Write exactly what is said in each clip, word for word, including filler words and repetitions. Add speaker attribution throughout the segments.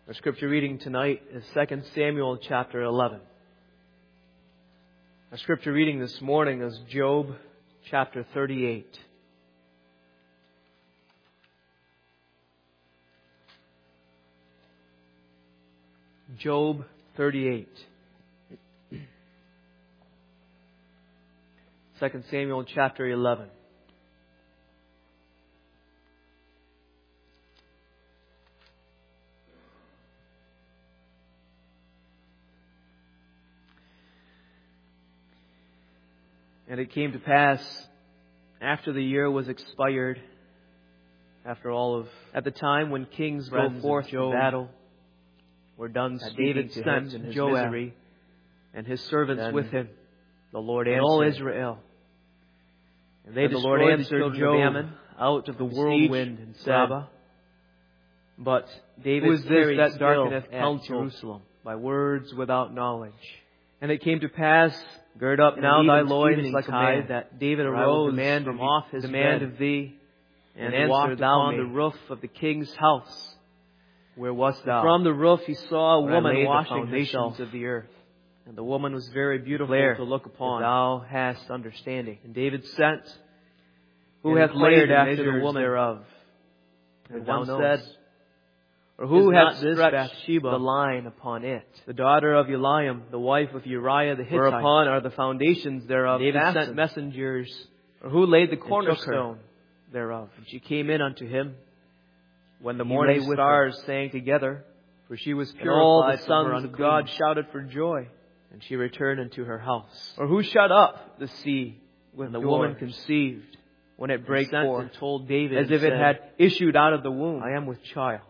Speaker 1: Our scripture reading tonight is Second Samuel chapter eleven. Our scripture reading this morning is Job chapter thirty-eight. Job thirty-eight. Second Samuel chapter eleven. And it came to pass, after the year was expired, after all of, at the time when kings go forth to battle, were done David sent in his misery, and his servants with him, the Lord answered all Israel. And they and the Lord answered Job out of the whirlwind and said, but David is this that darkeneth counsel Jerusalem by words without knowledge? And it came to pass, gird up now thy loins like a man, that David arose from off his demand of thee, and, and walked upon the roof of the king's house. Where wast thou? From the roof he saw a woman washing herself of the earth. And the woman was very beautiful Declare, to look upon. Thou hast understanding. And David sent, who hath laid after the woman thereof? And one said, or who hath stretched Bathsheba the line upon it? The daughter of Eliam, the wife of Uriah the Hittite. Whereupon are the foundations thereof? David fastened. Sent messengers, or who laid the cornerstone thereof? And she came in unto him when the morning stars sang together, for she was purified. And all the sons of God shouted for joy, and she returned into her house. Or who shut up the sea when the woman conceived, when it brake forth, and told David, as if it had issued out of the womb, I am with child.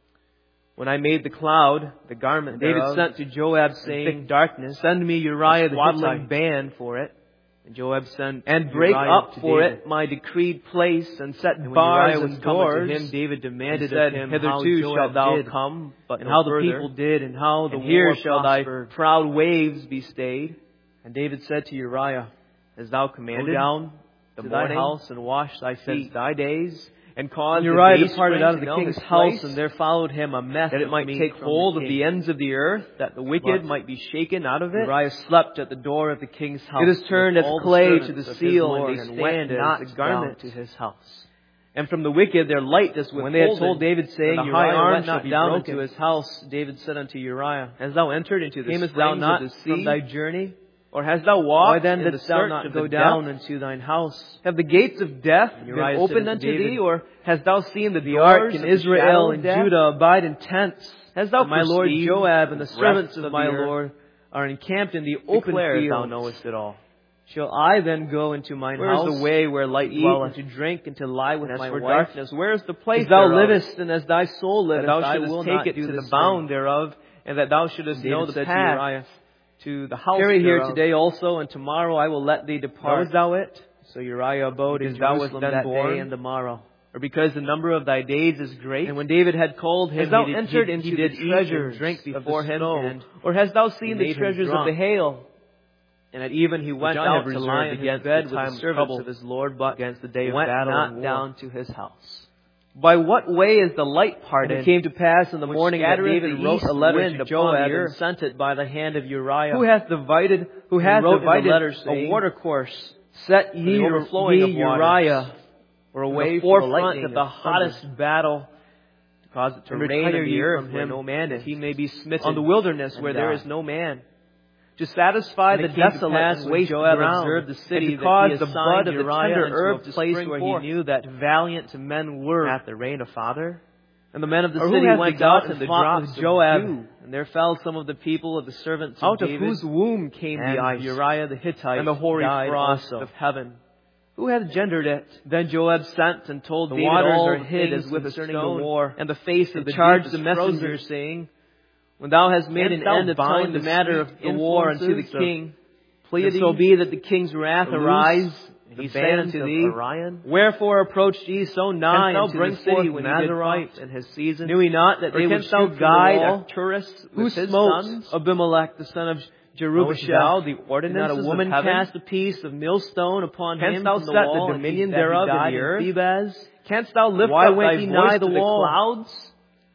Speaker 1: When I made the cloud, the garment David sent to Joab, saying, thick darkness, send me Uriah the Hittite band for it. And Joab sent and break up for David. It my decreed place, and set and bars and doors. To him, David demanded said, of him, hitherto shalt thou did, come, but and no how the further. People did, and how the and here shall thy proud waves be stayed. And David said to Uriah, as thou commanded, go down the to thy house and wash thy feet thy days. And caused Uriah departed out of the king's house, and there followed him a mess that it might take hold of the ends of the earth, that the wicked might be shaken out of it. Uriah slept at the door of the king's house. It is turned as clay to the seal, and they stand not the garment to his house. And from the wicked their light is withholden. When they had told David, saying, the high arm not down into his house, David said unto Uriah, hast thou entered into the springs thou not of the sea from thy journey? Or hast thou walked? Why then didst thou not go down into thine house? Have the gates of death been opened unto thee? Or hast thou seen that the ark in Israel and Judah abide in tents? Hast thou my lord Joab and the servants of my lord are encamped in the open field? Thou knowest it all. Shall I then go into mine house? Where is the way where light dwelleth, and to drink and to lie with my wife? Darkness, where is the place as thou livest and as thy soul liveth? Thou shouldest take it to the bound thereof, and that thou shouldest know the path to the house Tarry here today also, and tomorrow I will let thee depart. Knowest thou it? So Uriah abode in Jerusalem that day and the morrow. Or because the number of thy days is great. And when David had called him, thou he did, entered he, into he did the treasures and drink before him. And, or hast thou seen the treasures of the hail? And at even he went out to lie in his bed with the servants of his Lord, but against the day of battle not down to his house. By what way is the light parted? And it came to pass in the morning that David wrote a letter to Joab and sent it by the hand of Uriah. Who hath divided, who hath divided letter, saying, a watercourse? Set ye, overflowing ye of Uriah, or away from the forefront of the hottest thunder. Battle, to cause it to and rain on the earth where no man is. He may be smitten on the wilderness where die. There is no man. To satisfy the desolate and waste Joab observed the city, and to cause the bud of the tender herb to place where forth. He knew that valiant men were at the reign of father. And the men of the or city went out and fought with Joab, and there fell some of the people of the servants of out David, of whose womb came the ice, Uriah the Hittite, and the hoary frost also. Of heaven. Who hath gendered it? Then Joab sent and told the David waters all are hid as with a stone, the war, and the face of the charged the messenger, saying, when thou hast made an end of telling the matter of the war unto the king, if so be that the king's wrath arise, and he said unto thee, Orion, wherefore approached ye so nigh unto the city when Nazarite in his season? Knew he not that they would shoot guide Arcturus who smote Abimelech the son of Jerubbaal, the ordinance of a woman cast a piece of millstone upon him from the wall, the dominion thereof in the earth? Canst thou lift up thy voice to the clouds?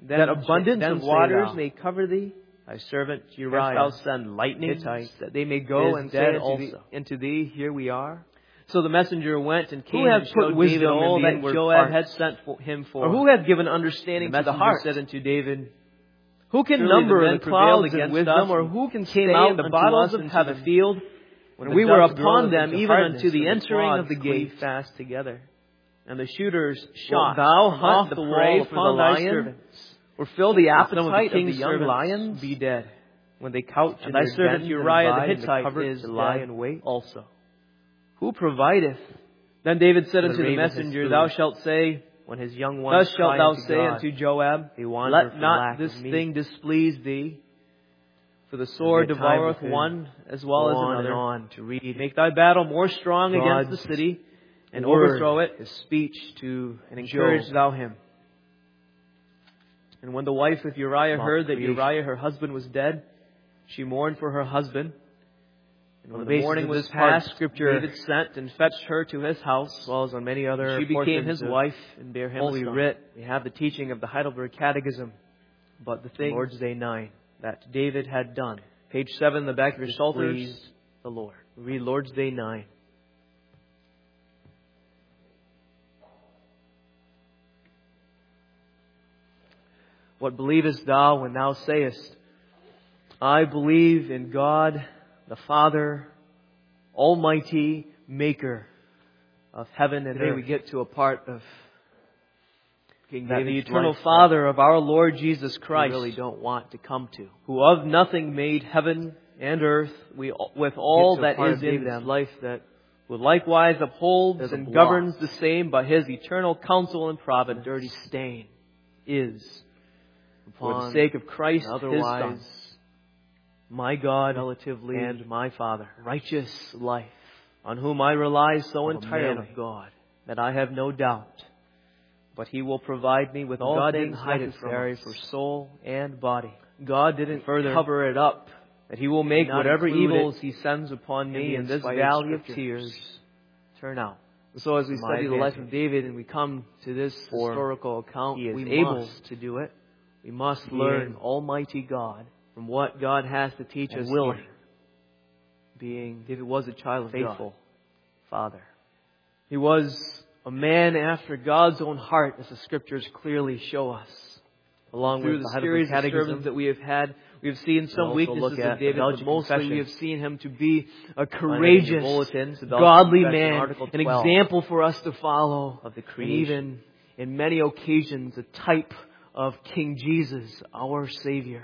Speaker 1: then
Speaker 2: that abundance
Speaker 1: then
Speaker 2: of
Speaker 1: say
Speaker 2: waters
Speaker 1: thou,
Speaker 2: may cover thee?
Speaker 1: Thy servant
Speaker 2: Canst
Speaker 1: Uriah
Speaker 2: thou send lightnings
Speaker 1: Hittite
Speaker 2: that they may go
Speaker 1: is
Speaker 2: and
Speaker 1: dead
Speaker 2: say unto
Speaker 1: also.
Speaker 2: thee, unto thee, here we are?
Speaker 1: So the messenger went and came
Speaker 2: Who hath
Speaker 1: and
Speaker 2: put
Speaker 1: showed
Speaker 2: wisdom
Speaker 1: David all
Speaker 2: in the
Speaker 1: that
Speaker 2: inward
Speaker 1: Joab
Speaker 2: parts?
Speaker 1: had sent for him for.
Speaker 2: Or who hath given understanding
Speaker 1: And the
Speaker 2: to the
Speaker 1: messenger
Speaker 2: heart?
Speaker 1: said unto David,
Speaker 2: Who can
Speaker 1: Surely
Speaker 2: number
Speaker 1: the men
Speaker 2: the
Speaker 1: prevailed
Speaker 2: clouds in
Speaker 1: against
Speaker 2: wisdom,
Speaker 1: us,
Speaker 2: or
Speaker 1: and
Speaker 2: who can
Speaker 1: came
Speaker 2: stay
Speaker 1: out
Speaker 2: in the
Speaker 1: unto
Speaker 2: bottles
Speaker 1: us
Speaker 2: of
Speaker 1: into
Speaker 2: heaven?
Speaker 1: the field,
Speaker 2: When
Speaker 1: when
Speaker 2: we
Speaker 1: the
Speaker 2: were
Speaker 1: dust
Speaker 2: upon
Speaker 1: groweth
Speaker 2: them,
Speaker 1: into
Speaker 2: even
Speaker 1: hardness,
Speaker 2: unto the
Speaker 1: and the
Speaker 2: entering of
Speaker 1: clods
Speaker 2: the
Speaker 1: cleave
Speaker 2: gate,
Speaker 1: fast together.
Speaker 2: and the shooters
Speaker 1: Wilt
Speaker 2: shot
Speaker 1: thou
Speaker 2: from
Speaker 1: hunt
Speaker 2: off
Speaker 1: the
Speaker 2: the
Speaker 1: prey
Speaker 2: prey
Speaker 1: for
Speaker 2: upon
Speaker 1: the
Speaker 2: thy
Speaker 1: lion,
Speaker 2: servants, or fill the
Speaker 1: and some of the
Speaker 2: appetite of the
Speaker 1: king's
Speaker 2: young
Speaker 1: servants
Speaker 2: lions?
Speaker 1: be dead.
Speaker 2: When they couch in
Speaker 1: And thy
Speaker 2: their
Speaker 1: servant
Speaker 2: dens
Speaker 1: Uriah
Speaker 2: and
Speaker 1: the
Speaker 2: abide in
Speaker 1: Hittite
Speaker 2: covert
Speaker 1: is
Speaker 2: to lie
Speaker 1: dead
Speaker 2: in wait?
Speaker 1: also.
Speaker 2: Who provideth?
Speaker 1: Then David said
Speaker 2: For the
Speaker 1: unto the
Speaker 2: raven his
Speaker 1: messenger,
Speaker 2: food.
Speaker 1: Thou shalt say,
Speaker 2: When his young ones
Speaker 1: Thus shalt
Speaker 2: cry
Speaker 1: thou
Speaker 2: unto
Speaker 1: say
Speaker 2: God,
Speaker 1: unto Joab,
Speaker 2: they wander
Speaker 1: Let
Speaker 2: for
Speaker 1: not
Speaker 2: lack
Speaker 1: this
Speaker 2: of meat.
Speaker 1: thing displease thee, for the sword
Speaker 2: yet time
Speaker 1: devoureth
Speaker 2: within,
Speaker 1: one as well as
Speaker 2: on
Speaker 1: another.
Speaker 2: and on to read
Speaker 1: Make thy battle more strong
Speaker 2: God's
Speaker 1: against the city, and
Speaker 2: word,
Speaker 1: overthrow it,
Speaker 2: his speech to
Speaker 1: and encourage
Speaker 2: Job.
Speaker 1: thou him. And when the wife of Uriah
Speaker 2: About
Speaker 1: heard that
Speaker 2: creation.
Speaker 1: Uriah her husband was dead, she mourned for her husband. And when
Speaker 2: On
Speaker 1: the
Speaker 2: the basis
Speaker 1: morning
Speaker 2: of
Speaker 1: was
Speaker 2: this part of
Speaker 1: past,
Speaker 2: Scripture,
Speaker 1: David sent and fetched her to his house,
Speaker 2: as well as on many other
Speaker 1: she became
Speaker 2: portions
Speaker 1: his
Speaker 2: of
Speaker 1: wife, and bare him
Speaker 2: Holy
Speaker 1: a son.
Speaker 2: Writ. We have the teaching of the Heidelberg Catechism,
Speaker 1: But the thing
Speaker 2: Lord's Day nine,
Speaker 1: that David had done,
Speaker 2: page seven in the back of your psalters.
Speaker 1: displeased the Lord.
Speaker 2: Read Lord's Day nine.
Speaker 1: What believest thou when thou sayest, I believe in God, the Father, Almighty, Maker of heaven and
Speaker 2: Today
Speaker 1: earth?
Speaker 2: we get to a part of King
Speaker 1: That the
Speaker 2: David's
Speaker 1: eternal
Speaker 2: life
Speaker 1: Father of our Lord Jesus
Speaker 2: that we
Speaker 1: Christ,
Speaker 2: really don't want to come to.
Speaker 1: who of nothing made heaven and earth, we, with all
Speaker 2: Get to a
Speaker 1: that
Speaker 2: part
Speaker 1: is
Speaker 2: of
Speaker 1: in
Speaker 2: David's
Speaker 1: them,
Speaker 2: life that
Speaker 1: who likewise upholds
Speaker 2: There's a
Speaker 1: and
Speaker 2: blot.
Speaker 1: governs the same by His eternal counsel and
Speaker 2: a
Speaker 1: providence,
Speaker 2: dirty stain
Speaker 1: is, for the
Speaker 2: upon
Speaker 1: sake of Christ,
Speaker 2: an
Speaker 1: His
Speaker 2: otherwise
Speaker 1: Son, my God
Speaker 2: relatively
Speaker 1: and my Father,
Speaker 2: righteous life
Speaker 1: on whom I rely so
Speaker 2: of a man
Speaker 1: entirely
Speaker 2: of God.
Speaker 1: that I have no doubt, but He will provide me with all
Speaker 2: God
Speaker 1: things
Speaker 2: didn't hide it from
Speaker 1: necessary
Speaker 2: us.
Speaker 1: for soul and body.
Speaker 2: God didn't
Speaker 1: Further,
Speaker 2: cover it up,
Speaker 1: that He will make
Speaker 2: not
Speaker 1: whatever
Speaker 2: include
Speaker 1: evils
Speaker 2: it
Speaker 1: He sends upon
Speaker 2: in
Speaker 1: me
Speaker 2: the
Speaker 1: in this
Speaker 2: inspired
Speaker 1: valley of
Speaker 2: Scriptures.
Speaker 1: tears turn out.
Speaker 2: So as we
Speaker 1: My
Speaker 2: study the life
Speaker 1: advantage.
Speaker 2: of David and we come to this
Speaker 1: For
Speaker 2: historical account,
Speaker 1: He is
Speaker 2: we
Speaker 1: able
Speaker 2: must,
Speaker 1: to do it.
Speaker 2: we must
Speaker 1: Being
Speaker 2: learn
Speaker 1: Almighty God,
Speaker 2: from what God has to teach
Speaker 1: and
Speaker 2: us
Speaker 1: willing,
Speaker 2: here.
Speaker 1: being
Speaker 2: David was a child of
Speaker 1: faithful
Speaker 2: God.
Speaker 1: Father.
Speaker 2: He was a man after God's own heart, as the Scriptures clearly show us. Along
Speaker 1: Through
Speaker 2: with
Speaker 1: the
Speaker 2: the
Speaker 1: series
Speaker 2: Heidelberg
Speaker 1: of
Speaker 2: Catechism
Speaker 1: sermons that we have had, we have seen some
Speaker 2: also
Speaker 1: weaknesses
Speaker 2: look at
Speaker 1: of David,
Speaker 2: the
Speaker 1: but
Speaker 2: Belgian
Speaker 1: mostly we
Speaker 2: Confession.
Speaker 1: have seen him to be a
Speaker 2: Find it in your
Speaker 1: courageous,
Speaker 2: bulletins, the Belgian
Speaker 1: godly
Speaker 2: Confession,
Speaker 1: man,
Speaker 2: Article
Speaker 1: an
Speaker 2: twelve
Speaker 1: example for us to follow,
Speaker 2: of the
Speaker 1: and
Speaker 2: creation.
Speaker 1: even in many occasions a type of King Jesus, our Savior.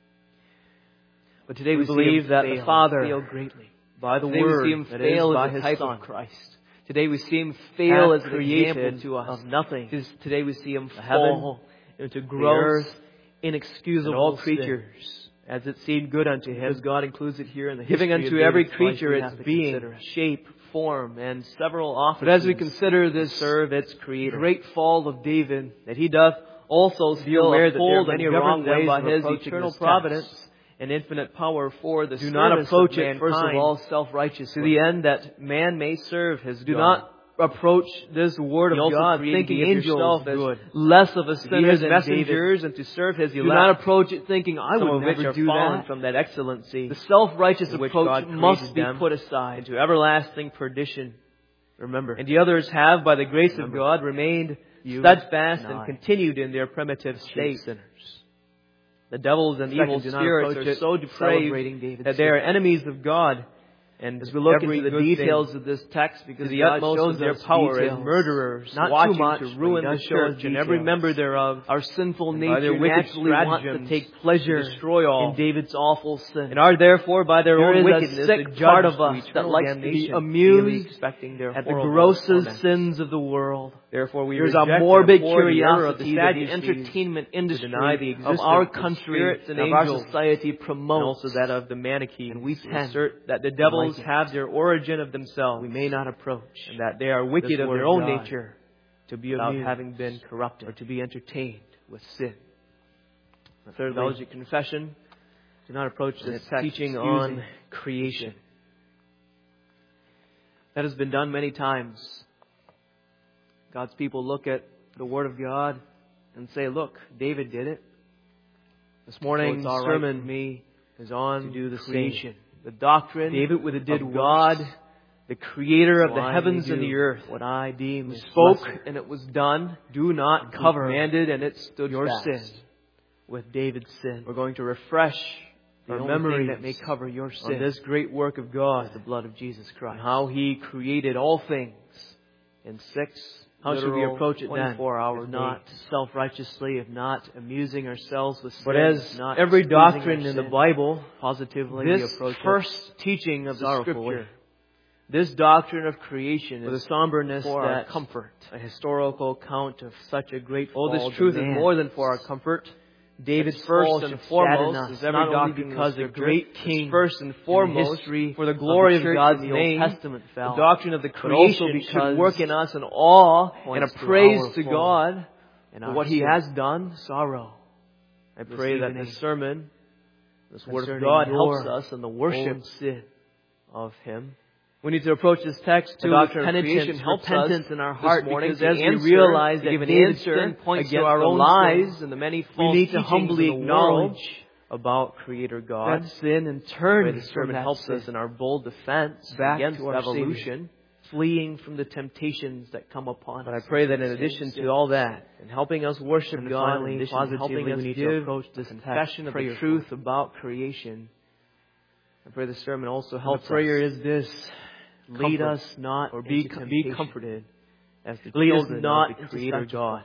Speaker 1: But today we,
Speaker 2: We believe
Speaker 1: see him
Speaker 2: that
Speaker 1: fail,
Speaker 2: the Father,
Speaker 1: fail greatly.
Speaker 2: by the
Speaker 1: Today
Speaker 2: Word,
Speaker 1: we see him
Speaker 2: that
Speaker 1: fail
Speaker 2: is
Speaker 1: as
Speaker 2: by
Speaker 1: a
Speaker 2: His
Speaker 1: type
Speaker 2: Son,
Speaker 1: of Christ. Today we see him fail
Speaker 2: hath
Speaker 1: as an
Speaker 2: created
Speaker 1: example to us.
Speaker 2: of nothing
Speaker 1: Because today we see him
Speaker 2: the heaven,
Speaker 1: fall into
Speaker 2: the
Speaker 1: gross,
Speaker 2: earth,
Speaker 1: inexcusable
Speaker 2: and all
Speaker 1: sin.
Speaker 2: creatures,
Speaker 1: As it seemed good unto him,
Speaker 2: because God includes it here in the
Speaker 1: giving
Speaker 2: history
Speaker 1: unto
Speaker 2: of
Speaker 1: every
Speaker 2: David's
Speaker 1: creature
Speaker 2: life, we
Speaker 1: its
Speaker 2: have to
Speaker 1: being,
Speaker 2: consider it.
Speaker 1: shape, form, and several offices.
Speaker 2: But as we consider this
Speaker 1: serve its Creator,
Speaker 2: great fall of David,
Speaker 1: that he doth also
Speaker 2: be
Speaker 1: still
Speaker 2: aware that there are
Speaker 1: uphold
Speaker 2: many
Speaker 1: and
Speaker 2: wrong
Speaker 1: govern them
Speaker 2: ways
Speaker 1: by
Speaker 2: of
Speaker 1: His
Speaker 2: approaching
Speaker 1: eternal
Speaker 2: this
Speaker 1: providence
Speaker 2: text.
Speaker 1: and infinite power for the
Speaker 2: Do not
Speaker 1: service
Speaker 2: approach
Speaker 1: of
Speaker 2: it, first of
Speaker 1: mankind,
Speaker 2: all, self-righteously.
Speaker 1: to the end that man may serve his
Speaker 2: Do
Speaker 1: God.
Speaker 2: not approach this Word
Speaker 1: He
Speaker 2: of
Speaker 1: also
Speaker 2: God
Speaker 1: created
Speaker 2: thinking
Speaker 1: the
Speaker 2: of
Speaker 1: angels
Speaker 2: yourself as
Speaker 1: good,
Speaker 2: less of a
Speaker 1: to be
Speaker 2: sinner
Speaker 1: His
Speaker 2: than
Speaker 1: messengers
Speaker 2: David.
Speaker 1: and to serve His
Speaker 2: Do
Speaker 1: elect,
Speaker 2: not approach it thinking, I
Speaker 1: some
Speaker 2: would
Speaker 1: of which
Speaker 2: never
Speaker 1: are
Speaker 2: do
Speaker 1: fallen
Speaker 2: that.
Speaker 1: from that excellency,
Speaker 2: The self-righteous
Speaker 1: in which
Speaker 2: approach
Speaker 1: God
Speaker 2: must
Speaker 1: created
Speaker 2: be
Speaker 1: them
Speaker 2: put aside.
Speaker 1: into everlasting perdition.
Speaker 2: Remember,
Speaker 1: And the others have, by the grace
Speaker 2: Remember,
Speaker 1: of God, remained
Speaker 2: you
Speaker 1: steadfast
Speaker 2: and
Speaker 1: and
Speaker 2: I,
Speaker 1: continued in their primitive
Speaker 2: chief
Speaker 1: state.
Speaker 2: sinners.
Speaker 1: The devils and
Speaker 2: Second,
Speaker 1: evil
Speaker 2: do not
Speaker 1: spirits
Speaker 2: approach
Speaker 1: are
Speaker 2: it
Speaker 1: so depraved
Speaker 2: celebrating David's
Speaker 1: that they are
Speaker 2: victory.
Speaker 1: enemies of God. And
Speaker 2: As we look
Speaker 1: every
Speaker 2: into the
Speaker 1: good
Speaker 2: details
Speaker 1: thing,
Speaker 2: of this text, because
Speaker 1: to the
Speaker 2: God
Speaker 1: utmost
Speaker 2: shows
Speaker 1: of their
Speaker 2: us
Speaker 1: power as
Speaker 2: details,
Speaker 1: murderers,
Speaker 2: not
Speaker 1: watching
Speaker 2: too much,
Speaker 1: to
Speaker 2: but
Speaker 1: ruin
Speaker 2: He
Speaker 1: the
Speaker 2: does show us
Speaker 1: church and every
Speaker 2: details.
Speaker 1: member thereof.
Speaker 2: Our sinful
Speaker 1: And by their
Speaker 2: nature
Speaker 1: wicked
Speaker 2: naturally wants to
Speaker 1: stratagems
Speaker 2: take pleasure
Speaker 1: to destroy all.
Speaker 2: in David's awful sin.
Speaker 1: And are therefore by their
Speaker 2: There
Speaker 1: own
Speaker 2: is a
Speaker 1: wickedness
Speaker 2: sick
Speaker 1: adjudged
Speaker 2: part of
Speaker 1: to
Speaker 2: us that
Speaker 1: eternal
Speaker 2: likes to be
Speaker 1: damnation,
Speaker 2: amused
Speaker 1: daily expecting their
Speaker 2: at the
Speaker 1: horrible
Speaker 2: grossest
Speaker 1: torment.
Speaker 2: sins of the world.
Speaker 1: Therefore we
Speaker 2: There's
Speaker 1: reject
Speaker 2: a
Speaker 1: and
Speaker 2: morbid
Speaker 1: abhor the error of the
Speaker 2: curiosity that the
Speaker 1: Sadducees,
Speaker 2: entertainment
Speaker 1: to deny the
Speaker 2: industry of
Speaker 1: existence
Speaker 2: our
Speaker 1: of
Speaker 2: country
Speaker 1: spirits and
Speaker 2: and of our
Speaker 1: angels,
Speaker 2: society
Speaker 1: and
Speaker 2: promotes.
Speaker 1: also that of the Manichees,
Speaker 2: And we
Speaker 1: who
Speaker 2: tend
Speaker 1: assert that the devils
Speaker 2: like it.
Speaker 1: have their origin of themselves,
Speaker 2: We may not approach
Speaker 1: and that they are wicked
Speaker 2: this
Speaker 1: of
Speaker 2: word
Speaker 1: their
Speaker 2: of
Speaker 1: own
Speaker 2: God
Speaker 1: nature,
Speaker 2: to be
Speaker 1: without
Speaker 2: amused
Speaker 1: having been corrupted,
Speaker 2: or to be entertained with sin.
Speaker 1: Thirdly, Belgic confession,
Speaker 2: do not approach
Speaker 1: and
Speaker 2: this
Speaker 1: its
Speaker 2: text
Speaker 1: teaching
Speaker 2: excusing
Speaker 1: on creation.
Speaker 2: That has been done many times. God's people look at the Word of God
Speaker 1: and say, look, David did it. This morning's
Speaker 2: So
Speaker 1: sermon
Speaker 2: right me
Speaker 1: is on
Speaker 2: to do the
Speaker 1: creation. The doctrine
Speaker 2: David with a did
Speaker 1: of God,
Speaker 2: works,
Speaker 1: the creator of
Speaker 2: so
Speaker 1: the
Speaker 2: I
Speaker 1: heavens
Speaker 2: may
Speaker 1: and
Speaker 2: do
Speaker 1: the earth.
Speaker 2: what I deem
Speaker 1: Who
Speaker 2: is
Speaker 1: spoke
Speaker 2: lesser.
Speaker 1: and it was done.
Speaker 2: Do not
Speaker 1: He
Speaker 2: cover
Speaker 1: commanded and it stood
Speaker 2: your
Speaker 1: fast.
Speaker 2: sin with David's sin.
Speaker 1: We're going to refresh
Speaker 2: The
Speaker 1: our
Speaker 2: only
Speaker 1: memories
Speaker 2: thing that may cover your
Speaker 1: on
Speaker 2: sin
Speaker 1: this great work of God,
Speaker 2: is the blood of Jesus
Speaker 1: and
Speaker 2: Christ.
Speaker 1: how He created all things in six
Speaker 2: How should we
Speaker 1: literal
Speaker 2: approach it then?
Speaker 1: twenty-four hour
Speaker 2: If not
Speaker 1: days.
Speaker 2: self-righteously, if not amusing ourselves with sin,
Speaker 1: But as
Speaker 2: if not
Speaker 1: every
Speaker 2: excusing our
Speaker 1: doctrine in the
Speaker 2: sin,
Speaker 1: Bible,
Speaker 2: positively we
Speaker 1: this
Speaker 2: approach
Speaker 1: first
Speaker 2: it
Speaker 1: teaching of the
Speaker 2: sorrowfully.
Speaker 1: Scripture, this doctrine of creation
Speaker 2: with a
Speaker 1: is
Speaker 2: somberness
Speaker 1: for our
Speaker 2: that
Speaker 1: comfort.
Speaker 2: a historical account of such a great
Speaker 1: Oh,
Speaker 2: fall
Speaker 1: this truth is
Speaker 2: demands.
Speaker 1: more than for our comfort.
Speaker 2: David's
Speaker 1: It's
Speaker 2: first
Speaker 1: first
Speaker 2: and
Speaker 1: and
Speaker 2: foremost
Speaker 1: foremost
Speaker 2: is
Speaker 1: is every
Speaker 2: not only
Speaker 1: doctrine
Speaker 2: because
Speaker 1: of the
Speaker 2: a great
Speaker 1: Scripture.
Speaker 2: king
Speaker 1: It's first and
Speaker 2: in the
Speaker 1: foremost
Speaker 2: history
Speaker 1: for the
Speaker 2: of
Speaker 1: glory
Speaker 2: the
Speaker 1: of
Speaker 2: church
Speaker 1: God's
Speaker 2: in the Old
Speaker 1: name.
Speaker 2: Testament
Speaker 1: The
Speaker 2: fell,
Speaker 1: doctrine of the
Speaker 2: but also
Speaker 1: creation
Speaker 2: because
Speaker 1: should work in us an awe and a
Speaker 2: points to
Speaker 1: praise
Speaker 2: our
Speaker 1: to
Speaker 2: fall
Speaker 1: God
Speaker 2: and
Speaker 1: for
Speaker 2: our
Speaker 1: what He
Speaker 2: sin.
Speaker 1: has done.
Speaker 2: sorrow.
Speaker 1: I
Speaker 2: This
Speaker 1: pray that
Speaker 2: evening,
Speaker 1: this sermon, this Word of
Speaker 2: concerning
Speaker 1: God,
Speaker 2: your
Speaker 1: helps us in the worship
Speaker 2: own sin.
Speaker 1: of Him. We need to approach this text
Speaker 2: The
Speaker 1: too
Speaker 2: doctrine
Speaker 1: with
Speaker 2: of
Speaker 1: penitence,
Speaker 2: creation
Speaker 1: helps
Speaker 2: repentance
Speaker 1: us
Speaker 2: in our heart
Speaker 1: this morning,
Speaker 2: because
Speaker 1: because
Speaker 2: as
Speaker 1: as
Speaker 2: we
Speaker 1: we
Speaker 2: realize
Speaker 1: realize
Speaker 2: that
Speaker 1: that
Speaker 2: David's
Speaker 1: David's
Speaker 2: sin
Speaker 1: sin
Speaker 2: points
Speaker 1: against
Speaker 2: to our
Speaker 1: the
Speaker 2: own
Speaker 1: lies
Speaker 2: sin,
Speaker 1: and the many
Speaker 2: we
Speaker 1: false
Speaker 2: need to
Speaker 1: teachings
Speaker 2: humbly
Speaker 1: of the world
Speaker 2: acknowledge
Speaker 1: about Creator God.
Speaker 2: that sin and
Speaker 1: Pray
Speaker 2: turn
Speaker 1: the
Speaker 2: from
Speaker 1: sermon
Speaker 2: that
Speaker 1: helps
Speaker 2: sin,
Speaker 1: us in our bold defense
Speaker 2: back
Speaker 1: against
Speaker 2: to our
Speaker 1: evolution,
Speaker 2: fleeing from the temptations that come upon
Speaker 1: But I
Speaker 2: us.
Speaker 1: pray that in
Speaker 2: Sin,
Speaker 1: addition
Speaker 2: sin,
Speaker 1: to all that, in helping us worship
Speaker 2: And
Speaker 1: God,
Speaker 2: finally,
Speaker 1: in addition to
Speaker 2: positively,
Speaker 1: helping us
Speaker 2: we need to
Speaker 1: give
Speaker 2: approach this
Speaker 1: confession
Speaker 2: text
Speaker 1: of the
Speaker 2: prayerfully.
Speaker 1: truth about creation, I pray the sermon also
Speaker 2: And
Speaker 1: helps
Speaker 2: the prayer
Speaker 1: us.
Speaker 2: is this: lead
Speaker 1: Comfort,
Speaker 2: us not
Speaker 1: or be,
Speaker 2: into
Speaker 1: be
Speaker 2: temptation.
Speaker 1: comforted as the
Speaker 2: Lead us
Speaker 1: children
Speaker 2: not
Speaker 1: of the
Speaker 2: into
Speaker 1: Creator
Speaker 2: such a
Speaker 1: God.
Speaker 2: fall.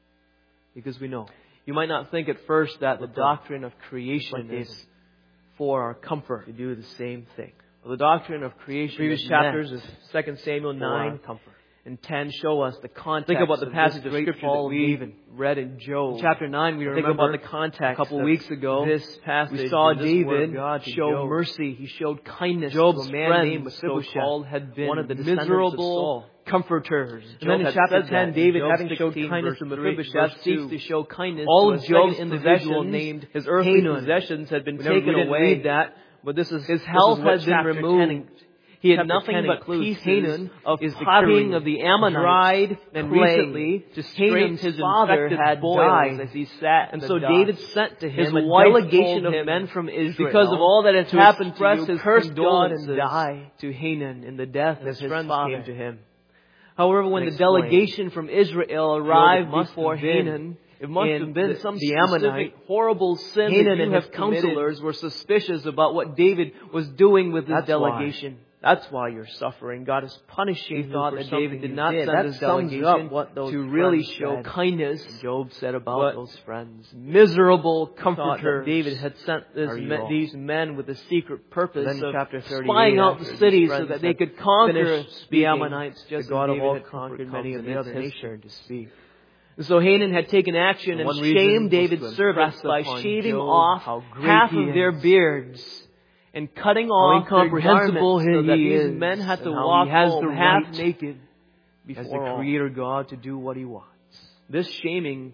Speaker 1: Because we know. You might not think at first that the
Speaker 2: But, uh,
Speaker 1: doctrine of creation
Speaker 2: like David,
Speaker 1: is for our comfort.
Speaker 2: to do the same thing.
Speaker 1: Well, the doctrine of creation, previous
Speaker 2: is
Speaker 1: chapters
Speaker 2: meant
Speaker 1: of Second Samuel
Speaker 2: for our
Speaker 1: nine
Speaker 2: comfort.
Speaker 1: and ten show us the context.
Speaker 2: Think about the
Speaker 1: of
Speaker 2: passage
Speaker 1: this
Speaker 2: of
Speaker 1: great
Speaker 2: Scripture
Speaker 1: fall
Speaker 2: that
Speaker 1: of
Speaker 2: we
Speaker 1: David read in Job.
Speaker 2: In chapter nine, we
Speaker 1: Think
Speaker 2: remember
Speaker 1: about the context.
Speaker 2: a couple
Speaker 1: of
Speaker 2: weeks ago,
Speaker 1: this passage,
Speaker 2: we saw
Speaker 1: and this word of
Speaker 2: David
Speaker 1: God to
Speaker 2: show
Speaker 1: Job.
Speaker 2: mercy. He showed kindness
Speaker 1: Job's
Speaker 2: to a man
Speaker 1: friends,
Speaker 2: named Mephibosheth,
Speaker 1: so-called, had been
Speaker 2: one of the descendants
Speaker 1: miserable
Speaker 2: of Saul.
Speaker 1: comforters.
Speaker 2: And then in
Speaker 1: Job had
Speaker 2: chapter
Speaker 1: said
Speaker 2: ten,
Speaker 1: that.
Speaker 2: David,
Speaker 1: Job
Speaker 2: having showed
Speaker 1: sixteen,
Speaker 2: kindness to
Speaker 1: verse three,
Speaker 2: Mephibosheth,
Speaker 1: verse
Speaker 2: seeks
Speaker 1: two.
Speaker 2: to show kindness
Speaker 1: All
Speaker 2: to
Speaker 1: of
Speaker 2: a
Speaker 1: Job's
Speaker 2: second individual
Speaker 1: possessions,
Speaker 2: named
Speaker 1: his earthly
Speaker 2: Hanun.
Speaker 1: possessions had been
Speaker 2: We never-
Speaker 1: taken
Speaker 2: we didn't
Speaker 1: away.
Speaker 2: read that,
Speaker 1: But this is
Speaker 2: his
Speaker 1: this
Speaker 2: health
Speaker 1: is what
Speaker 2: had been
Speaker 1: chapter
Speaker 2: removed.
Speaker 1: ten He had
Speaker 2: Chapter
Speaker 1: nothing
Speaker 2: ten
Speaker 1: but
Speaker 2: includes
Speaker 1: pieces
Speaker 2: Hanun
Speaker 1: of
Speaker 2: is the
Speaker 1: potting
Speaker 2: covering
Speaker 1: of the Ammonites,
Speaker 2: dried
Speaker 1: and
Speaker 2: clay.
Speaker 1: recently to straighten
Speaker 2: Hanun's
Speaker 1: his
Speaker 2: father
Speaker 1: infected
Speaker 2: had
Speaker 1: boils
Speaker 2: died.
Speaker 1: as he sat in
Speaker 2: And
Speaker 1: the
Speaker 2: so
Speaker 1: dust.
Speaker 2: David sent to him
Speaker 1: His
Speaker 2: a
Speaker 1: wife
Speaker 2: delegation
Speaker 1: told
Speaker 2: of
Speaker 1: him,
Speaker 2: men from Israel
Speaker 1: because of all that has
Speaker 2: to
Speaker 1: happened to
Speaker 2: express
Speaker 1: you,
Speaker 2: his
Speaker 1: curse God
Speaker 2: condolences
Speaker 1: and die
Speaker 2: to Hanun in the death
Speaker 1: And
Speaker 2: of
Speaker 1: his
Speaker 2: his
Speaker 1: friends
Speaker 2: father.
Speaker 1: came to him.
Speaker 2: However, when
Speaker 1: and
Speaker 2: the
Speaker 1: explained,
Speaker 2: delegation from Israel
Speaker 1: Job,
Speaker 2: arrived
Speaker 1: it must
Speaker 2: before
Speaker 1: have been-
Speaker 2: Hanun,
Speaker 1: It must
Speaker 2: in
Speaker 1: have been
Speaker 2: the-
Speaker 1: some
Speaker 2: the
Speaker 1: specific
Speaker 2: Ammonite,
Speaker 1: horrible sin
Speaker 2: Hanun
Speaker 1: that you
Speaker 2: and
Speaker 1: have
Speaker 2: his
Speaker 1: committed.
Speaker 2: counselors were suspicious about what David was doing with his
Speaker 1: That's
Speaker 2: delegation.
Speaker 1: Why. That's why you're suffering. God is punishing
Speaker 2: He
Speaker 1: you
Speaker 2: thought
Speaker 1: for
Speaker 2: that
Speaker 1: something
Speaker 2: David did
Speaker 1: you
Speaker 2: not
Speaker 1: did.
Speaker 2: send
Speaker 1: That
Speaker 2: his
Speaker 1: sums
Speaker 2: delegation
Speaker 1: up what those
Speaker 2: to really
Speaker 1: friends
Speaker 2: show
Speaker 1: said.
Speaker 2: kindness.
Speaker 1: And Job said about
Speaker 2: But
Speaker 1: those friends.
Speaker 2: Miserable
Speaker 1: Thought
Speaker 2: comforters.
Speaker 1: that David had sent this
Speaker 2: Are you
Speaker 1: me-
Speaker 2: all?
Speaker 1: these men with a secret purpose
Speaker 2: And then
Speaker 1: of
Speaker 2: chapter thirty-eight,
Speaker 1: spying out the
Speaker 2: after these
Speaker 1: cities so
Speaker 2: friends
Speaker 1: that they
Speaker 2: had
Speaker 1: could conquer
Speaker 2: finished
Speaker 1: the
Speaker 2: speaking,
Speaker 1: Ammonites, just
Speaker 2: the God
Speaker 1: as
Speaker 2: of
Speaker 1: David
Speaker 2: all
Speaker 1: had conquered
Speaker 2: comfort
Speaker 1: many
Speaker 2: comes
Speaker 1: of
Speaker 2: in
Speaker 1: the
Speaker 2: its
Speaker 1: other
Speaker 2: history.
Speaker 1: nations to speak. And so Hanun had taken action
Speaker 2: And
Speaker 1: and
Speaker 2: one reason
Speaker 1: shamed
Speaker 2: was
Speaker 1: David's
Speaker 2: to
Speaker 1: servants
Speaker 2: impress
Speaker 1: by
Speaker 2: upon
Speaker 1: shaving
Speaker 2: Job
Speaker 1: off
Speaker 2: how great
Speaker 1: half
Speaker 2: he
Speaker 1: of their
Speaker 2: is.
Speaker 1: beards and cutting off their
Speaker 2: incomprehensible
Speaker 1: garments so that
Speaker 2: he
Speaker 1: these
Speaker 2: is,
Speaker 1: men had to
Speaker 2: and how
Speaker 1: walk
Speaker 2: he has
Speaker 1: home
Speaker 2: the
Speaker 1: half
Speaker 2: right
Speaker 1: naked
Speaker 2: as
Speaker 1: before
Speaker 2: the
Speaker 1: all.
Speaker 2: Creator God to do what He wants.
Speaker 1: This shaming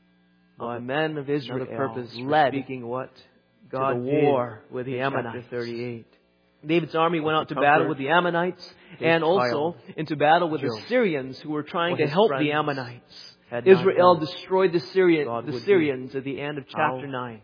Speaker 1: of
Speaker 2: But
Speaker 1: the men of Israel
Speaker 2: another purpose for
Speaker 1: led
Speaker 2: speaking what
Speaker 1: to
Speaker 2: God
Speaker 1: the war
Speaker 2: did
Speaker 1: with the
Speaker 2: in chapter
Speaker 1: Ammonites.
Speaker 2: thirty-eight.
Speaker 1: David's army went
Speaker 2: With
Speaker 1: out to
Speaker 2: the
Speaker 1: battle
Speaker 2: comfort
Speaker 1: with the Ammonites
Speaker 2: his
Speaker 1: and also
Speaker 2: child,
Speaker 1: into battle with
Speaker 2: Job.
Speaker 1: the Syrians who were trying
Speaker 2: What
Speaker 1: to
Speaker 2: his
Speaker 1: help the
Speaker 2: friends
Speaker 1: Ammonites.
Speaker 2: had not
Speaker 1: Israel
Speaker 2: done.
Speaker 1: destroyed the, Syrian,
Speaker 2: God
Speaker 1: the
Speaker 2: would
Speaker 1: Syrians at the end of chapter
Speaker 2: How
Speaker 1: nine.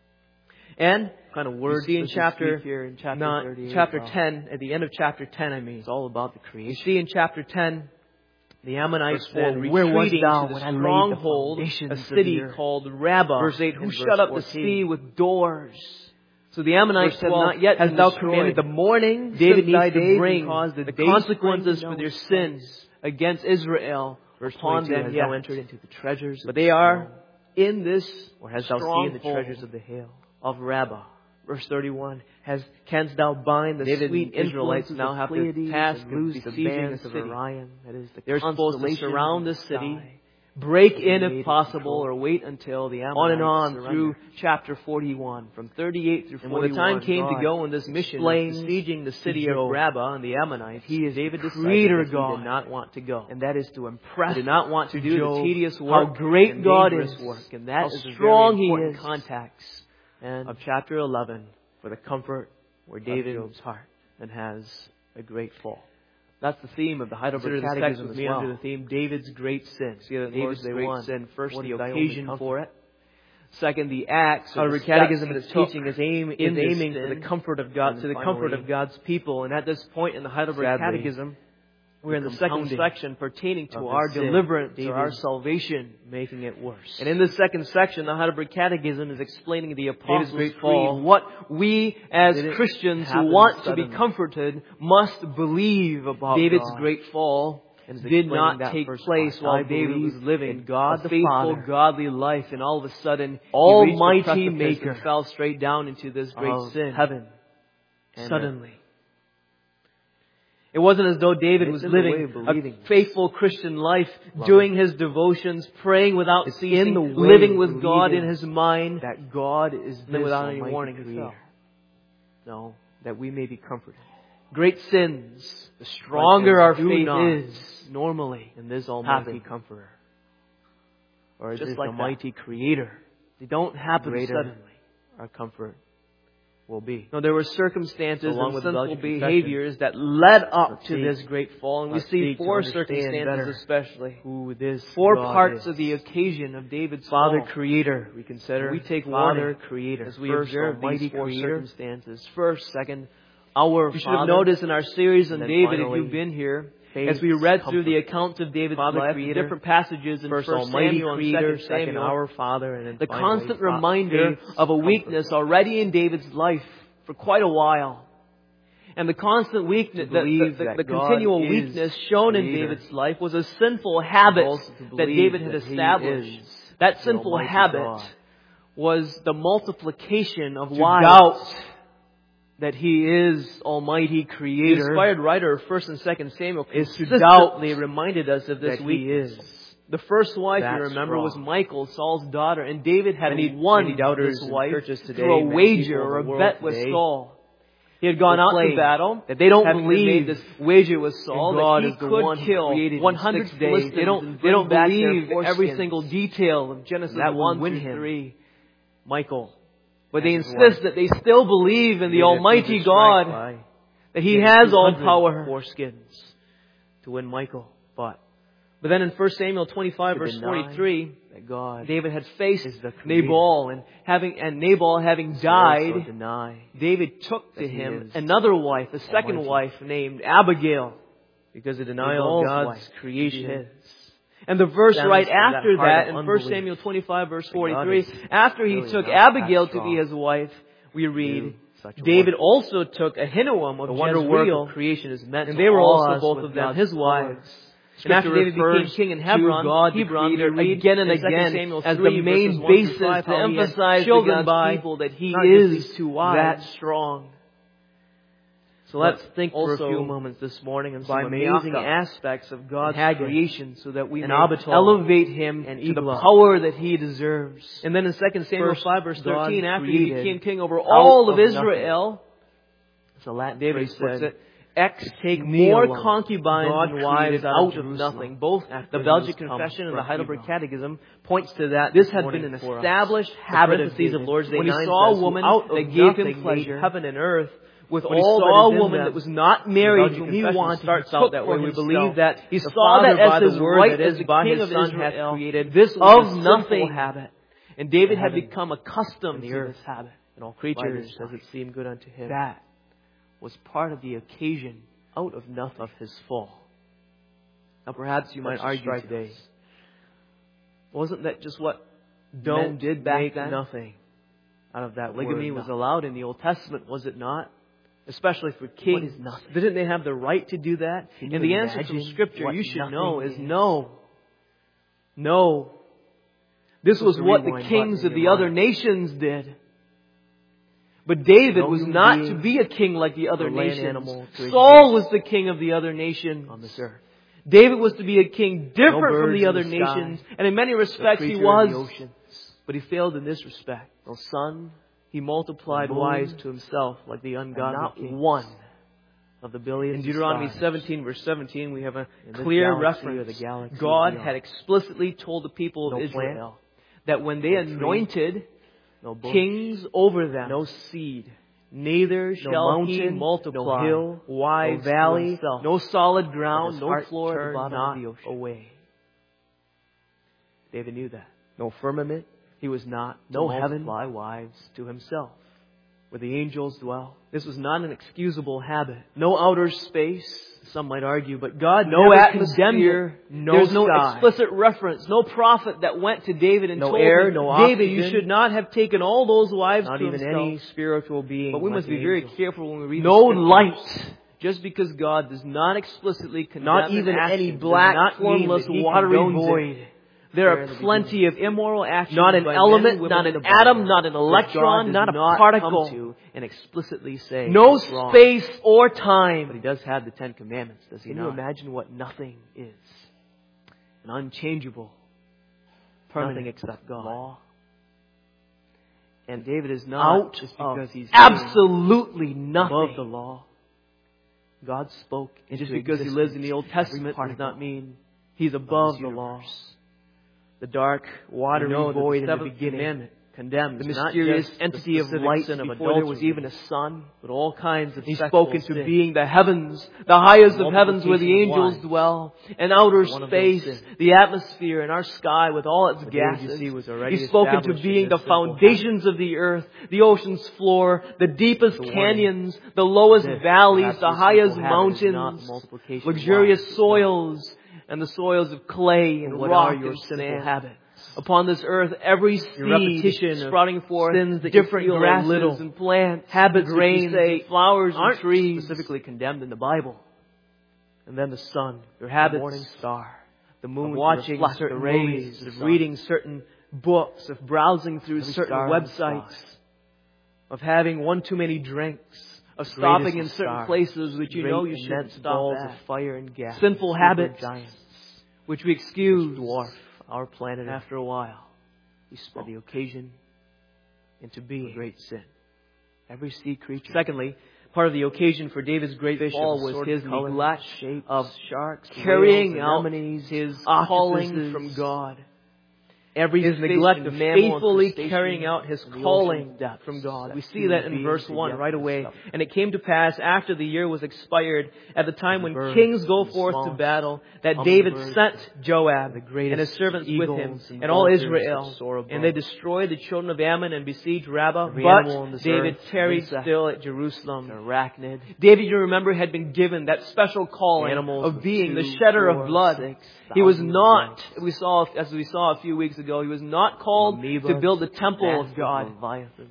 Speaker 1: And
Speaker 2: What kind of
Speaker 1: you
Speaker 2: words
Speaker 1: see in
Speaker 2: does he
Speaker 1: chapter,
Speaker 2: speak here in chapter
Speaker 1: nine,
Speaker 2: thirty-eight?
Speaker 1: chapter
Speaker 2: Wow.
Speaker 1: ten, at the end of chapter ten I mean.
Speaker 2: It's all about the
Speaker 1: You
Speaker 2: creation.
Speaker 1: see in chapter ten, the Ammonites
Speaker 2: Verse four,
Speaker 1: then
Speaker 2: "Where was
Speaker 1: retreating
Speaker 2: thou
Speaker 1: to the
Speaker 2: when I laid the
Speaker 1: stronghold,
Speaker 2: foundations
Speaker 1: a
Speaker 2: of the
Speaker 1: city
Speaker 2: earth?"
Speaker 1: called Rabbah.
Speaker 2: Verse eight
Speaker 1: who
Speaker 2: and
Speaker 1: shut
Speaker 2: verse
Speaker 1: up the
Speaker 2: fourteen.
Speaker 1: sea with doors. So the Ammonites
Speaker 2: Verse
Speaker 1: have
Speaker 2: twelve,
Speaker 1: not yet
Speaker 2: "Hast
Speaker 1: been
Speaker 2: thou
Speaker 1: destroyed.
Speaker 2: commanded the morning
Speaker 1: David
Speaker 2: since thy
Speaker 1: needs to
Speaker 2: days
Speaker 1: bring
Speaker 2: and caused the
Speaker 1: the
Speaker 2: day
Speaker 1: consequences
Speaker 2: spring
Speaker 1: for
Speaker 2: to
Speaker 1: their
Speaker 2: know
Speaker 1: sins against Israel
Speaker 2: Verse
Speaker 1: upon
Speaker 2: twenty-two,
Speaker 1: them
Speaker 2: "Hast
Speaker 1: yet.
Speaker 2: thou entered into the treasures of
Speaker 1: But
Speaker 2: the
Speaker 1: they are
Speaker 2: snow?
Speaker 1: in this
Speaker 2: Or hast thou seen the
Speaker 1: stronghold
Speaker 2: treasures of the hail?"
Speaker 1: of Rabbah. Verse thirty-one, Has, canst thou bind the
Speaker 2: David
Speaker 1: sweet
Speaker 2: and Israelites
Speaker 1: influences
Speaker 2: now
Speaker 1: of
Speaker 2: have
Speaker 1: Pleiades
Speaker 2: to pass
Speaker 1: and
Speaker 2: the
Speaker 1: loose the
Speaker 2: besieging
Speaker 1: bands
Speaker 2: of
Speaker 1: city?
Speaker 2: Orion, that is the
Speaker 1: They're supposed to
Speaker 2: constellation
Speaker 1: surround the
Speaker 2: in the
Speaker 1: city,
Speaker 2: sky.
Speaker 1: break
Speaker 2: They
Speaker 1: in
Speaker 2: made
Speaker 1: if
Speaker 2: it
Speaker 1: possible,
Speaker 2: control.
Speaker 1: or wait until the Ammonites
Speaker 2: On and on
Speaker 1: surrender.
Speaker 2: through
Speaker 1: chapter forty-one, from thirty-eight through
Speaker 2: And
Speaker 1: forty-one.
Speaker 2: when the time came
Speaker 1: God
Speaker 2: to go on this mission of
Speaker 1: explains
Speaker 2: besieging the
Speaker 1: to
Speaker 2: city of
Speaker 1: Job
Speaker 2: Rabbah and the Ammonites,
Speaker 1: He is
Speaker 2: David
Speaker 1: the
Speaker 2: decided
Speaker 1: creator
Speaker 2: that he
Speaker 1: God.
Speaker 2: did not want to go.
Speaker 1: and that is to impress
Speaker 2: He did not want to do
Speaker 1: Job
Speaker 2: the tedious
Speaker 1: how
Speaker 2: work
Speaker 1: great
Speaker 2: and
Speaker 1: God
Speaker 2: dangerous
Speaker 1: is,
Speaker 2: work, and
Speaker 1: how
Speaker 2: that is a
Speaker 1: strong
Speaker 2: very
Speaker 1: He
Speaker 2: important
Speaker 1: is.
Speaker 2: context
Speaker 1: and
Speaker 2: of chapter eleven
Speaker 1: for the comfort
Speaker 2: where
Speaker 1: of
Speaker 2: David
Speaker 1: Job's heart.
Speaker 2: and has a great fall. That's the theme of the Heidelberg
Speaker 1: Consider this text
Speaker 2: Catechism
Speaker 1: with
Speaker 2: as
Speaker 1: me
Speaker 2: well.
Speaker 1: under the theme David's great sin. See that in
Speaker 2: David's
Speaker 1: Lord's
Speaker 2: great
Speaker 1: one.
Speaker 2: sin. First,
Speaker 1: What
Speaker 2: the
Speaker 1: is thy only
Speaker 2: occasion
Speaker 1: comfort?
Speaker 2: for it. Second, the acts. or the
Speaker 1: Heidelberg
Speaker 2: steps
Speaker 1: Catechism
Speaker 2: he
Speaker 1: and its
Speaker 2: took
Speaker 1: teaching is, aim, is
Speaker 2: in this
Speaker 1: aiming for the
Speaker 2: sin.
Speaker 1: comfort of God,
Speaker 2: And
Speaker 1: to the
Speaker 2: then
Speaker 1: comfort
Speaker 2: finally,
Speaker 1: of God's people. And at this point in the Heidelberg
Speaker 2: sadly,
Speaker 1: Catechism, we're in the second
Speaker 2: compounding
Speaker 1: section pertaining to
Speaker 2: of
Speaker 1: our
Speaker 2: the sin.
Speaker 1: deliverance
Speaker 2: David
Speaker 1: or our salvation.
Speaker 2: making it worse.
Speaker 1: And in this second section, the Heidelberg Catechism is explaining the Apostles'
Speaker 2: great
Speaker 1: Creed,
Speaker 2: fall
Speaker 1: what we as
Speaker 2: didn't
Speaker 1: Christians who
Speaker 2: happen
Speaker 1: want to
Speaker 2: suddenly.
Speaker 1: be comforted must believe about
Speaker 2: David's
Speaker 1: God.
Speaker 2: great fall
Speaker 1: And
Speaker 2: is
Speaker 1: did
Speaker 2: explaining
Speaker 1: not
Speaker 2: that
Speaker 1: take
Speaker 2: first
Speaker 1: place
Speaker 2: part.
Speaker 1: while
Speaker 2: I
Speaker 1: David was
Speaker 2: believe
Speaker 1: living
Speaker 2: in God
Speaker 1: a
Speaker 2: the
Speaker 1: faithful,
Speaker 2: Father,
Speaker 1: godly life, and all of a sudden,
Speaker 2: Almighty
Speaker 1: he reached the precipice
Speaker 2: Maker
Speaker 1: and fell straight down into this great
Speaker 2: of
Speaker 1: sin.
Speaker 2: heaven and
Speaker 1: Suddenly. It wasn't as though David
Speaker 2: It's
Speaker 1: was
Speaker 2: in the way
Speaker 1: living
Speaker 2: of believing.
Speaker 1: a faithful Christian life,
Speaker 2: Love
Speaker 1: doing his devotions, praying without
Speaker 2: It's
Speaker 1: ceasing,
Speaker 2: in the way
Speaker 1: living
Speaker 2: of
Speaker 1: with God in
Speaker 2: believing
Speaker 1: his mind,
Speaker 2: that God is
Speaker 1: and then
Speaker 2: this
Speaker 1: without any
Speaker 2: Almighty
Speaker 1: warning he
Speaker 2: Creator.
Speaker 1: fell.
Speaker 2: No, that we may be comforted.
Speaker 1: Great sins, the stronger
Speaker 2: But
Speaker 1: our
Speaker 2: they do
Speaker 1: faith
Speaker 2: not
Speaker 1: is, normally,
Speaker 2: in this Almighty
Speaker 1: happen.
Speaker 2: Comforter, or
Speaker 1: Just
Speaker 2: this
Speaker 1: like
Speaker 2: Almighty Creator,
Speaker 1: They don't happen
Speaker 2: greater
Speaker 1: suddenly.
Speaker 2: our comfort will be.
Speaker 1: No, there were circumstances
Speaker 2: So along
Speaker 1: and
Speaker 2: with the
Speaker 1: sinful
Speaker 2: Belgian Confession,
Speaker 1: behaviors that led up
Speaker 2: let's
Speaker 1: to
Speaker 2: seek-
Speaker 1: this great fall. And we
Speaker 2: let's
Speaker 1: see
Speaker 2: seek to
Speaker 1: four
Speaker 2: understand
Speaker 1: circumstances
Speaker 2: better
Speaker 1: especially.
Speaker 2: Who this
Speaker 1: Four
Speaker 2: God
Speaker 1: parts
Speaker 2: is.
Speaker 1: of the occasion of David's
Speaker 2: Father
Speaker 1: fall.
Speaker 2: Creator, we consider.
Speaker 1: We take
Speaker 2: Father
Speaker 1: warning
Speaker 2: Creator,
Speaker 1: as we
Speaker 2: first
Speaker 1: observe
Speaker 2: Almighty
Speaker 1: these four
Speaker 2: Creator,
Speaker 1: circumstances. First,
Speaker 2: second, our
Speaker 1: you should have
Speaker 2: Father,
Speaker 1: noticed in our series on
Speaker 2: and then
Speaker 1: David, if
Speaker 2: finally,
Speaker 1: you've been here,
Speaker 2: faith's
Speaker 1: as we read through
Speaker 2: comfort.
Speaker 1: the accounts of David's
Speaker 2: Father
Speaker 1: life,
Speaker 2: Creator,
Speaker 1: different passages in
Speaker 2: first
Speaker 1: First
Speaker 2: Almighty
Speaker 1: Samuel and
Speaker 2: Creator,
Speaker 1: Second
Speaker 2: second
Speaker 1: Samuel,
Speaker 2: our Father, and then
Speaker 1: the
Speaker 2: finally,
Speaker 1: constant
Speaker 2: Fa-
Speaker 1: reminder
Speaker 2: faith's
Speaker 1: of a
Speaker 2: comfort.
Speaker 1: weakness already in David's life for quite a while. And the constant weakness,
Speaker 2: To
Speaker 1: the,
Speaker 2: believe
Speaker 1: the, the,
Speaker 2: that
Speaker 1: the
Speaker 2: God
Speaker 1: continual
Speaker 2: is
Speaker 1: weakness shown in
Speaker 2: Creator.
Speaker 1: David's life was a sinful habit
Speaker 2: Also to
Speaker 1: that
Speaker 2: believe
Speaker 1: David had
Speaker 2: that He
Speaker 1: established.
Speaker 2: is
Speaker 1: That
Speaker 2: the
Speaker 1: sinful
Speaker 2: Almighty
Speaker 1: habit
Speaker 2: God.
Speaker 1: was the multiplication of
Speaker 2: To
Speaker 1: wives.
Speaker 2: doubt that He is Almighty
Speaker 1: The
Speaker 2: Creator
Speaker 1: inspired writer of First and Second Samuel
Speaker 2: is to
Speaker 1: consistently
Speaker 2: doubt
Speaker 1: reminded us of this
Speaker 2: that He
Speaker 1: weakness.
Speaker 2: is
Speaker 1: The first wife,
Speaker 2: that
Speaker 1: you remember, was
Speaker 2: strong.
Speaker 1: Michal, Saul's daughter, and David had
Speaker 2: Many-
Speaker 1: won
Speaker 2: many doubters
Speaker 1: this
Speaker 2: in
Speaker 1: wife
Speaker 2: churches today,
Speaker 1: through a
Speaker 2: many
Speaker 1: wager
Speaker 2: people in
Speaker 1: or
Speaker 2: the
Speaker 1: a
Speaker 2: world
Speaker 1: bet with
Speaker 2: today
Speaker 1: Saul. He had gone out to
Speaker 2: proclaim
Speaker 1: battle.
Speaker 2: that they don't
Speaker 1: having
Speaker 2: believe
Speaker 1: made this wager with Saul
Speaker 2: in God
Speaker 1: that he
Speaker 2: is the
Speaker 1: could
Speaker 2: one who
Speaker 1: kill
Speaker 2: created in
Speaker 1: one hundred
Speaker 2: six days.
Speaker 1: Philistines.
Speaker 2: They don't-
Speaker 1: and
Speaker 2: they don't
Speaker 1: bring back their
Speaker 2: believe
Speaker 1: every
Speaker 2: foreskins.
Speaker 1: single detail of Genesis
Speaker 2: That would
Speaker 1: one
Speaker 2: win
Speaker 1: through
Speaker 2: him.
Speaker 1: three.
Speaker 2: Michael.
Speaker 1: But they
Speaker 2: and his
Speaker 1: insist
Speaker 2: wife.
Speaker 1: that they still believe in the
Speaker 2: David
Speaker 1: Almighty
Speaker 2: was struck
Speaker 1: God,
Speaker 2: by
Speaker 1: that He
Speaker 2: getting
Speaker 1: has all
Speaker 2: two hundred
Speaker 1: power.
Speaker 2: foreskins to win Michael, but
Speaker 1: But then in First Samuel twenty-five,
Speaker 2: to
Speaker 1: verse
Speaker 2: deny
Speaker 1: forty-three,
Speaker 2: that God
Speaker 1: David had faced
Speaker 2: is the Creator.
Speaker 1: Nabal, and having and Nabal having
Speaker 2: to also
Speaker 1: died,
Speaker 2: deny
Speaker 1: David took to
Speaker 2: that he
Speaker 1: him
Speaker 2: is
Speaker 1: another wife, a second
Speaker 2: Almighty.
Speaker 1: wife named Abigail.
Speaker 2: because the denial of
Speaker 1: Nabal's
Speaker 2: God's
Speaker 1: wife
Speaker 2: creation.
Speaker 1: is. And the verse
Speaker 2: stems
Speaker 1: right
Speaker 2: from that
Speaker 1: after
Speaker 2: heart
Speaker 1: that,
Speaker 2: of
Speaker 1: in First
Speaker 2: unbelief.
Speaker 1: Samuel twenty-five, verse
Speaker 2: That God
Speaker 1: forty-three,
Speaker 2: is
Speaker 1: after he
Speaker 2: really
Speaker 1: took
Speaker 2: not that
Speaker 1: Abigail to be
Speaker 2: strong
Speaker 1: his wife, we read,
Speaker 2: do such a
Speaker 1: David
Speaker 2: work.
Speaker 1: also took Ahinoam of
Speaker 2: The wonder work
Speaker 1: Jezreel,
Speaker 2: of creation is meant
Speaker 1: and
Speaker 2: to
Speaker 1: they were
Speaker 2: awe
Speaker 1: also
Speaker 2: us
Speaker 1: both
Speaker 2: with
Speaker 1: of them
Speaker 2: God's
Speaker 1: his
Speaker 2: power.
Speaker 1: wives. And after
Speaker 2: Scripture
Speaker 1: David became
Speaker 2: refers
Speaker 1: king in
Speaker 2: to
Speaker 1: Hebron,
Speaker 2: God the
Speaker 1: Hebron we
Speaker 2: Creator
Speaker 1: read
Speaker 2: again and
Speaker 1: in Second
Speaker 2: again
Speaker 1: Samuel
Speaker 2: as
Speaker 1: three,
Speaker 2: the main
Speaker 1: verses one through
Speaker 2: basis
Speaker 1: five,
Speaker 2: to
Speaker 1: how he had
Speaker 2: emphasize to
Speaker 1: children
Speaker 2: God's
Speaker 1: by
Speaker 2: people that He
Speaker 1: not just
Speaker 2: is
Speaker 1: these two
Speaker 2: that
Speaker 1: wives.
Speaker 2: strong.
Speaker 1: So
Speaker 2: Let's
Speaker 1: let's
Speaker 2: think
Speaker 1: also
Speaker 2: for a few moments this morning on
Speaker 1: by
Speaker 2: some
Speaker 1: amazing
Speaker 2: amazing
Speaker 1: aspects of God's
Speaker 2: Haggai,
Speaker 1: creation so that we
Speaker 2: and
Speaker 1: may
Speaker 2: Abital,
Speaker 1: elevate Him
Speaker 2: and
Speaker 1: to the
Speaker 2: Eglah.
Speaker 1: power that He deserves. And then in Second Samuel
Speaker 2: First,
Speaker 1: five, verse
Speaker 2: God
Speaker 1: thirteen, after He
Speaker 2: created
Speaker 1: became king over all of
Speaker 2: of
Speaker 1: Israel,
Speaker 2: It's a Latin
Speaker 1: David
Speaker 2: phrase
Speaker 1: puts
Speaker 2: said,
Speaker 1: it, X
Speaker 2: Take
Speaker 1: take
Speaker 2: me
Speaker 1: more
Speaker 2: alone.
Speaker 1: concubines
Speaker 2: God
Speaker 1: and wives
Speaker 2: created
Speaker 1: out of
Speaker 2: Jerusalem
Speaker 1: nothing. Both
Speaker 2: after
Speaker 1: the
Speaker 2: he
Speaker 1: Belgic
Speaker 2: was come
Speaker 1: Confession and the
Speaker 2: from
Speaker 1: Heidelberg
Speaker 2: Hebron.
Speaker 1: Catechism points to that.
Speaker 2: This
Speaker 1: This
Speaker 2: had
Speaker 1: had been
Speaker 2: been
Speaker 1: an
Speaker 2: for us.
Speaker 1: established
Speaker 2: The
Speaker 1: habit of
Speaker 2: parentheses of
Speaker 1: David.
Speaker 2: Lord's Day
Speaker 1: When he
Speaker 2: nine
Speaker 1: saw a
Speaker 2: says,
Speaker 1: woman
Speaker 2: "Out
Speaker 1: that
Speaker 2: of
Speaker 1: gave him
Speaker 2: nothing
Speaker 1: pleasure,
Speaker 2: made
Speaker 1: heaven and earth, with
Speaker 2: when he
Speaker 1: all
Speaker 2: saw
Speaker 1: that
Speaker 2: a
Speaker 1: is in
Speaker 2: woman
Speaker 1: them,
Speaker 2: that
Speaker 1: was not married,
Speaker 2: Belgian
Speaker 1: whom he
Speaker 2: Confession
Speaker 1: wanted,
Speaker 2: starts
Speaker 1: took
Speaker 2: out that way.
Speaker 1: for
Speaker 2: We
Speaker 1: himself.
Speaker 2: believe that
Speaker 1: he
Speaker 2: the
Speaker 1: saw
Speaker 2: Father,
Speaker 1: that as
Speaker 2: by the
Speaker 1: his
Speaker 2: word
Speaker 1: right
Speaker 2: that
Speaker 1: as
Speaker 2: is
Speaker 1: the
Speaker 2: by
Speaker 1: king
Speaker 2: his
Speaker 1: of
Speaker 2: Son, hath
Speaker 1: Israel,
Speaker 2: created
Speaker 1: this
Speaker 2: of
Speaker 1: was a
Speaker 2: nothing
Speaker 1: sinful habit. And David
Speaker 2: the
Speaker 1: had
Speaker 2: heaven
Speaker 1: become accustomed
Speaker 2: and the
Speaker 1: to
Speaker 2: earth.
Speaker 1: this habit.
Speaker 2: and all
Speaker 1: By
Speaker 2: creatures
Speaker 1: this
Speaker 2: as
Speaker 1: time.
Speaker 2: it seemed good unto Him.
Speaker 1: That was part of the occasion
Speaker 2: out of nothing of His fall.
Speaker 1: Now perhaps you might
Speaker 2: Let's
Speaker 1: argue
Speaker 2: strike
Speaker 1: today,
Speaker 2: us.
Speaker 1: wasn't that just what
Speaker 2: Don't
Speaker 1: men did back
Speaker 2: make
Speaker 1: then?
Speaker 2: nothing out of that
Speaker 1: Polygamy
Speaker 2: word,
Speaker 1: was
Speaker 2: nothing.
Speaker 1: allowed in the Old Testament, was it not? Especially for
Speaker 2: What
Speaker 1: kings.
Speaker 2: is nothing?
Speaker 1: Didn't they have the right to do that?
Speaker 2: Can you
Speaker 1: And the answer from
Speaker 2: imagine
Speaker 1: Scripture,
Speaker 2: what
Speaker 1: you should
Speaker 2: nothing
Speaker 1: know, is
Speaker 2: is?
Speaker 1: no. No. This
Speaker 2: Supposed
Speaker 1: was
Speaker 2: to
Speaker 1: what the
Speaker 2: rewind
Speaker 1: kings
Speaker 2: button
Speaker 1: of
Speaker 2: in
Speaker 1: the
Speaker 2: your
Speaker 1: other
Speaker 2: mind.
Speaker 1: nations did. But David
Speaker 2: No
Speaker 1: was
Speaker 2: human
Speaker 1: not
Speaker 2: being
Speaker 1: to be a king like the other
Speaker 2: or land
Speaker 1: nations.
Speaker 2: animal to
Speaker 1: Saul
Speaker 2: exist
Speaker 1: was the king of the other nations.
Speaker 2: on this earth.
Speaker 1: David was to be a king different
Speaker 2: No
Speaker 1: from
Speaker 2: birds
Speaker 1: the
Speaker 2: in
Speaker 1: other
Speaker 2: the sky.
Speaker 1: nations. And in many
Speaker 2: The
Speaker 1: respects he
Speaker 2: creature
Speaker 1: was.
Speaker 2: in the oceans.
Speaker 1: But he failed in this respect.
Speaker 2: No sun,
Speaker 1: He multiplied
Speaker 2: The moon,
Speaker 1: wives to himself like the
Speaker 2: and
Speaker 1: ungodly
Speaker 2: not
Speaker 1: kings.
Speaker 2: one of the billions
Speaker 1: In
Speaker 2: of
Speaker 1: Deuteronomy
Speaker 2: stars
Speaker 1: seventeen, verse seventeen, we have a
Speaker 2: in this
Speaker 1: clear
Speaker 2: galaxy or
Speaker 1: reference.
Speaker 2: the galaxy
Speaker 1: God
Speaker 2: beyond.
Speaker 1: had explicitly told the people of
Speaker 2: No
Speaker 1: Israel
Speaker 2: plant,
Speaker 1: that when they
Speaker 2: no tree,
Speaker 1: anointed
Speaker 2: no bush,
Speaker 1: kings over them,
Speaker 2: no seed,
Speaker 1: Neither
Speaker 2: no
Speaker 1: shall
Speaker 2: mountain,
Speaker 1: he multiply
Speaker 2: no hill,
Speaker 1: wives
Speaker 2: no valley,
Speaker 1: to himself,
Speaker 2: no solid ground,
Speaker 1: his
Speaker 2: no
Speaker 1: heart
Speaker 2: floor at the
Speaker 1: turn
Speaker 2: bottom
Speaker 1: not
Speaker 2: of the ocean.
Speaker 1: away.
Speaker 2: David knew that. No firmament.
Speaker 1: He was not
Speaker 2: No
Speaker 1: to
Speaker 2: heaven.
Speaker 1: multiply wives to himself,
Speaker 2: Where the angels dwell.
Speaker 1: This was not an excusable habit.
Speaker 2: No outer space, some might argue, but God
Speaker 1: No
Speaker 2: never
Speaker 1: atmosphere,
Speaker 2: condemned it.
Speaker 1: no
Speaker 2: There's no
Speaker 1: sky.
Speaker 2: explicit reference, no prophet that went to David and
Speaker 1: No
Speaker 2: told
Speaker 1: air,
Speaker 2: him,
Speaker 1: no
Speaker 2: David, you
Speaker 1: oxygen,
Speaker 2: should not have taken all those wives
Speaker 1: not
Speaker 2: to
Speaker 1: even
Speaker 2: himself.
Speaker 1: any spiritual being.
Speaker 2: But we
Speaker 1: like
Speaker 2: must be
Speaker 1: an
Speaker 2: very
Speaker 1: angel.
Speaker 2: careful when we read
Speaker 1: No
Speaker 2: the Scriptures.
Speaker 1: light.
Speaker 2: Just because God does not explicitly condemn
Speaker 1: Not
Speaker 2: an
Speaker 1: even
Speaker 2: action
Speaker 1: any
Speaker 2: does
Speaker 1: black,
Speaker 2: not mean
Speaker 1: formless,
Speaker 2: that He
Speaker 1: watery
Speaker 2: condones it.
Speaker 1: void.
Speaker 2: There
Speaker 1: There
Speaker 2: are
Speaker 1: in the
Speaker 2: plenty of immoral actions
Speaker 1: Not an
Speaker 2: by
Speaker 1: element,
Speaker 2: men and women
Speaker 1: not
Speaker 2: in
Speaker 1: an
Speaker 2: the Bible
Speaker 1: atom, not an
Speaker 2: that
Speaker 1: electron,
Speaker 2: God
Speaker 1: not a
Speaker 2: does not
Speaker 1: particle.
Speaker 2: come to and explicitly say
Speaker 1: No
Speaker 2: it's wrong.
Speaker 1: space or
Speaker 2: But He
Speaker 1: time.
Speaker 2: does have the Ten Commandments, does He
Speaker 1: Can
Speaker 2: not?
Speaker 1: you imagine what nothing is?
Speaker 2: An unchangeable,
Speaker 1: Nothing
Speaker 2: permanent
Speaker 1: except God.
Speaker 2: law.
Speaker 1: And David is not
Speaker 2: Out
Speaker 1: just
Speaker 2: of
Speaker 1: because he's
Speaker 2: absolutely nothing
Speaker 1: above the law. God spoke
Speaker 2: And
Speaker 1: into
Speaker 2: just because He
Speaker 1: existence
Speaker 2: lives in the Old
Speaker 1: every
Speaker 2: Testament does
Speaker 1: particle
Speaker 2: not mean
Speaker 1: He's above
Speaker 2: this
Speaker 1: the
Speaker 2: universe.
Speaker 1: law. The dark, watery
Speaker 2: We know that
Speaker 1: void
Speaker 2: the
Speaker 1: in the
Speaker 2: seventh
Speaker 1: beginning
Speaker 2: commandment
Speaker 1: condemns
Speaker 2: the
Speaker 1: not
Speaker 2: mysterious
Speaker 1: just
Speaker 2: entity
Speaker 1: the
Speaker 2: of
Speaker 1: specific
Speaker 2: light
Speaker 1: sin of
Speaker 2: before there was
Speaker 1: adultery,
Speaker 2: even a sun,
Speaker 1: but all kinds of
Speaker 2: He
Speaker 1: sexual
Speaker 2: spoke into
Speaker 1: sin.
Speaker 2: being the heavens, the highest of heavens where the
Speaker 1: Multiplication of
Speaker 2: angels
Speaker 1: wives.
Speaker 2: dwell, and outer
Speaker 1: One of those
Speaker 2: space,
Speaker 1: sins.
Speaker 2: the atmosphere, and our sky with all its
Speaker 1: But David, you
Speaker 2: gases.
Speaker 1: see, was already
Speaker 2: He spoke into
Speaker 1: established in
Speaker 2: being the
Speaker 1: this simple
Speaker 2: foundations of the earth, the ocean's floor, the deepest
Speaker 1: The warning
Speaker 2: canyons, the lowest
Speaker 1: This,
Speaker 2: valleys,
Speaker 1: perhaps
Speaker 2: the
Speaker 1: this
Speaker 2: highest
Speaker 1: simple habit is not
Speaker 2: mountains,
Speaker 1: multiplication of
Speaker 2: luxurious
Speaker 1: wives.
Speaker 2: soils, and the soils of clay and
Speaker 1: But what
Speaker 2: rock
Speaker 1: are your
Speaker 2: and
Speaker 1: simple
Speaker 2: sand.
Speaker 1: habits?
Speaker 2: Upon this earth, every
Speaker 1: Your
Speaker 2: seed
Speaker 1: repetition of
Speaker 2: sprouting forth
Speaker 1: sins that you
Speaker 2: different
Speaker 1: feel are
Speaker 2: grasses
Speaker 1: little.
Speaker 2: and plants,
Speaker 1: Habits that you
Speaker 2: grains,
Speaker 1: say
Speaker 2: and flowers
Speaker 1: aren't
Speaker 2: and trees,
Speaker 1: specifically condemned in the Bible.
Speaker 2: and then the sun,
Speaker 1: Your
Speaker 2: the
Speaker 1: habits,
Speaker 2: morning star, the
Speaker 1: of
Speaker 2: moon, to
Speaker 1: watching
Speaker 2: reflect
Speaker 1: certain
Speaker 2: the rays,
Speaker 1: movies,
Speaker 2: of
Speaker 1: the sun.
Speaker 2: reading certain books, of browsing through
Speaker 1: Every
Speaker 2: certain
Speaker 1: star in the
Speaker 2: websites,
Speaker 1: sky.
Speaker 2: of having one too many drinks, of
Speaker 1: Greatest
Speaker 2: stopping in
Speaker 1: of
Speaker 2: certain
Speaker 1: stars,
Speaker 2: places which you
Speaker 1: great
Speaker 2: know you shouldn't
Speaker 1: immense
Speaker 2: stop
Speaker 1: balls
Speaker 2: at,
Speaker 1: of fire and gas,
Speaker 2: sinful
Speaker 1: super
Speaker 2: habits,
Speaker 1: giants,
Speaker 2: which we excuse
Speaker 1: which dwarf our planet Earth.
Speaker 2: after a while. He
Speaker 1: At
Speaker 2: spoke
Speaker 1: the occasion
Speaker 2: into
Speaker 1: of a
Speaker 2: being.
Speaker 1: great sin. Every sea creature,
Speaker 2: Secondly, part of the occasion for David's great
Speaker 1: fish
Speaker 2: fall
Speaker 1: of a
Speaker 2: was
Speaker 1: sordid
Speaker 2: his
Speaker 1: color,
Speaker 2: neglect
Speaker 1: shapes,
Speaker 2: of
Speaker 1: sharks,
Speaker 2: carrying
Speaker 1: whales,
Speaker 2: out
Speaker 1: anemones,
Speaker 2: his
Speaker 1: octopuses,
Speaker 2: calling from God.
Speaker 1: every
Speaker 2: His
Speaker 1: fish
Speaker 2: neglect
Speaker 1: and
Speaker 2: of
Speaker 1: mammal and
Speaker 2: faithfully
Speaker 1: crustacean
Speaker 2: carrying out his
Speaker 1: in the
Speaker 2: calling
Speaker 1: ocean's depths
Speaker 2: from God.
Speaker 1: that
Speaker 2: We see
Speaker 1: human
Speaker 2: that in
Speaker 1: beings
Speaker 2: verse
Speaker 1: have
Speaker 2: one
Speaker 1: yet
Speaker 2: right
Speaker 1: to
Speaker 2: away.
Speaker 1: discover.
Speaker 2: And it came to pass after the year was expired, at the time when
Speaker 1: birds
Speaker 2: kings go
Speaker 1: and
Speaker 2: forth to
Speaker 1: small
Speaker 2: battle, that David
Speaker 1: hummingbirds,
Speaker 2: sent Joab
Speaker 1: the greatest
Speaker 2: and his servants with him
Speaker 1: eagles and
Speaker 2: and all
Speaker 1: vultures
Speaker 2: Israel.
Speaker 1: that soar above.
Speaker 2: And they destroyed the children of Ammon and besieged Rabbah.
Speaker 1: Every animal on
Speaker 2: But
Speaker 1: this
Speaker 2: David
Speaker 1: earth,
Speaker 2: tarried
Speaker 1: insect,
Speaker 2: still at Jerusalem.
Speaker 1: the arachnid,
Speaker 2: David, you remember, had been given that special calling
Speaker 1: animals
Speaker 2: of
Speaker 1: with
Speaker 2: being the
Speaker 1: two,
Speaker 2: shedder
Speaker 1: four,
Speaker 2: of blood.
Speaker 1: six
Speaker 2: He was
Speaker 1: thousand
Speaker 2: not,
Speaker 1: legs.
Speaker 2: we saw, as we saw a few weeks ago, he was not called
Speaker 1: Amoebas,
Speaker 2: to build the temple of
Speaker 1: massive
Speaker 2: God
Speaker 1: leviathans.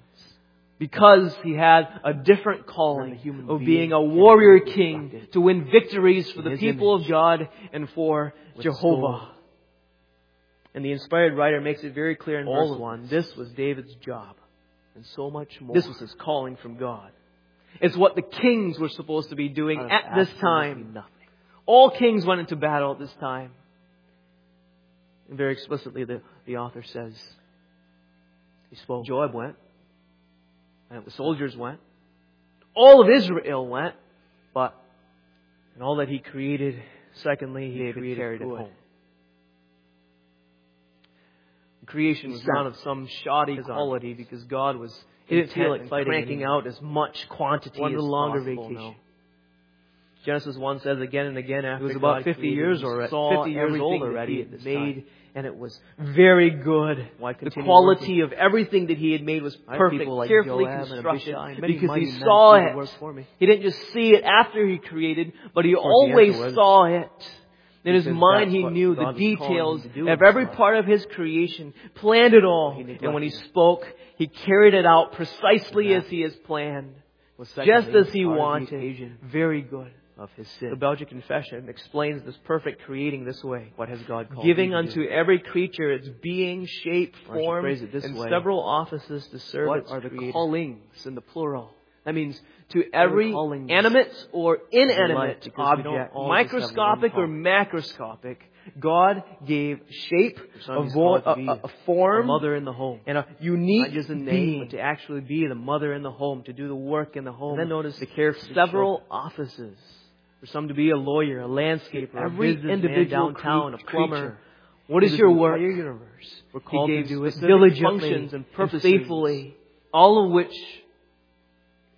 Speaker 2: because he had a different
Speaker 1: Then
Speaker 2: calling
Speaker 1: the human
Speaker 2: of
Speaker 1: being
Speaker 2: being a
Speaker 1: can
Speaker 2: warrior
Speaker 1: be
Speaker 2: king
Speaker 1: reflected
Speaker 2: to win victories for
Speaker 1: in
Speaker 2: the
Speaker 1: his
Speaker 2: people
Speaker 1: image
Speaker 2: of God and for
Speaker 1: with
Speaker 2: Jehovah.
Speaker 1: soul.
Speaker 2: And the inspired writer makes it very clear in
Speaker 1: All
Speaker 2: verse
Speaker 1: of
Speaker 2: one,
Speaker 1: this.
Speaker 2: this was David's job.
Speaker 1: And so much more.
Speaker 2: This was his calling from God. It's what the kings were supposed to be doing
Speaker 1: out of
Speaker 2: at this
Speaker 1: absolutely
Speaker 2: time.
Speaker 1: Nothing.
Speaker 2: All kings went into battle at this time. And very explicitly, the, the author says,
Speaker 1: He spoke.
Speaker 2: Joab went, and the soldiers went, all of Israel went,
Speaker 1: But
Speaker 2: and all that he created, secondly, he
Speaker 1: David
Speaker 2: created
Speaker 1: carried it
Speaker 2: good.
Speaker 1: home.
Speaker 2: Creation was
Speaker 1: He
Speaker 2: not
Speaker 1: sent
Speaker 2: of some shoddy
Speaker 1: his
Speaker 2: quality
Speaker 1: armies.
Speaker 2: because God was
Speaker 1: He didn't feel like
Speaker 2: intent
Speaker 1: fighting
Speaker 2: in cranking
Speaker 1: anymore.
Speaker 2: out as much quantity
Speaker 1: Wanted
Speaker 2: as
Speaker 1: a longer
Speaker 2: possible,
Speaker 1: vacation.
Speaker 2: no. Genesis one says again and again after
Speaker 1: It was about
Speaker 2: God
Speaker 1: fifty
Speaker 2: created,
Speaker 1: years
Speaker 2: he
Speaker 1: already-
Speaker 2: saw
Speaker 1: fifty years
Speaker 2: everything
Speaker 1: old
Speaker 2: that
Speaker 1: already
Speaker 2: he
Speaker 1: at
Speaker 2: had
Speaker 1: this
Speaker 2: made,
Speaker 1: time.
Speaker 2: and it was very good.
Speaker 1: Why
Speaker 2: The
Speaker 1: continue
Speaker 2: quality
Speaker 1: working?
Speaker 2: of everything that he had made was
Speaker 1: I have
Speaker 2: perfect,
Speaker 1: people like
Speaker 2: carefully
Speaker 1: Joab and
Speaker 2: constructed,
Speaker 1: Abishai, many
Speaker 2: because
Speaker 1: mighty
Speaker 2: he
Speaker 1: men
Speaker 2: saw
Speaker 1: do the
Speaker 2: it.
Speaker 1: work for me.
Speaker 2: He didn't just see it after he created, but he
Speaker 1: course, he
Speaker 2: always
Speaker 1: afterwards.
Speaker 2: saw it. In his
Speaker 1: Because
Speaker 2: mind,
Speaker 1: that's
Speaker 2: he
Speaker 1: what
Speaker 2: knew
Speaker 1: God
Speaker 2: the
Speaker 1: was calling him
Speaker 2: details
Speaker 1: to do
Speaker 2: of
Speaker 1: in
Speaker 2: every
Speaker 1: his life.
Speaker 2: part of his creation, planned it all.
Speaker 1: He
Speaker 2: And when he
Speaker 1: neglected it.
Speaker 2: spoke, he carried it out precisely
Speaker 1: And that
Speaker 2: as he has planned.
Speaker 1: Was
Speaker 2: Just
Speaker 1: secondly
Speaker 2: as he
Speaker 1: part of the
Speaker 2: wanted.
Speaker 1: occasion
Speaker 2: Very good.
Speaker 1: of his sin.
Speaker 2: The Belgic Confession explains this perfect creating this way.
Speaker 1: What has God called
Speaker 2: Giving
Speaker 1: you to
Speaker 2: unto
Speaker 1: do?
Speaker 2: every creature its being, shape,
Speaker 1: Or I should
Speaker 2: form,
Speaker 1: phrase it this
Speaker 2: and
Speaker 1: way.
Speaker 2: several offices to serve
Speaker 1: What
Speaker 2: its
Speaker 1: are the
Speaker 2: creator.
Speaker 1: callings in the plural?
Speaker 2: That means to every
Speaker 1: callings
Speaker 2: animate or
Speaker 1: life,
Speaker 2: inanimate
Speaker 1: because we don't
Speaker 2: object,
Speaker 1: all just have
Speaker 2: microscopic
Speaker 1: one
Speaker 2: or
Speaker 1: calling.
Speaker 2: macroscopic, God gave shape,
Speaker 1: some
Speaker 2: a,
Speaker 1: he's
Speaker 2: vo-
Speaker 1: called to
Speaker 2: a,
Speaker 1: be
Speaker 2: a, a form,
Speaker 1: a mother in the home.
Speaker 2: and a unique
Speaker 1: Not just a name,
Speaker 2: being.
Speaker 1: but to actually be the mother in the home, to do the work in the home.
Speaker 2: And then notice
Speaker 1: to care for the
Speaker 2: several
Speaker 1: children.
Speaker 2: offices. For some to be a lawyer, a landscaper,
Speaker 1: Every
Speaker 2: a businessman
Speaker 1: individual
Speaker 2: downtown, a
Speaker 1: cre-
Speaker 2: plumber.
Speaker 1: creature
Speaker 2: What is
Speaker 1: in
Speaker 2: your
Speaker 1: the
Speaker 2: work?
Speaker 1: entire universe. We're
Speaker 2: He
Speaker 1: called
Speaker 2: gave
Speaker 1: to do it
Speaker 2: specific
Speaker 1: diligently
Speaker 2: functions and
Speaker 1: and
Speaker 2: purposes,
Speaker 1: faithfully.
Speaker 2: all of which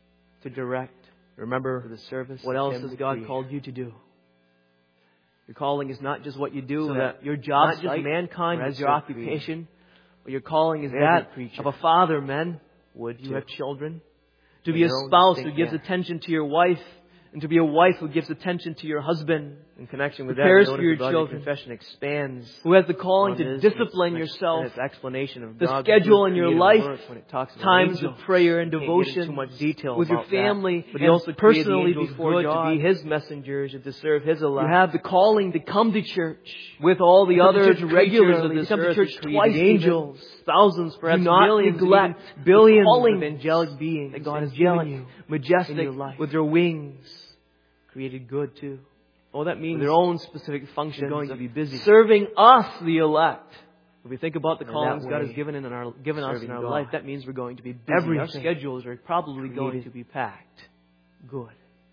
Speaker 1: to direct. Remember
Speaker 2: for the service.
Speaker 1: what else
Speaker 2: Him
Speaker 1: has
Speaker 2: who
Speaker 1: God
Speaker 2: created.
Speaker 1: called you to do. Your calling is not just what you do,
Speaker 2: So
Speaker 1: at
Speaker 2: that
Speaker 1: your job,
Speaker 2: not just
Speaker 1: site,
Speaker 2: mankind,
Speaker 1: or
Speaker 2: but
Speaker 1: as your
Speaker 2: your
Speaker 1: occupation. But your calling is
Speaker 2: Every
Speaker 1: that
Speaker 2: creature
Speaker 1: of a father, men.
Speaker 2: would
Speaker 1: You
Speaker 2: too.
Speaker 1: have children. To
Speaker 2: In
Speaker 1: be a
Speaker 2: their own
Speaker 1: spouse who
Speaker 2: distinct
Speaker 1: gives
Speaker 2: manner.
Speaker 1: attention to your wife, and to be a wife who gives attention to your husband.
Speaker 2: In connection with
Speaker 1: Prepares
Speaker 2: that,
Speaker 1: for
Speaker 2: notice
Speaker 1: your
Speaker 2: about
Speaker 1: children.
Speaker 2: confession expands
Speaker 1: Who has the calling
Speaker 2: on
Speaker 1: to
Speaker 2: this,
Speaker 1: discipline
Speaker 2: and its,
Speaker 1: yourself.
Speaker 2: and its explanation of
Speaker 1: The
Speaker 2: God's
Speaker 1: schedule
Speaker 2: good
Speaker 1: in your
Speaker 2: creative
Speaker 1: life,
Speaker 2: works when it talks about
Speaker 1: times
Speaker 2: angels.
Speaker 1: of prayer and
Speaker 2: We can't get into
Speaker 1: devotion
Speaker 2: too much detail
Speaker 1: with your
Speaker 2: about that.
Speaker 1: family,
Speaker 2: But he
Speaker 1: and
Speaker 2: also created the
Speaker 1: personally
Speaker 2: angels
Speaker 1: before
Speaker 2: good
Speaker 1: God.
Speaker 2: to be His messengers and to serve His elect.
Speaker 1: You have the calling to come to church with all the
Speaker 2: You come to
Speaker 1: other
Speaker 2: church
Speaker 1: creatures
Speaker 2: regularly.
Speaker 1: of
Speaker 2: You
Speaker 1: this
Speaker 2: come to
Speaker 1: earth.
Speaker 2: church
Speaker 1: He
Speaker 2: twice
Speaker 1: created
Speaker 2: even.
Speaker 1: angels,
Speaker 2: Thousands, perhaps
Speaker 1: Do not
Speaker 2: millions,
Speaker 1: neglect
Speaker 2: even billions
Speaker 1: the callings
Speaker 2: of angelic beings
Speaker 1: that God has
Speaker 2: angelic,
Speaker 1: given you, in
Speaker 2: majestic
Speaker 1: your life.
Speaker 2: with their wings, created good too.
Speaker 1: Oh, that
Speaker 2: With
Speaker 1: means
Speaker 2: their own specific functions,
Speaker 1: you're going to
Speaker 2: of
Speaker 1: be busy
Speaker 2: serving us, the elect.
Speaker 1: If we think about the
Speaker 2: And in
Speaker 1: callings
Speaker 2: that
Speaker 1: God
Speaker 2: way,
Speaker 1: has given in our given us in
Speaker 2: serving
Speaker 1: our
Speaker 2: God.
Speaker 1: life, that means we're going to be busy.
Speaker 2: Everything
Speaker 1: Our schedules are probably going
Speaker 2: created
Speaker 1: to be packed.
Speaker 2: good.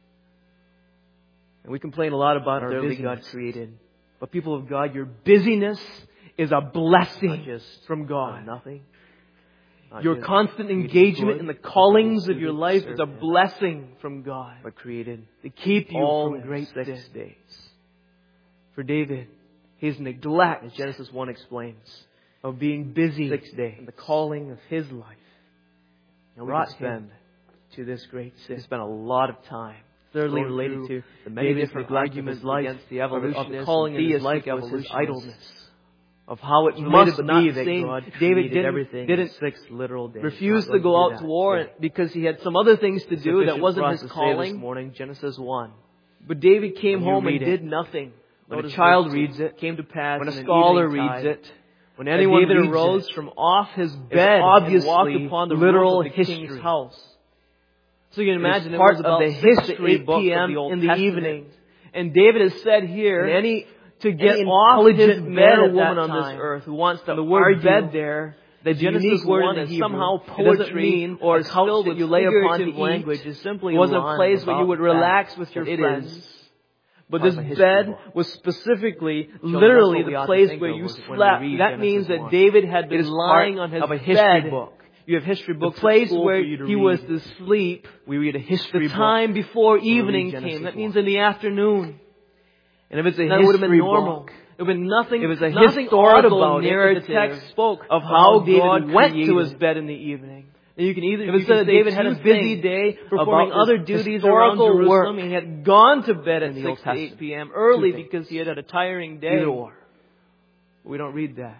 Speaker 1: And we complain a lot about our
Speaker 2: Thoroughly
Speaker 1: busyness.
Speaker 2: God created,
Speaker 1: But people of God, your busyness is a
Speaker 2: not
Speaker 1: blessing
Speaker 2: just
Speaker 1: from God.
Speaker 2: on nothing. Not
Speaker 1: Your
Speaker 2: just
Speaker 1: constant
Speaker 2: created
Speaker 1: engagement
Speaker 2: good,
Speaker 1: in the
Speaker 2: but
Speaker 1: callings
Speaker 2: created
Speaker 1: of your
Speaker 2: to
Speaker 1: life
Speaker 2: serve
Speaker 1: is a
Speaker 2: Him,
Speaker 1: blessing from God
Speaker 2: but created
Speaker 1: to keep you
Speaker 2: all
Speaker 1: from
Speaker 2: in
Speaker 1: great
Speaker 2: six
Speaker 1: sin.
Speaker 2: days.
Speaker 1: For David, his neglect
Speaker 2: As Genesis one explains,
Speaker 1: of being busy
Speaker 2: six days.
Speaker 1: in the calling of his life
Speaker 2: And we
Speaker 1: brought
Speaker 2: could
Speaker 1: him
Speaker 2: spend
Speaker 1: to this great
Speaker 2: We
Speaker 1: sin.
Speaker 2: spent a lot of time
Speaker 1: Thirdly,
Speaker 2: going
Speaker 1: related
Speaker 2: through
Speaker 1: to
Speaker 2: the many
Speaker 1: David's
Speaker 2: different
Speaker 1: neglect of
Speaker 2: arguments
Speaker 1: his life,
Speaker 2: against the
Speaker 1: of the- of the
Speaker 2: evolutionists
Speaker 1: calling
Speaker 2: and
Speaker 1: in his life
Speaker 2: theistic
Speaker 1: was his
Speaker 2: evolutionists,
Speaker 1: idleness. Of how it
Speaker 2: It's
Speaker 1: must
Speaker 2: related but not
Speaker 1: be
Speaker 2: the
Speaker 1: that
Speaker 2: same.
Speaker 1: God
Speaker 2: David
Speaker 1: David
Speaker 2: didn't,
Speaker 1: didn't,
Speaker 2: everything
Speaker 1: didn't
Speaker 2: in six literal days.
Speaker 1: refuse
Speaker 2: Not
Speaker 1: to
Speaker 2: going
Speaker 1: go
Speaker 2: do
Speaker 1: out
Speaker 2: that
Speaker 1: to war
Speaker 2: today.
Speaker 1: because he had some other things to
Speaker 2: It's
Speaker 1: do that
Speaker 2: sufficient
Speaker 1: wasn't
Speaker 2: for us
Speaker 1: his
Speaker 2: to say this
Speaker 1: calling.
Speaker 2: morning, Genesis one.
Speaker 1: But David came
Speaker 2: When you
Speaker 1: home and
Speaker 2: read it,
Speaker 1: did nothing. When
Speaker 2: Notice
Speaker 1: a child
Speaker 2: verse two.
Speaker 1: reads it,
Speaker 2: Came to pass
Speaker 1: when
Speaker 2: in
Speaker 1: a
Speaker 2: an
Speaker 1: scholar
Speaker 2: evening
Speaker 1: reads
Speaker 2: tide,
Speaker 1: it,
Speaker 2: when
Speaker 1: that
Speaker 2: anyone
Speaker 1: David
Speaker 2: reads
Speaker 1: arose
Speaker 2: it,
Speaker 1: from off his
Speaker 2: it's
Speaker 1: bed and
Speaker 2: obviously
Speaker 1: walked upon the
Speaker 2: literal
Speaker 1: roof of the king's
Speaker 2: history.
Speaker 1: house. So you can
Speaker 2: It is
Speaker 1: imagine it
Speaker 2: part
Speaker 1: was
Speaker 2: of
Speaker 1: about
Speaker 2: the
Speaker 1: six to
Speaker 2: history
Speaker 1: eight
Speaker 2: book of
Speaker 1: p.m.
Speaker 2: the Old
Speaker 1: in the
Speaker 2: Testament.
Speaker 1: evening. And David has said here,
Speaker 2: And any
Speaker 1: to get
Speaker 2: any
Speaker 1: off his
Speaker 2: intelligent
Speaker 1: bed
Speaker 2: man or
Speaker 1: at
Speaker 2: woman
Speaker 1: that
Speaker 2: on this
Speaker 1: time,
Speaker 2: earth who wants to
Speaker 1: the word
Speaker 2: argue
Speaker 1: bed there,
Speaker 2: the
Speaker 1: the
Speaker 2: Genesis
Speaker 1: unique
Speaker 2: word
Speaker 1: word
Speaker 2: in
Speaker 1: is
Speaker 2: Hebrew,
Speaker 1: somehow
Speaker 2: it doesn't
Speaker 1: poetry
Speaker 2: mean
Speaker 1: or
Speaker 2: a couch
Speaker 1: filled
Speaker 2: that
Speaker 1: with
Speaker 2: you lay
Speaker 1: figures
Speaker 2: upon
Speaker 1: to
Speaker 2: to
Speaker 1: eat.
Speaker 2: language. Is simply
Speaker 1: It wasn't a
Speaker 2: line
Speaker 1: place where you
Speaker 2: about
Speaker 1: would
Speaker 2: that.
Speaker 1: relax with your
Speaker 2: It
Speaker 1: friends.
Speaker 2: is
Speaker 1: But
Speaker 2: part
Speaker 1: this
Speaker 2: of a history
Speaker 1: bed
Speaker 2: book.
Speaker 1: was specifically,
Speaker 2: that's
Speaker 1: literally
Speaker 2: what we
Speaker 1: the
Speaker 2: ought to
Speaker 1: place
Speaker 2: think
Speaker 1: where
Speaker 2: of
Speaker 1: you
Speaker 2: when we
Speaker 1: slept.
Speaker 2: read
Speaker 1: That means
Speaker 2: Genesis
Speaker 1: that
Speaker 2: one.
Speaker 1: David had
Speaker 2: It
Speaker 1: been
Speaker 2: is part
Speaker 1: lying on his
Speaker 2: of a history
Speaker 1: bed.
Speaker 2: book.
Speaker 1: You have history
Speaker 2: The
Speaker 1: books
Speaker 2: place
Speaker 1: at school
Speaker 2: where
Speaker 1: for you to
Speaker 2: he
Speaker 1: read.
Speaker 2: was to sleep. We read a history
Speaker 1: The
Speaker 2: book.
Speaker 1: time before
Speaker 2: we
Speaker 1: evening
Speaker 2: read Genesis
Speaker 1: came. That
Speaker 2: one.
Speaker 1: means in the afternoon.
Speaker 2: And if it's a
Speaker 1: That would have been
Speaker 2: history
Speaker 1: normal.
Speaker 2: book,
Speaker 1: It would have been nothing,
Speaker 2: It was a
Speaker 1: nothing
Speaker 2: historical
Speaker 1: odd about it, but
Speaker 2: narrative
Speaker 1: the text spoke
Speaker 2: of
Speaker 1: of
Speaker 2: how
Speaker 1: how David
Speaker 2: God
Speaker 1: went to
Speaker 2: created.
Speaker 1: his bed in the evening. And you can either
Speaker 2: If
Speaker 1: you
Speaker 2: it
Speaker 1: can
Speaker 2: said that
Speaker 1: say
Speaker 2: David had a
Speaker 1: two
Speaker 2: busy
Speaker 1: things
Speaker 2: day
Speaker 1: performing
Speaker 2: about
Speaker 1: other
Speaker 2: this
Speaker 1: duties around
Speaker 2: historical
Speaker 1: Jerusalem.
Speaker 2: work
Speaker 1: He had gone to bed at
Speaker 2: in the Old
Speaker 1: six to eight
Speaker 2: Testament.
Speaker 1: p.m. early
Speaker 2: Two things.
Speaker 1: because he had had a tiring day.
Speaker 2: Either or.
Speaker 1: We don't read that.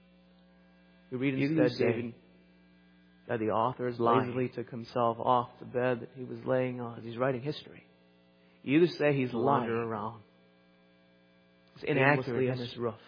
Speaker 1: We read
Speaker 2: Either you
Speaker 1: instead
Speaker 2: say
Speaker 1: David
Speaker 2: that the author is
Speaker 1: lazily
Speaker 2: lying.
Speaker 1: took himself off the bed that he was laying on.
Speaker 2: He's writing history.
Speaker 1: You either say he's
Speaker 2: To
Speaker 1: lying,
Speaker 2: wander around
Speaker 1: it's inaccurate
Speaker 2: aimlessly
Speaker 1: in
Speaker 2: on
Speaker 1: his
Speaker 2: his roof.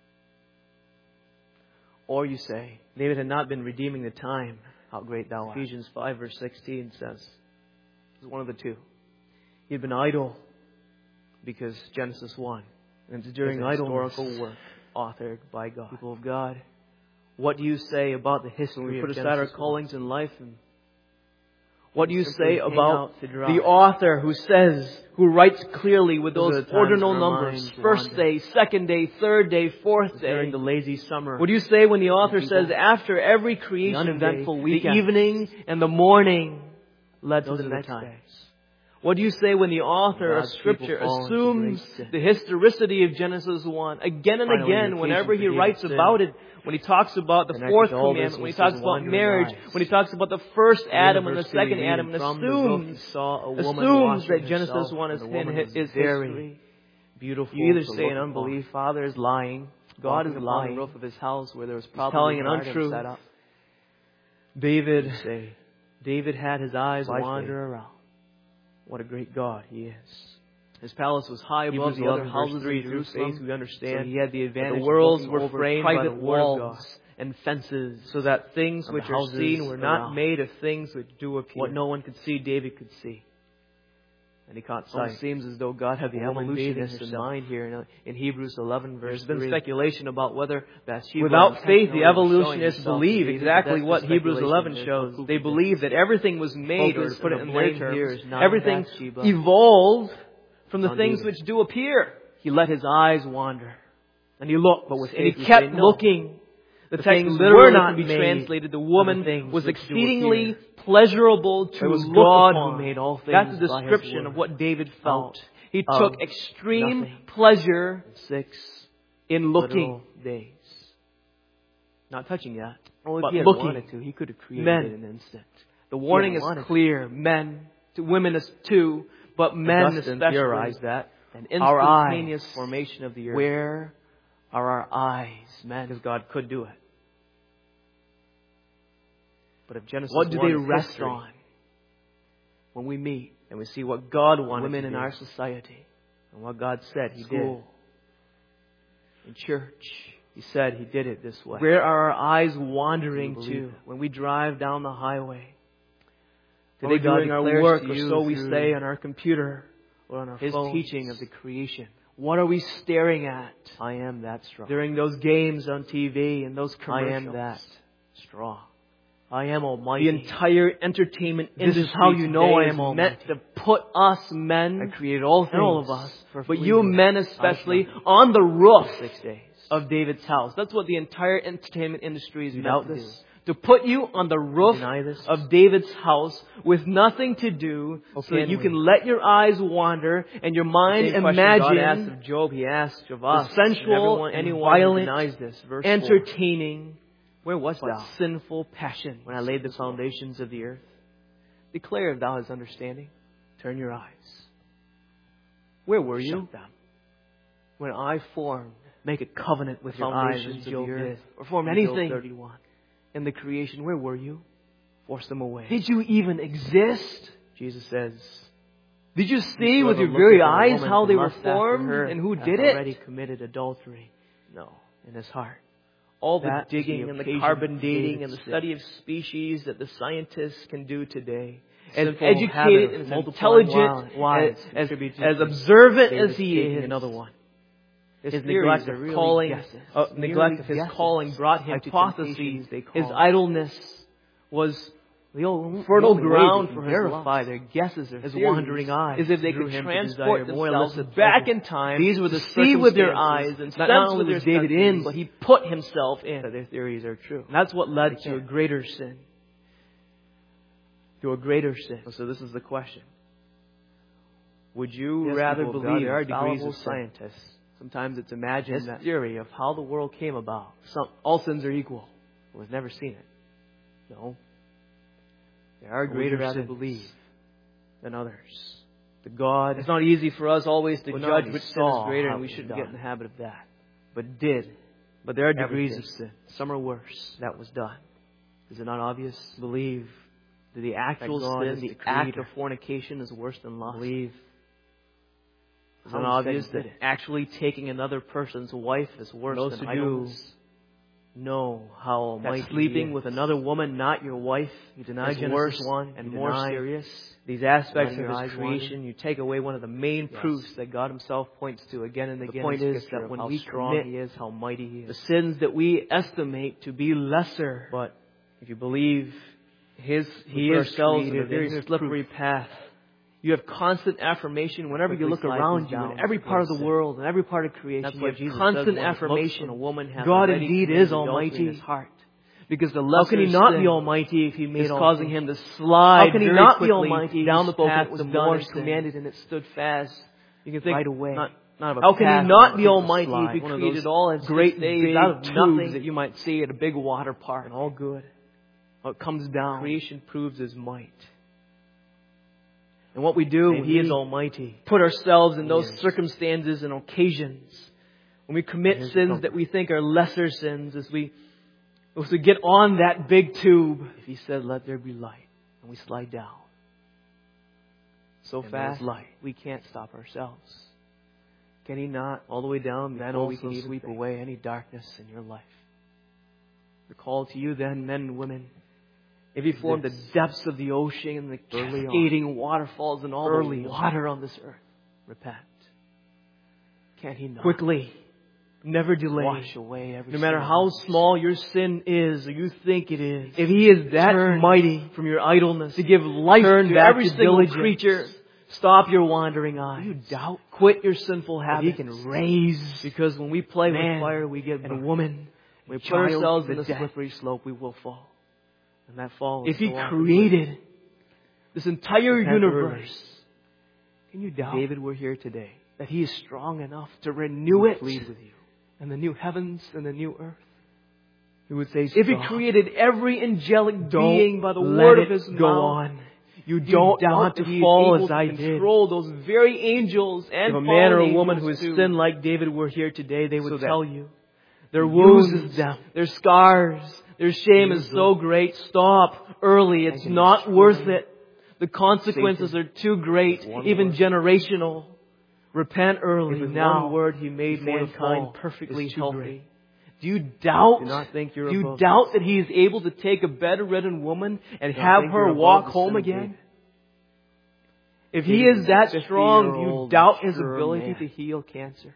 Speaker 1: or you say David had not been redeeming the time.
Speaker 2: How great thou art.
Speaker 1: Ephesians five verse sixteen says, it's one of the two. He had been idle
Speaker 2: Because Genesis one
Speaker 1: and it's during
Speaker 2: is a
Speaker 1: idleness,
Speaker 2: historical work authored by God.
Speaker 1: people of God,
Speaker 2: What do you say about the
Speaker 1: when
Speaker 2: history
Speaker 1: we
Speaker 2: of
Speaker 1: put aside
Speaker 2: Genesis
Speaker 1: our callings in life, and
Speaker 2: What do you
Speaker 1: simply
Speaker 2: say
Speaker 1: hang
Speaker 2: about
Speaker 1: out to dry.
Speaker 2: the author who says,
Speaker 1: who writes clearly with
Speaker 2: Those
Speaker 1: those
Speaker 2: are the times
Speaker 1: ordinal
Speaker 2: when our
Speaker 1: numbers,
Speaker 2: minds
Speaker 1: first
Speaker 2: wander.
Speaker 1: day, second day, third day, fourth day.
Speaker 2: during the lazy summer,
Speaker 1: What do you say when the author
Speaker 2: people,
Speaker 1: says after every creation
Speaker 2: the uneventful
Speaker 1: day,
Speaker 2: weekend,
Speaker 1: the evening and the morning led to
Speaker 2: those
Speaker 1: the
Speaker 2: are the
Speaker 1: next
Speaker 2: times.
Speaker 1: day? What do you say when the author of
Speaker 2: God's
Speaker 1: Scripture
Speaker 2: people fall into
Speaker 1: assumes
Speaker 2: great sin.
Speaker 1: the historicity of Genesis one again and
Speaker 2: Finally,
Speaker 1: again
Speaker 2: the
Speaker 1: whenever he
Speaker 2: occasion for
Speaker 1: writes
Speaker 2: David's
Speaker 1: about
Speaker 2: sin.
Speaker 1: it, when he talks about the
Speaker 2: Connected
Speaker 1: fourth
Speaker 2: to all this
Speaker 1: commandment, when he
Speaker 2: was
Speaker 1: talks
Speaker 2: his
Speaker 1: about
Speaker 2: wandering
Speaker 1: marriage,
Speaker 2: eyes.
Speaker 1: when he talks about the first
Speaker 2: In
Speaker 1: Adam and the
Speaker 2: verse two, we
Speaker 1: second
Speaker 2: read,
Speaker 1: Adam, and
Speaker 2: "From the roof he
Speaker 1: assumes,
Speaker 2: saw a woman
Speaker 1: assumes
Speaker 2: washing
Speaker 1: that Genesis
Speaker 2: herself,
Speaker 1: one is,
Speaker 2: and the woman
Speaker 1: in,
Speaker 2: was
Speaker 1: is
Speaker 2: very
Speaker 1: history.
Speaker 2: beautiful.
Speaker 1: You either
Speaker 2: to
Speaker 1: say
Speaker 2: look
Speaker 1: in
Speaker 2: upon.
Speaker 1: unbelief, Father is lying, God
Speaker 2: Walking
Speaker 1: is
Speaker 2: upon
Speaker 1: lying,
Speaker 2: the roof of his house where there was
Speaker 1: He's
Speaker 2: probably
Speaker 1: telling
Speaker 2: a
Speaker 1: an
Speaker 2: garden
Speaker 1: untruth.
Speaker 2: set up.
Speaker 1: David,
Speaker 2: You say, David had his eyes
Speaker 1: By
Speaker 2: wander around. What a great God he is.
Speaker 1: his palace was high above
Speaker 2: Hebrews
Speaker 1: the other
Speaker 2: eleven, verse
Speaker 1: houses
Speaker 2: three,
Speaker 1: in
Speaker 2: through
Speaker 1: Jerusalem.
Speaker 2: faith we understand
Speaker 1: So he had the
Speaker 2: that
Speaker 1: advantage
Speaker 2: the
Speaker 1: of
Speaker 2: worlds
Speaker 1: looking
Speaker 2: were
Speaker 1: over
Speaker 2: framed by
Speaker 1: private
Speaker 2: the word of
Speaker 1: walls
Speaker 2: God,
Speaker 1: and fences,
Speaker 2: so that things
Speaker 1: of
Speaker 2: which
Speaker 1: the
Speaker 2: are
Speaker 1: houses
Speaker 2: seen were not
Speaker 1: around.
Speaker 2: made of things which do appear.
Speaker 1: What no one could see, David could see.
Speaker 2: And he caught
Speaker 1: It almost
Speaker 2: sight.
Speaker 1: seems as though God had the
Speaker 2: The
Speaker 1: evolutionists
Speaker 2: evolutionists
Speaker 1: in
Speaker 2: in
Speaker 1: mind
Speaker 2: mind
Speaker 1: here.
Speaker 2: here in, in Hebrews eleven, verse
Speaker 1: There's been
Speaker 2: three.
Speaker 1: speculation about whether
Speaker 2: Bathsheba
Speaker 1: without faith
Speaker 2: intentionally
Speaker 1: the
Speaker 2: was showing
Speaker 1: evolutionists
Speaker 2: herself to
Speaker 1: believe
Speaker 2: David,
Speaker 1: exactly
Speaker 2: but that's
Speaker 1: what
Speaker 2: the
Speaker 1: Hebrews
Speaker 2: speculation.
Speaker 1: eleven
Speaker 2: There's no
Speaker 1: shows.
Speaker 2: proof
Speaker 1: They
Speaker 2: of this.
Speaker 1: believe that everything was made, or to
Speaker 2: Focus
Speaker 1: put it
Speaker 2: and
Speaker 1: in
Speaker 2: the
Speaker 1: their
Speaker 2: blame here
Speaker 1: terms,
Speaker 2: is not on
Speaker 1: everything
Speaker 2: Bathsheba,
Speaker 1: evolved from the
Speaker 2: on
Speaker 1: things
Speaker 2: David.
Speaker 1: which do appear.
Speaker 2: He let his eyes wander.
Speaker 1: And he looked,
Speaker 2: But with
Speaker 1: and he
Speaker 2: faith we
Speaker 1: kept
Speaker 2: say no.
Speaker 1: looking. The,
Speaker 2: the
Speaker 1: text
Speaker 2: things
Speaker 1: literally
Speaker 2: were not
Speaker 1: can be
Speaker 2: made
Speaker 1: translated. The
Speaker 2: of
Speaker 1: woman
Speaker 2: the things
Speaker 1: was
Speaker 2: which do
Speaker 1: exceedingly
Speaker 2: appear.
Speaker 1: pleasurable to
Speaker 2: It was
Speaker 1: look
Speaker 2: God
Speaker 1: upon.
Speaker 2: who made all things
Speaker 1: That's a
Speaker 2: by His
Speaker 1: description of
Speaker 2: word.
Speaker 1: what David felt.
Speaker 2: Out
Speaker 1: He
Speaker 2: of
Speaker 1: took extreme
Speaker 2: nothing.
Speaker 1: pleasure
Speaker 2: Six
Speaker 1: in looking.
Speaker 2: literal days.
Speaker 1: Not touching that,
Speaker 2: Well, if
Speaker 1: but
Speaker 2: he had
Speaker 1: looking.
Speaker 2: wanted to, he could have created
Speaker 1: Men.
Speaker 2: it in an instant.
Speaker 1: The warning
Speaker 2: He
Speaker 1: is
Speaker 2: had wanted
Speaker 1: clear. Men, to women as too, but men
Speaker 2: Augustine
Speaker 1: especially.
Speaker 2: theorized that an
Speaker 1: Our
Speaker 2: instantaneous
Speaker 1: eyes.
Speaker 2: formation of the earth.
Speaker 1: Where are our eyes, men?
Speaker 2: Because God could do it. But if Genesis
Speaker 1: What do
Speaker 2: one
Speaker 1: they
Speaker 2: is
Speaker 1: rest
Speaker 2: history,
Speaker 1: on when we meet
Speaker 2: and we see what God wanted
Speaker 1: women
Speaker 2: to
Speaker 1: in
Speaker 2: do,
Speaker 1: our society,
Speaker 2: and what God said He
Speaker 1: school,
Speaker 2: did.
Speaker 1: in church?
Speaker 2: He said He did it this way.
Speaker 1: Where are our eyes wandering
Speaker 2: Do you believe
Speaker 1: to
Speaker 2: it?
Speaker 1: when we drive down the highway?
Speaker 2: Today
Speaker 1: Are we
Speaker 2: God
Speaker 1: doing our
Speaker 2: declares
Speaker 1: work,
Speaker 2: to
Speaker 1: or
Speaker 2: you
Speaker 1: so we
Speaker 2: through
Speaker 1: say on our computer or on our
Speaker 2: His
Speaker 1: phones?
Speaker 2: teaching of the creation.
Speaker 1: What are we staring at
Speaker 2: I am that strong.
Speaker 1: during those games on T V and those
Speaker 2: I
Speaker 1: commercials?
Speaker 2: am that strong. I am almighty.
Speaker 1: The entire entertainment
Speaker 2: This
Speaker 1: industry
Speaker 2: is how you know
Speaker 1: today
Speaker 2: I
Speaker 1: is
Speaker 2: am
Speaker 1: meant
Speaker 2: almighty.
Speaker 1: to put us men,
Speaker 2: I created all things
Speaker 1: and all of us,
Speaker 2: for
Speaker 1: but
Speaker 2: free
Speaker 1: you men
Speaker 2: out of
Speaker 1: especially,
Speaker 2: nothing.
Speaker 1: on the roof
Speaker 2: Six days.
Speaker 1: of David's house. That's what the entire entertainment industry is
Speaker 2: You
Speaker 1: meant
Speaker 2: doubt
Speaker 1: to
Speaker 2: this?
Speaker 1: do. To put you on the roof
Speaker 2: deny this?
Speaker 1: of David's house with nothing to do,
Speaker 2: Oh,
Speaker 1: so that
Speaker 2: can
Speaker 1: you
Speaker 2: we?
Speaker 1: can let your eyes wander and your mind
Speaker 2: The same question God asked
Speaker 1: imagine
Speaker 2: of Job, He asked of
Speaker 1: the
Speaker 2: us.
Speaker 1: sensual
Speaker 2: and
Speaker 1: and
Speaker 2: everyone, anyone who
Speaker 1: violent,
Speaker 2: denies this. Verse four.
Speaker 1: entertaining,
Speaker 2: Where wast
Speaker 1: but
Speaker 2: thou
Speaker 1: sinful passion.
Speaker 2: when I laid the foundations of the earth?
Speaker 1: Declare if thou hast understanding.
Speaker 2: Turn your eyes.
Speaker 1: Where were you
Speaker 2: Shut them.
Speaker 1: when I formed
Speaker 2: Make a covenant with
Speaker 1: the
Speaker 2: your eyes,
Speaker 1: foundations
Speaker 2: as
Speaker 1: of
Speaker 2: Job
Speaker 1: the earth,
Speaker 2: did.
Speaker 1: or formed
Speaker 2: In Job
Speaker 1: anything
Speaker 2: thirty-one.
Speaker 1: in the creation? Where were you?
Speaker 2: Force them away.
Speaker 1: Did you even exist?
Speaker 2: Jesus says,
Speaker 1: Did you see with
Speaker 2: "Whosoever
Speaker 1: your very
Speaker 2: looketh on a
Speaker 1: eyes
Speaker 2: woman
Speaker 1: how
Speaker 2: to
Speaker 1: they were
Speaker 2: lust after
Speaker 1: formed
Speaker 2: her
Speaker 1: and who
Speaker 2: hath
Speaker 1: did
Speaker 2: already
Speaker 1: it?
Speaker 2: committed adultery
Speaker 1: No.
Speaker 2: in his heart."
Speaker 1: All the
Speaker 2: That is
Speaker 1: digging
Speaker 2: the
Speaker 1: and the
Speaker 2: occasion
Speaker 1: carbon
Speaker 2: of
Speaker 1: dating
Speaker 2: David's
Speaker 1: and the
Speaker 2: sin.
Speaker 1: study of species that the scientists can do today. As
Speaker 2: Sinful
Speaker 1: educated
Speaker 2: habit
Speaker 1: and
Speaker 2: of
Speaker 1: as
Speaker 2: multiplying
Speaker 1: intelligent,
Speaker 2: wives
Speaker 1: as,
Speaker 2: contributes
Speaker 1: as
Speaker 2: to
Speaker 1: observant
Speaker 2: David
Speaker 1: as he
Speaker 2: taking
Speaker 1: is,
Speaker 2: another one.
Speaker 1: his,
Speaker 2: His
Speaker 1: neglect
Speaker 2: theories
Speaker 1: of
Speaker 2: are really
Speaker 1: calling,
Speaker 2: guesses.
Speaker 1: uh,
Speaker 2: Merely
Speaker 1: neglect of his
Speaker 2: guesses.
Speaker 1: calling brought
Speaker 2: Like to
Speaker 1: hypotheses.
Speaker 2: temptations they
Speaker 1: His
Speaker 2: call.
Speaker 1: idleness was
Speaker 2: The only,
Speaker 1: fertile
Speaker 2: the only
Speaker 1: ground
Speaker 2: way
Speaker 1: for
Speaker 2: they
Speaker 1: his
Speaker 2: can verify
Speaker 1: lust.
Speaker 2: their guesses or
Speaker 1: His
Speaker 2: theories
Speaker 1: wandering eyes,
Speaker 2: is if they
Speaker 1: drew
Speaker 2: could
Speaker 1: him to
Speaker 2: transport
Speaker 1: desire more
Speaker 2: themselves
Speaker 1: illicit
Speaker 2: back
Speaker 1: pleasure.
Speaker 2: in time.
Speaker 1: These were the
Speaker 2: to
Speaker 1: see with their
Speaker 2: circumstances.
Speaker 1: eyes and
Speaker 2: Not
Speaker 1: sense
Speaker 2: only
Speaker 1: with their
Speaker 2: was
Speaker 1: David
Speaker 2: senses,
Speaker 1: in, but he put himself in.
Speaker 2: that their theories are true.
Speaker 1: And that's what led
Speaker 2: They
Speaker 1: to a
Speaker 2: can't.
Speaker 1: greater sin. To a greater sin.
Speaker 2: So this is the question. Would you
Speaker 1: Yes,
Speaker 2: rather
Speaker 1: people of God,
Speaker 2: believe
Speaker 1: there are degrees
Speaker 2: fallible
Speaker 1: of sin.
Speaker 2: scientists?
Speaker 1: Sometimes it's imagined
Speaker 2: This
Speaker 1: that
Speaker 2: theory of how the world came about
Speaker 1: some, all sins are equal.
Speaker 2: was never seen it.
Speaker 1: No. There are
Speaker 2: Or would
Speaker 1: greater
Speaker 2: you rather
Speaker 1: sins
Speaker 2: believe
Speaker 1: than others.
Speaker 2: the God
Speaker 1: It's not easy for us always to
Speaker 2: who not
Speaker 1: judge
Speaker 2: only
Speaker 1: which sin
Speaker 2: saw
Speaker 1: is greater,
Speaker 2: how
Speaker 1: and we
Speaker 2: it was
Speaker 1: shouldn't
Speaker 2: done,
Speaker 1: get in the habit of that.
Speaker 2: but did
Speaker 1: But there are degrees
Speaker 2: everything
Speaker 1: of sin. Some are worse.
Speaker 2: that was done?
Speaker 1: Is it not obvious?
Speaker 2: Believe
Speaker 1: That the actual
Speaker 2: that God
Speaker 1: sin,
Speaker 2: is
Speaker 1: the
Speaker 2: the
Speaker 1: act
Speaker 2: creator.
Speaker 1: of fornication is worse than lust?
Speaker 2: Believe
Speaker 1: Is it
Speaker 2: how
Speaker 1: not
Speaker 2: he said
Speaker 1: obvious
Speaker 2: he
Speaker 1: that
Speaker 2: did it.
Speaker 1: actually taking another person's wife is worse
Speaker 2: Those
Speaker 1: than
Speaker 2: who do
Speaker 1: idleness?
Speaker 2: know how almighty
Speaker 1: That sleeping
Speaker 2: he is.
Speaker 1: with another woman, not your wife,
Speaker 2: You deny
Speaker 1: is
Speaker 2: Genesis
Speaker 1: worse
Speaker 2: one
Speaker 1: and
Speaker 2: you
Speaker 1: more
Speaker 2: deny
Speaker 1: serious.
Speaker 2: these aspects
Speaker 1: Letting
Speaker 2: of
Speaker 1: your
Speaker 2: His
Speaker 1: eyes
Speaker 2: creation.
Speaker 1: wander.
Speaker 2: You take away one of the main
Speaker 1: Yes.
Speaker 2: proofs that God Himself points to again and
Speaker 1: The
Speaker 2: again
Speaker 1: point
Speaker 2: in
Speaker 1: is
Speaker 2: Scripture
Speaker 1: that
Speaker 2: of
Speaker 1: when
Speaker 2: how
Speaker 1: we
Speaker 2: strong
Speaker 1: commit
Speaker 2: He is, how mighty He
Speaker 1: The
Speaker 2: is.
Speaker 1: sins that we estimate to be lesser,
Speaker 2: But if you believe
Speaker 1: His,
Speaker 2: we
Speaker 1: He
Speaker 2: put
Speaker 1: is
Speaker 2: ourselves in a
Speaker 1: created
Speaker 2: very
Speaker 1: in His
Speaker 2: slippery
Speaker 1: proof.
Speaker 2: path.
Speaker 1: You have constant affirmation whenever you
Speaker 2: Quickly
Speaker 1: look
Speaker 2: slide
Speaker 1: around
Speaker 2: these
Speaker 1: you,
Speaker 2: down
Speaker 1: in every
Speaker 2: to
Speaker 1: part of the
Speaker 2: sin.
Speaker 1: world, in every part of creation.
Speaker 2: That's
Speaker 1: You
Speaker 2: what
Speaker 1: have
Speaker 2: Jesus
Speaker 1: constant
Speaker 2: says when it looks
Speaker 1: affirmation.
Speaker 2: on a woman has
Speaker 1: God
Speaker 2: already
Speaker 1: indeed
Speaker 2: committed
Speaker 1: is
Speaker 2: adultery
Speaker 1: almighty.
Speaker 2: in his heart.
Speaker 1: Because the
Speaker 2: How
Speaker 1: lesser
Speaker 2: can He not
Speaker 1: sin
Speaker 2: be almighty if He made
Speaker 1: is
Speaker 2: all
Speaker 1: causing
Speaker 2: things?
Speaker 1: Him to slide
Speaker 2: How can He
Speaker 1: very
Speaker 2: not be
Speaker 1: quickly
Speaker 2: almighty?
Speaker 1: down
Speaker 2: He
Speaker 1: the
Speaker 2: spoke
Speaker 1: path
Speaker 2: it was
Speaker 1: to
Speaker 2: done
Speaker 1: more
Speaker 2: and
Speaker 1: sin.
Speaker 2: commanded and it stood fast.
Speaker 1: You can think
Speaker 2: right away.
Speaker 1: Not,
Speaker 2: Not of a
Speaker 1: how can
Speaker 2: path
Speaker 1: He not
Speaker 2: on
Speaker 1: be
Speaker 2: a
Speaker 1: almighty
Speaker 2: slide,
Speaker 1: if He
Speaker 2: one of
Speaker 1: created
Speaker 2: those
Speaker 1: all in
Speaker 2: great
Speaker 1: six days
Speaker 2: big
Speaker 1: out of
Speaker 2: tubes
Speaker 1: nothing
Speaker 2: that you might see at a big water park?
Speaker 1: and all good? How it comes down.
Speaker 2: Creation proves His might.
Speaker 1: And what we do
Speaker 2: And
Speaker 1: when
Speaker 2: He
Speaker 1: we
Speaker 2: is almighty.
Speaker 1: put ourselves in
Speaker 2: He
Speaker 1: those
Speaker 2: is.
Speaker 1: circumstances and occasions, when we commit
Speaker 2: He is the
Speaker 1: sins
Speaker 2: comfort.
Speaker 1: that we think are lesser sins, as we, as we get on that big tube,
Speaker 2: If He said, "Let there be light," and we slide down
Speaker 1: so
Speaker 2: and
Speaker 1: fast,
Speaker 2: there's light, we can't stop ourselves. Can He not, all the way down,
Speaker 1: then
Speaker 2: before we
Speaker 1: also
Speaker 2: can even
Speaker 1: sweep
Speaker 2: think?
Speaker 1: away
Speaker 2: any darkness in your life?
Speaker 1: the call to you then, men and women, if He formed the
Speaker 2: This.
Speaker 1: depths of the ocean and the
Speaker 2: Early on.
Speaker 1: cascading waterfalls and all
Speaker 2: Early
Speaker 1: the
Speaker 2: on.
Speaker 1: water on this earth,
Speaker 2: Repent. Can He not
Speaker 1: quickly, never delay,
Speaker 2: wash away every
Speaker 1: no matter
Speaker 2: sin
Speaker 1: how
Speaker 2: of us?
Speaker 1: small your sin is or you think it is,
Speaker 2: If He is that
Speaker 1: turn
Speaker 2: mighty
Speaker 1: from your idleness
Speaker 2: to give life
Speaker 1: turn
Speaker 2: to
Speaker 1: back
Speaker 2: every
Speaker 1: to
Speaker 2: single
Speaker 1: diligence.
Speaker 2: creature,
Speaker 1: Stop your wandering eyes.
Speaker 2: you doubt
Speaker 1: Quit your sinful
Speaker 2: that He
Speaker 1: habits.
Speaker 2: can raise
Speaker 1: Because when we play
Speaker 2: man
Speaker 1: with fire, we get
Speaker 2: and
Speaker 1: burned.
Speaker 2: woman
Speaker 1: we put
Speaker 2: child
Speaker 1: ourselves
Speaker 2: to
Speaker 1: in the
Speaker 2: death.
Speaker 1: slippery slope, we will fall. And that fall is
Speaker 2: If He
Speaker 1: so often
Speaker 2: created this entire
Speaker 1: Repent
Speaker 2: universe, can you doubt
Speaker 1: David, we're here today.
Speaker 2: that He is strong enough to renew
Speaker 1: We
Speaker 2: it
Speaker 1: plead with you.
Speaker 2: and the new heavens and the new earth?
Speaker 1: He would say,
Speaker 2: If He
Speaker 1: "Stop.
Speaker 2: created every angelic
Speaker 1: Don't
Speaker 2: being by the
Speaker 1: let
Speaker 2: word
Speaker 1: it
Speaker 2: of His
Speaker 1: go
Speaker 2: mouth,
Speaker 1: on.
Speaker 2: you
Speaker 1: You
Speaker 2: don't
Speaker 1: doubt
Speaker 2: want
Speaker 1: that
Speaker 2: to
Speaker 1: He is
Speaker 2: fall
Speaker 1: able
Speaker 2: as
Speaker 1: to
Speaker 2: I control those very angels and
Speaker 1: If a man or a
Speaker 2: fallen
Speaker 1: woman who
Speaker 2: angels
Speaker 1: has
Speaker 2: too.
Speaker 1: sinned like David were here today, they would
Speaker 2: So that
Speaker 1: tell you,
Speaker 2: Their
Speaker 1: He
Speaker 2: wounds,
Speaker 1: uses them.
Speaker 2: their scars, their shame is
Speaker 1: uses
Speaker 2: so great. Stop early. It's
Speaker 1: can
Speaker 2: not
Speaker 1: destroy
Speaker 2: worth it. The consequences
Speaker 1: Satan
Speaker 2: are too great,
Speaker 1: with one
Speaker 2: even
Speaker 1: word.
Speaker 2: generational. Repent early
Speaker 1: If with
Speaker 2: now.
Speaker 1: one word He made
Speaker 2: before the
Speaker 1: mankind
Speaker 2: fall
Speaker 1: perfectly
Speaker 2: is too
Speaker 1: healthy.
Speaker 2: great. Do you doubt?
Speaker 1: Do not think you're
Speaker 2: Do you
Speaker 1: above
Speaker 2: doubt
Speaker 1: this.
Speaker 2: that He is able to take a bedridden woman and
Speaker 1: Don't
Speaker 2: have
Speaker 1: think
Speaker 2: her
Speaker 1: you're above
Speaker 2: walk
Speaker 1: the
Speaker 2: home
Speaker 1: sin of
Speaker 2: again?
Speaker 1: David.
Speaker 2: If He
Speaker 1: David
Speaker 2: is
Speaker 1: was
Speaker 2: that
Speaker 1: a
Speaker 2: strong, do you
Speaker 1: fifty-year-old
Speaker 2: doubt His
Speaker 1: mature
Speaker 2: ability
Speaker 1: man.
Speaker 2: to heal cancer?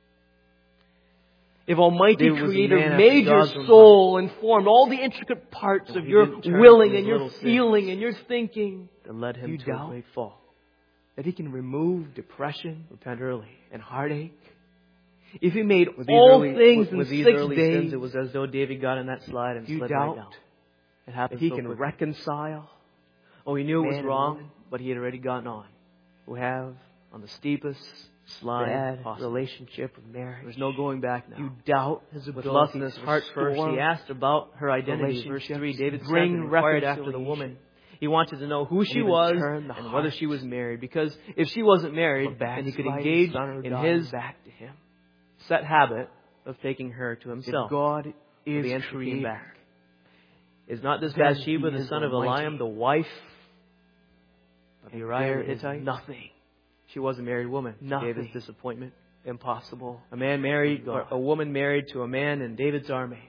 Speaker 2: If Almighty
Speaker 1: David was a
Speaker 2: Creator
Speaker 1: man after
Speaker 2: made your
Speaker 1: God's own
Speaker 2: soul and formed all the intricate parts
Speaker 1: And
Speaker 2: of
Speaker 1: He
Speaker 2: your
Speaker 1: didn't turn
Speaker 2: willing
Speaker 1: from
Speaker 2: and
Speaker 1: his
Speaker 2: your
Speaker 1: little sins
Speaker 2: feeling and your thinking,
Speaker 1: that led him
Speaker 2: You
Speaker 1: to
Speaker 2: doubt?
Speaker 1: a great fall.
Speaker 2: that He can remove depression
Speaker 1: Repent early.
Speaker 2: and heartache? If He made
Speaker 1: With these
Speaker 2: all
Speaker 1: early,
Speaker 2: things
Speaker 1: with,
Speaker 2: in
Speaker 1: with these
Speaker 2: six
Speaker 1: early
Speaker 2: days,
Speaker 1: sins, it was as though David got in that slide and
Speaker 2: you
Speaker 1: slid
Speaker 2: doubt
Speaker 1: right down. It
Speaker 2: that
Speaker 1: happened
Speaker 2: He
Speaker 1: so
Speaker 2: can
Speaker 1: quickly.
Speaker 2: reconcile
Speaker 1: Oh, he knew it
Speaker 2: man
Speaker 1: was
Speaker 2: and
Speaker 1: wrong,
Speaker 2: woman
Speaker 1: but he had already gotten on.
Speaker 2: who have
Speaker 1: On the steepest slide
Speaker 2: bad
Speaker 1: possible.
Speaker 2: relationship of marriage?
Speaker 1: There's no going back now.
Speaker 2: You doubt His
Speaker 1: With
Speaker 2: ability
Speaker 1: lust in his
Speaker 2: to
Speaker 1: heart first,
Speaker 2: restore
Speaker 1: he asked about her identity. Verse
Speaker 2: relationships,
Speaker 1: three, David sent
Speaker 2: bring
Speaker 1: and inquired after the
Speaker 2: reconciliation.
Speaker 1: woman. He wanted to know who she
Speaker 2: even
Speaker 1: was
Speaker 2: turn the
Speaker 1: and whether
Speaker 2: heart
Speaker 1: she was married. Because if she wasn't married,
Speaker 2: of a
Speaker 1: then he could
Speaker 2: backsliding
Speaker 1: engage
Speaker 2: son or
Speaker 1: in
Speaker 2: daughter
Speaker 1: his
Speaker 2: back to Him.
Speaker 1: set habit of taking her to
Speaker 2: If
Speaker 1: himself.
Speaker 2: God
Speaker 1: So
Speaker 2: is
Speaker 1: the answer came
Speaker 2: creator,
Speaker 1: back. Is not this
Speaker 2: then
Speaker 1: Bathsheba,
Speaker 2: He
Speaker 1: the
Speaker 2: is
Speaker 1: son of
Speaker 2: almighty.
Speaker 1: Eliam, the wife of
Speaker 2: and
Speaker 1: Uriah
Speaker 2: there
Speaker 1: the
Speaker 2: is
Speaker 1: Hittite?
Speaker 2: nothing
Speaker 1: She was a married woman.
Speaker 2: Nothing.
Speaker 1: David's disappointment.
Speaker 2: impossible.
Speaker 1: A man married,
Speaker 2: with God.
Speaker 1: or a woman married to a man in David's army.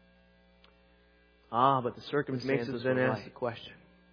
Speaker 1: Ah, but the circumstances
Speaker 2: us
Speaker 1: then
Speaker 2: right.
Speaker 1: ask the question.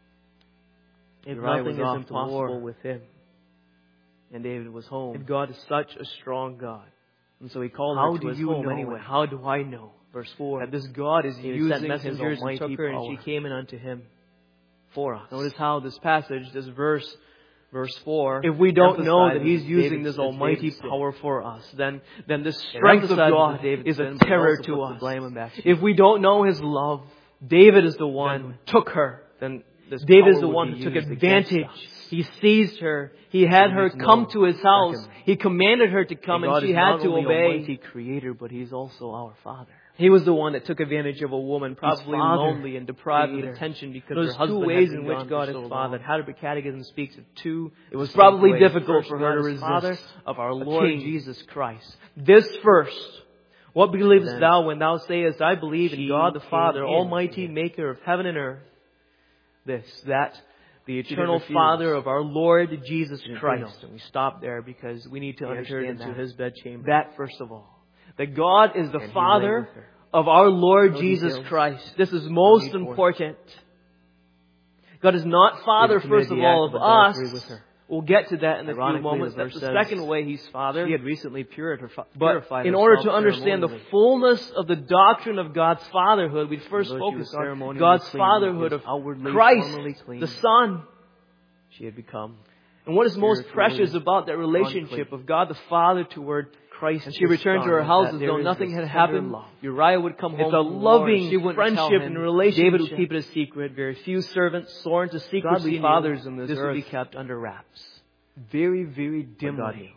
Speaker 1: If
Speaker 2: Uriah
Speaker 1: nothing
Speaker 2: was
Speaker 1: is
Speaker 2: off to
Speaker 1: impossible
Speaker 2: war.
Speaker 1: with him, and David was home,
Speaker 2: And God is such a strong God.
Speaker 1: and so he called
Speaker 2: How
Speaker 1: her to
Speaker 2: do
Speaker 1: his
Speaker 2: you
Speaker 1: home
Speaker 2: know?
Speaker 1: anyway.
Speaker 2: and How do I know
Speaker 1: Verse four.
Speaker 2: that this God is
Speaker 1: He had
Speaker 2: using
Speaker 1: sent
Speaker 2: His
Speaker 1: messengers and
Speaker 2: almighty
Speaker 1: took her,
Speaker 2: power
Speaker 1: and she came in unto him for us. Notice how this passage, this verse, verse four,
Speaker 2: If we don't know that
Speaker 1: emphasizes
Speaker 2: He's using
Speaker 1: David's-
Speaker 2: this
Speaker 1: it's
Speaker 2: almighty
Speaker 1: David's sin.
Speaker 2: power for us, then, then the
Speaker 1: It
Speaker 2: strength of
Speaker 1: emphasizes
Speaker 2: God
Speaker 1: David's
Speaker 2: is
Speaker 1: sin,
Speaker 2: a
Speaker 1: but it
Speaker 2: terror
Speaker 1: also
Speaker 2: to
Speaker 1: puts the
Speaker 2: us.
Speaker 1: blame on Bathsheba.
Speaker 2: If we don't know His love, David is the one
Speaker 1: Then-
Speaker 2: who took her.
Speaker 1: Then this
Speaker 2: David is
Speaker 1: power
Speaker 2: the
Speaker 1: would
Speaker 2: one
Speaker 1: be
Speaker 2: who took
Speaker 1: used against
Speaker 2: advantage.
Speaker 1: us.
Speaker 2: He seized her. He had
Speaker 1: We
Speaker 2: her
Speaker 1: need to
Speaker 2: come
Speaker 1: know,
Speaker 2: to His house.
Speaker 1: secondly,
Speaker 2: He commanded her to come,
Speaker 1: And God
Speaker 2: and she
Speaker 1: is
Speaker 2: had
Speaker 1: not
Speaker 2: to
Speaker 1: only
Speaker 2: obey.
Speaker 1: Almighty Creator, but He's also our Father.
Speaker 2: He was the one that took advantage of a woman, probably
Speaker 1: Father,
Speaker 2: lonely and deprived
Speaker 1: Creator.
Speaker 2: of attention because
Speaker 1: There's
Speaker 2: her husband
Speaker 1: two ways
Speaker 2: had
Speaker 1: in
Speaker 2: been
Speaker 1: which
Speaker 2: gone
Speaker 1: God
Speaker 2: for
Speaker 1: is
Speaker 2: so
Speaker 1: Father.
Speaker 2: long.
Speaker 1: Heidelberg Catechism speaks of two.
Speaker 2: It was
Speaker 1: distinct
Speaker 2: probably
Speaker 1: ways.
Speaker 2: difficult
Speaker 1: First,
Speaker 2: for her to
Speaker 1: God is
Speaker 2: resist
Speaker 1: Father of our
Speaker 2: a
Speaker 1: Lord
Speaker 2: king.
Speaker 1: Jesus Christ.
Speaker 2: This first. What believest
Speaker 1: Then
Speaker 2: thou when thou sayest, I believe in
Speaker 1: she
Speaker 2: God the Father,
Speaker 1: came in
Speaker 2: Almighty,
Speaker 1: to him.
Speaker 2: Maker of heaven and earth? This, that the
Speaker 1: didn't
Speaker 2: eternal
Speaker 1: refuse.
Speaker 2: Father of our Lord Jesus
Speaker 1: She didn't say
Speaker 2: Christ.
Speaker 1: no.
Speaker 2: And we stop there because we need to
Speaker 1: He entered
Speaker 2: understand
Speaker 1: into
Speaker 2: that.
Speaker 1: his bedchamber.
Speaker 2: That first of all. That God is the
Speaker 1: And he lay
Speaker 2: Father
Speaker 1: with her.
Speaker 2: of our Lord
Speaker 1: No
Speaker 2: Jesus
Speaker 1: details.
Speaker 2: Christ. This is most
Speaker 1: need for it.
Speaker 2: important. God is not Father,
Speaker 1: David
Speaker 2: first
Speaker 1: committed
Speaker 2: of
Speaker 1: the
Speaker 2: all,
Speaker 1: act
Speaker 2: of
Speaker 1: of adultery
Speaker 2: us.
Speaker 1: with her.
Speaker 2: We'll get to that in a few
Speaker 1: Ironically,
Speaker 2: moments.
Speaker 1: the
Speaker 2: That's
Speaker 1: verse
Speaker 2: the
Speaker 1: says
Speaker 2: second way He's Father.
Speaker 1: She had recently purified her,
Speaker 2: But
Speaker 1: purified
Speaker 2: in order
Speaker 1: herself
Speaker 2: to understand the
Speaker 1: ceremonially.
Speaker 2: fullness of the doctrine of God's fatherhood, we first
Speaker 1: Although she
Speaker 2: focus
Speaker 1: was
Speaker 2: on
Speaker 1: ceremonially
Speaker 2: God's
Speaker 1: clean,
Speaker 2: fatherhood
Speaker 1: is
Speaker 2: of
Speaker 1: outwardly
Speaker 2: Christ,
Speaker 1: formally clean.
Speaker 2: the Son.
Speaker 1: She had become
Speaker 2: And what is most
Speaker 1: spiritually
Speaker 2: precious about that relationship
Speaker 1: unclean.
Speaker 2: of God the Father toward Christ,
Speaker 1: And
Speaker 2: she
Speaker 1: the
Speaker 2: returned to
Speaker 1: Son,
Speaker 2: her
Speaker 1: is
Speaker 2: house
Speaker 1: that
Speaker 2: as
Speaker 1: there
Speaker 2: though
Speaker 1: is
Speaker 2: nothing
Speaker 1: this
Speaker 2: had
Speaker 1: tender
Speaker 2: happened.
Speaker 1: love.
Speaker 2: Uriah would come home
Speaker 1: It's a
Speaker 2: from war.
Speaker 1: loving
Speaker 2: She wouldn't
Speaker 1: friendship
Speaker 2: tell him.
Speaker 1: and
Speaker 2: relationship.
Speaker 1: David would keep it a secret. Very few servants
Speaker 2: sworn to secrecy.
Speaker 1: Godly
Speaker 2: knew
Speaker 1: fathers in this,
Speaker 2: this
Speaker 1: earth
Speaker 2: would be
Speaker 1: kept under wraps.
Speaker 2: very, very
Speaker 1: But God knew.
Speaker 2: dimly.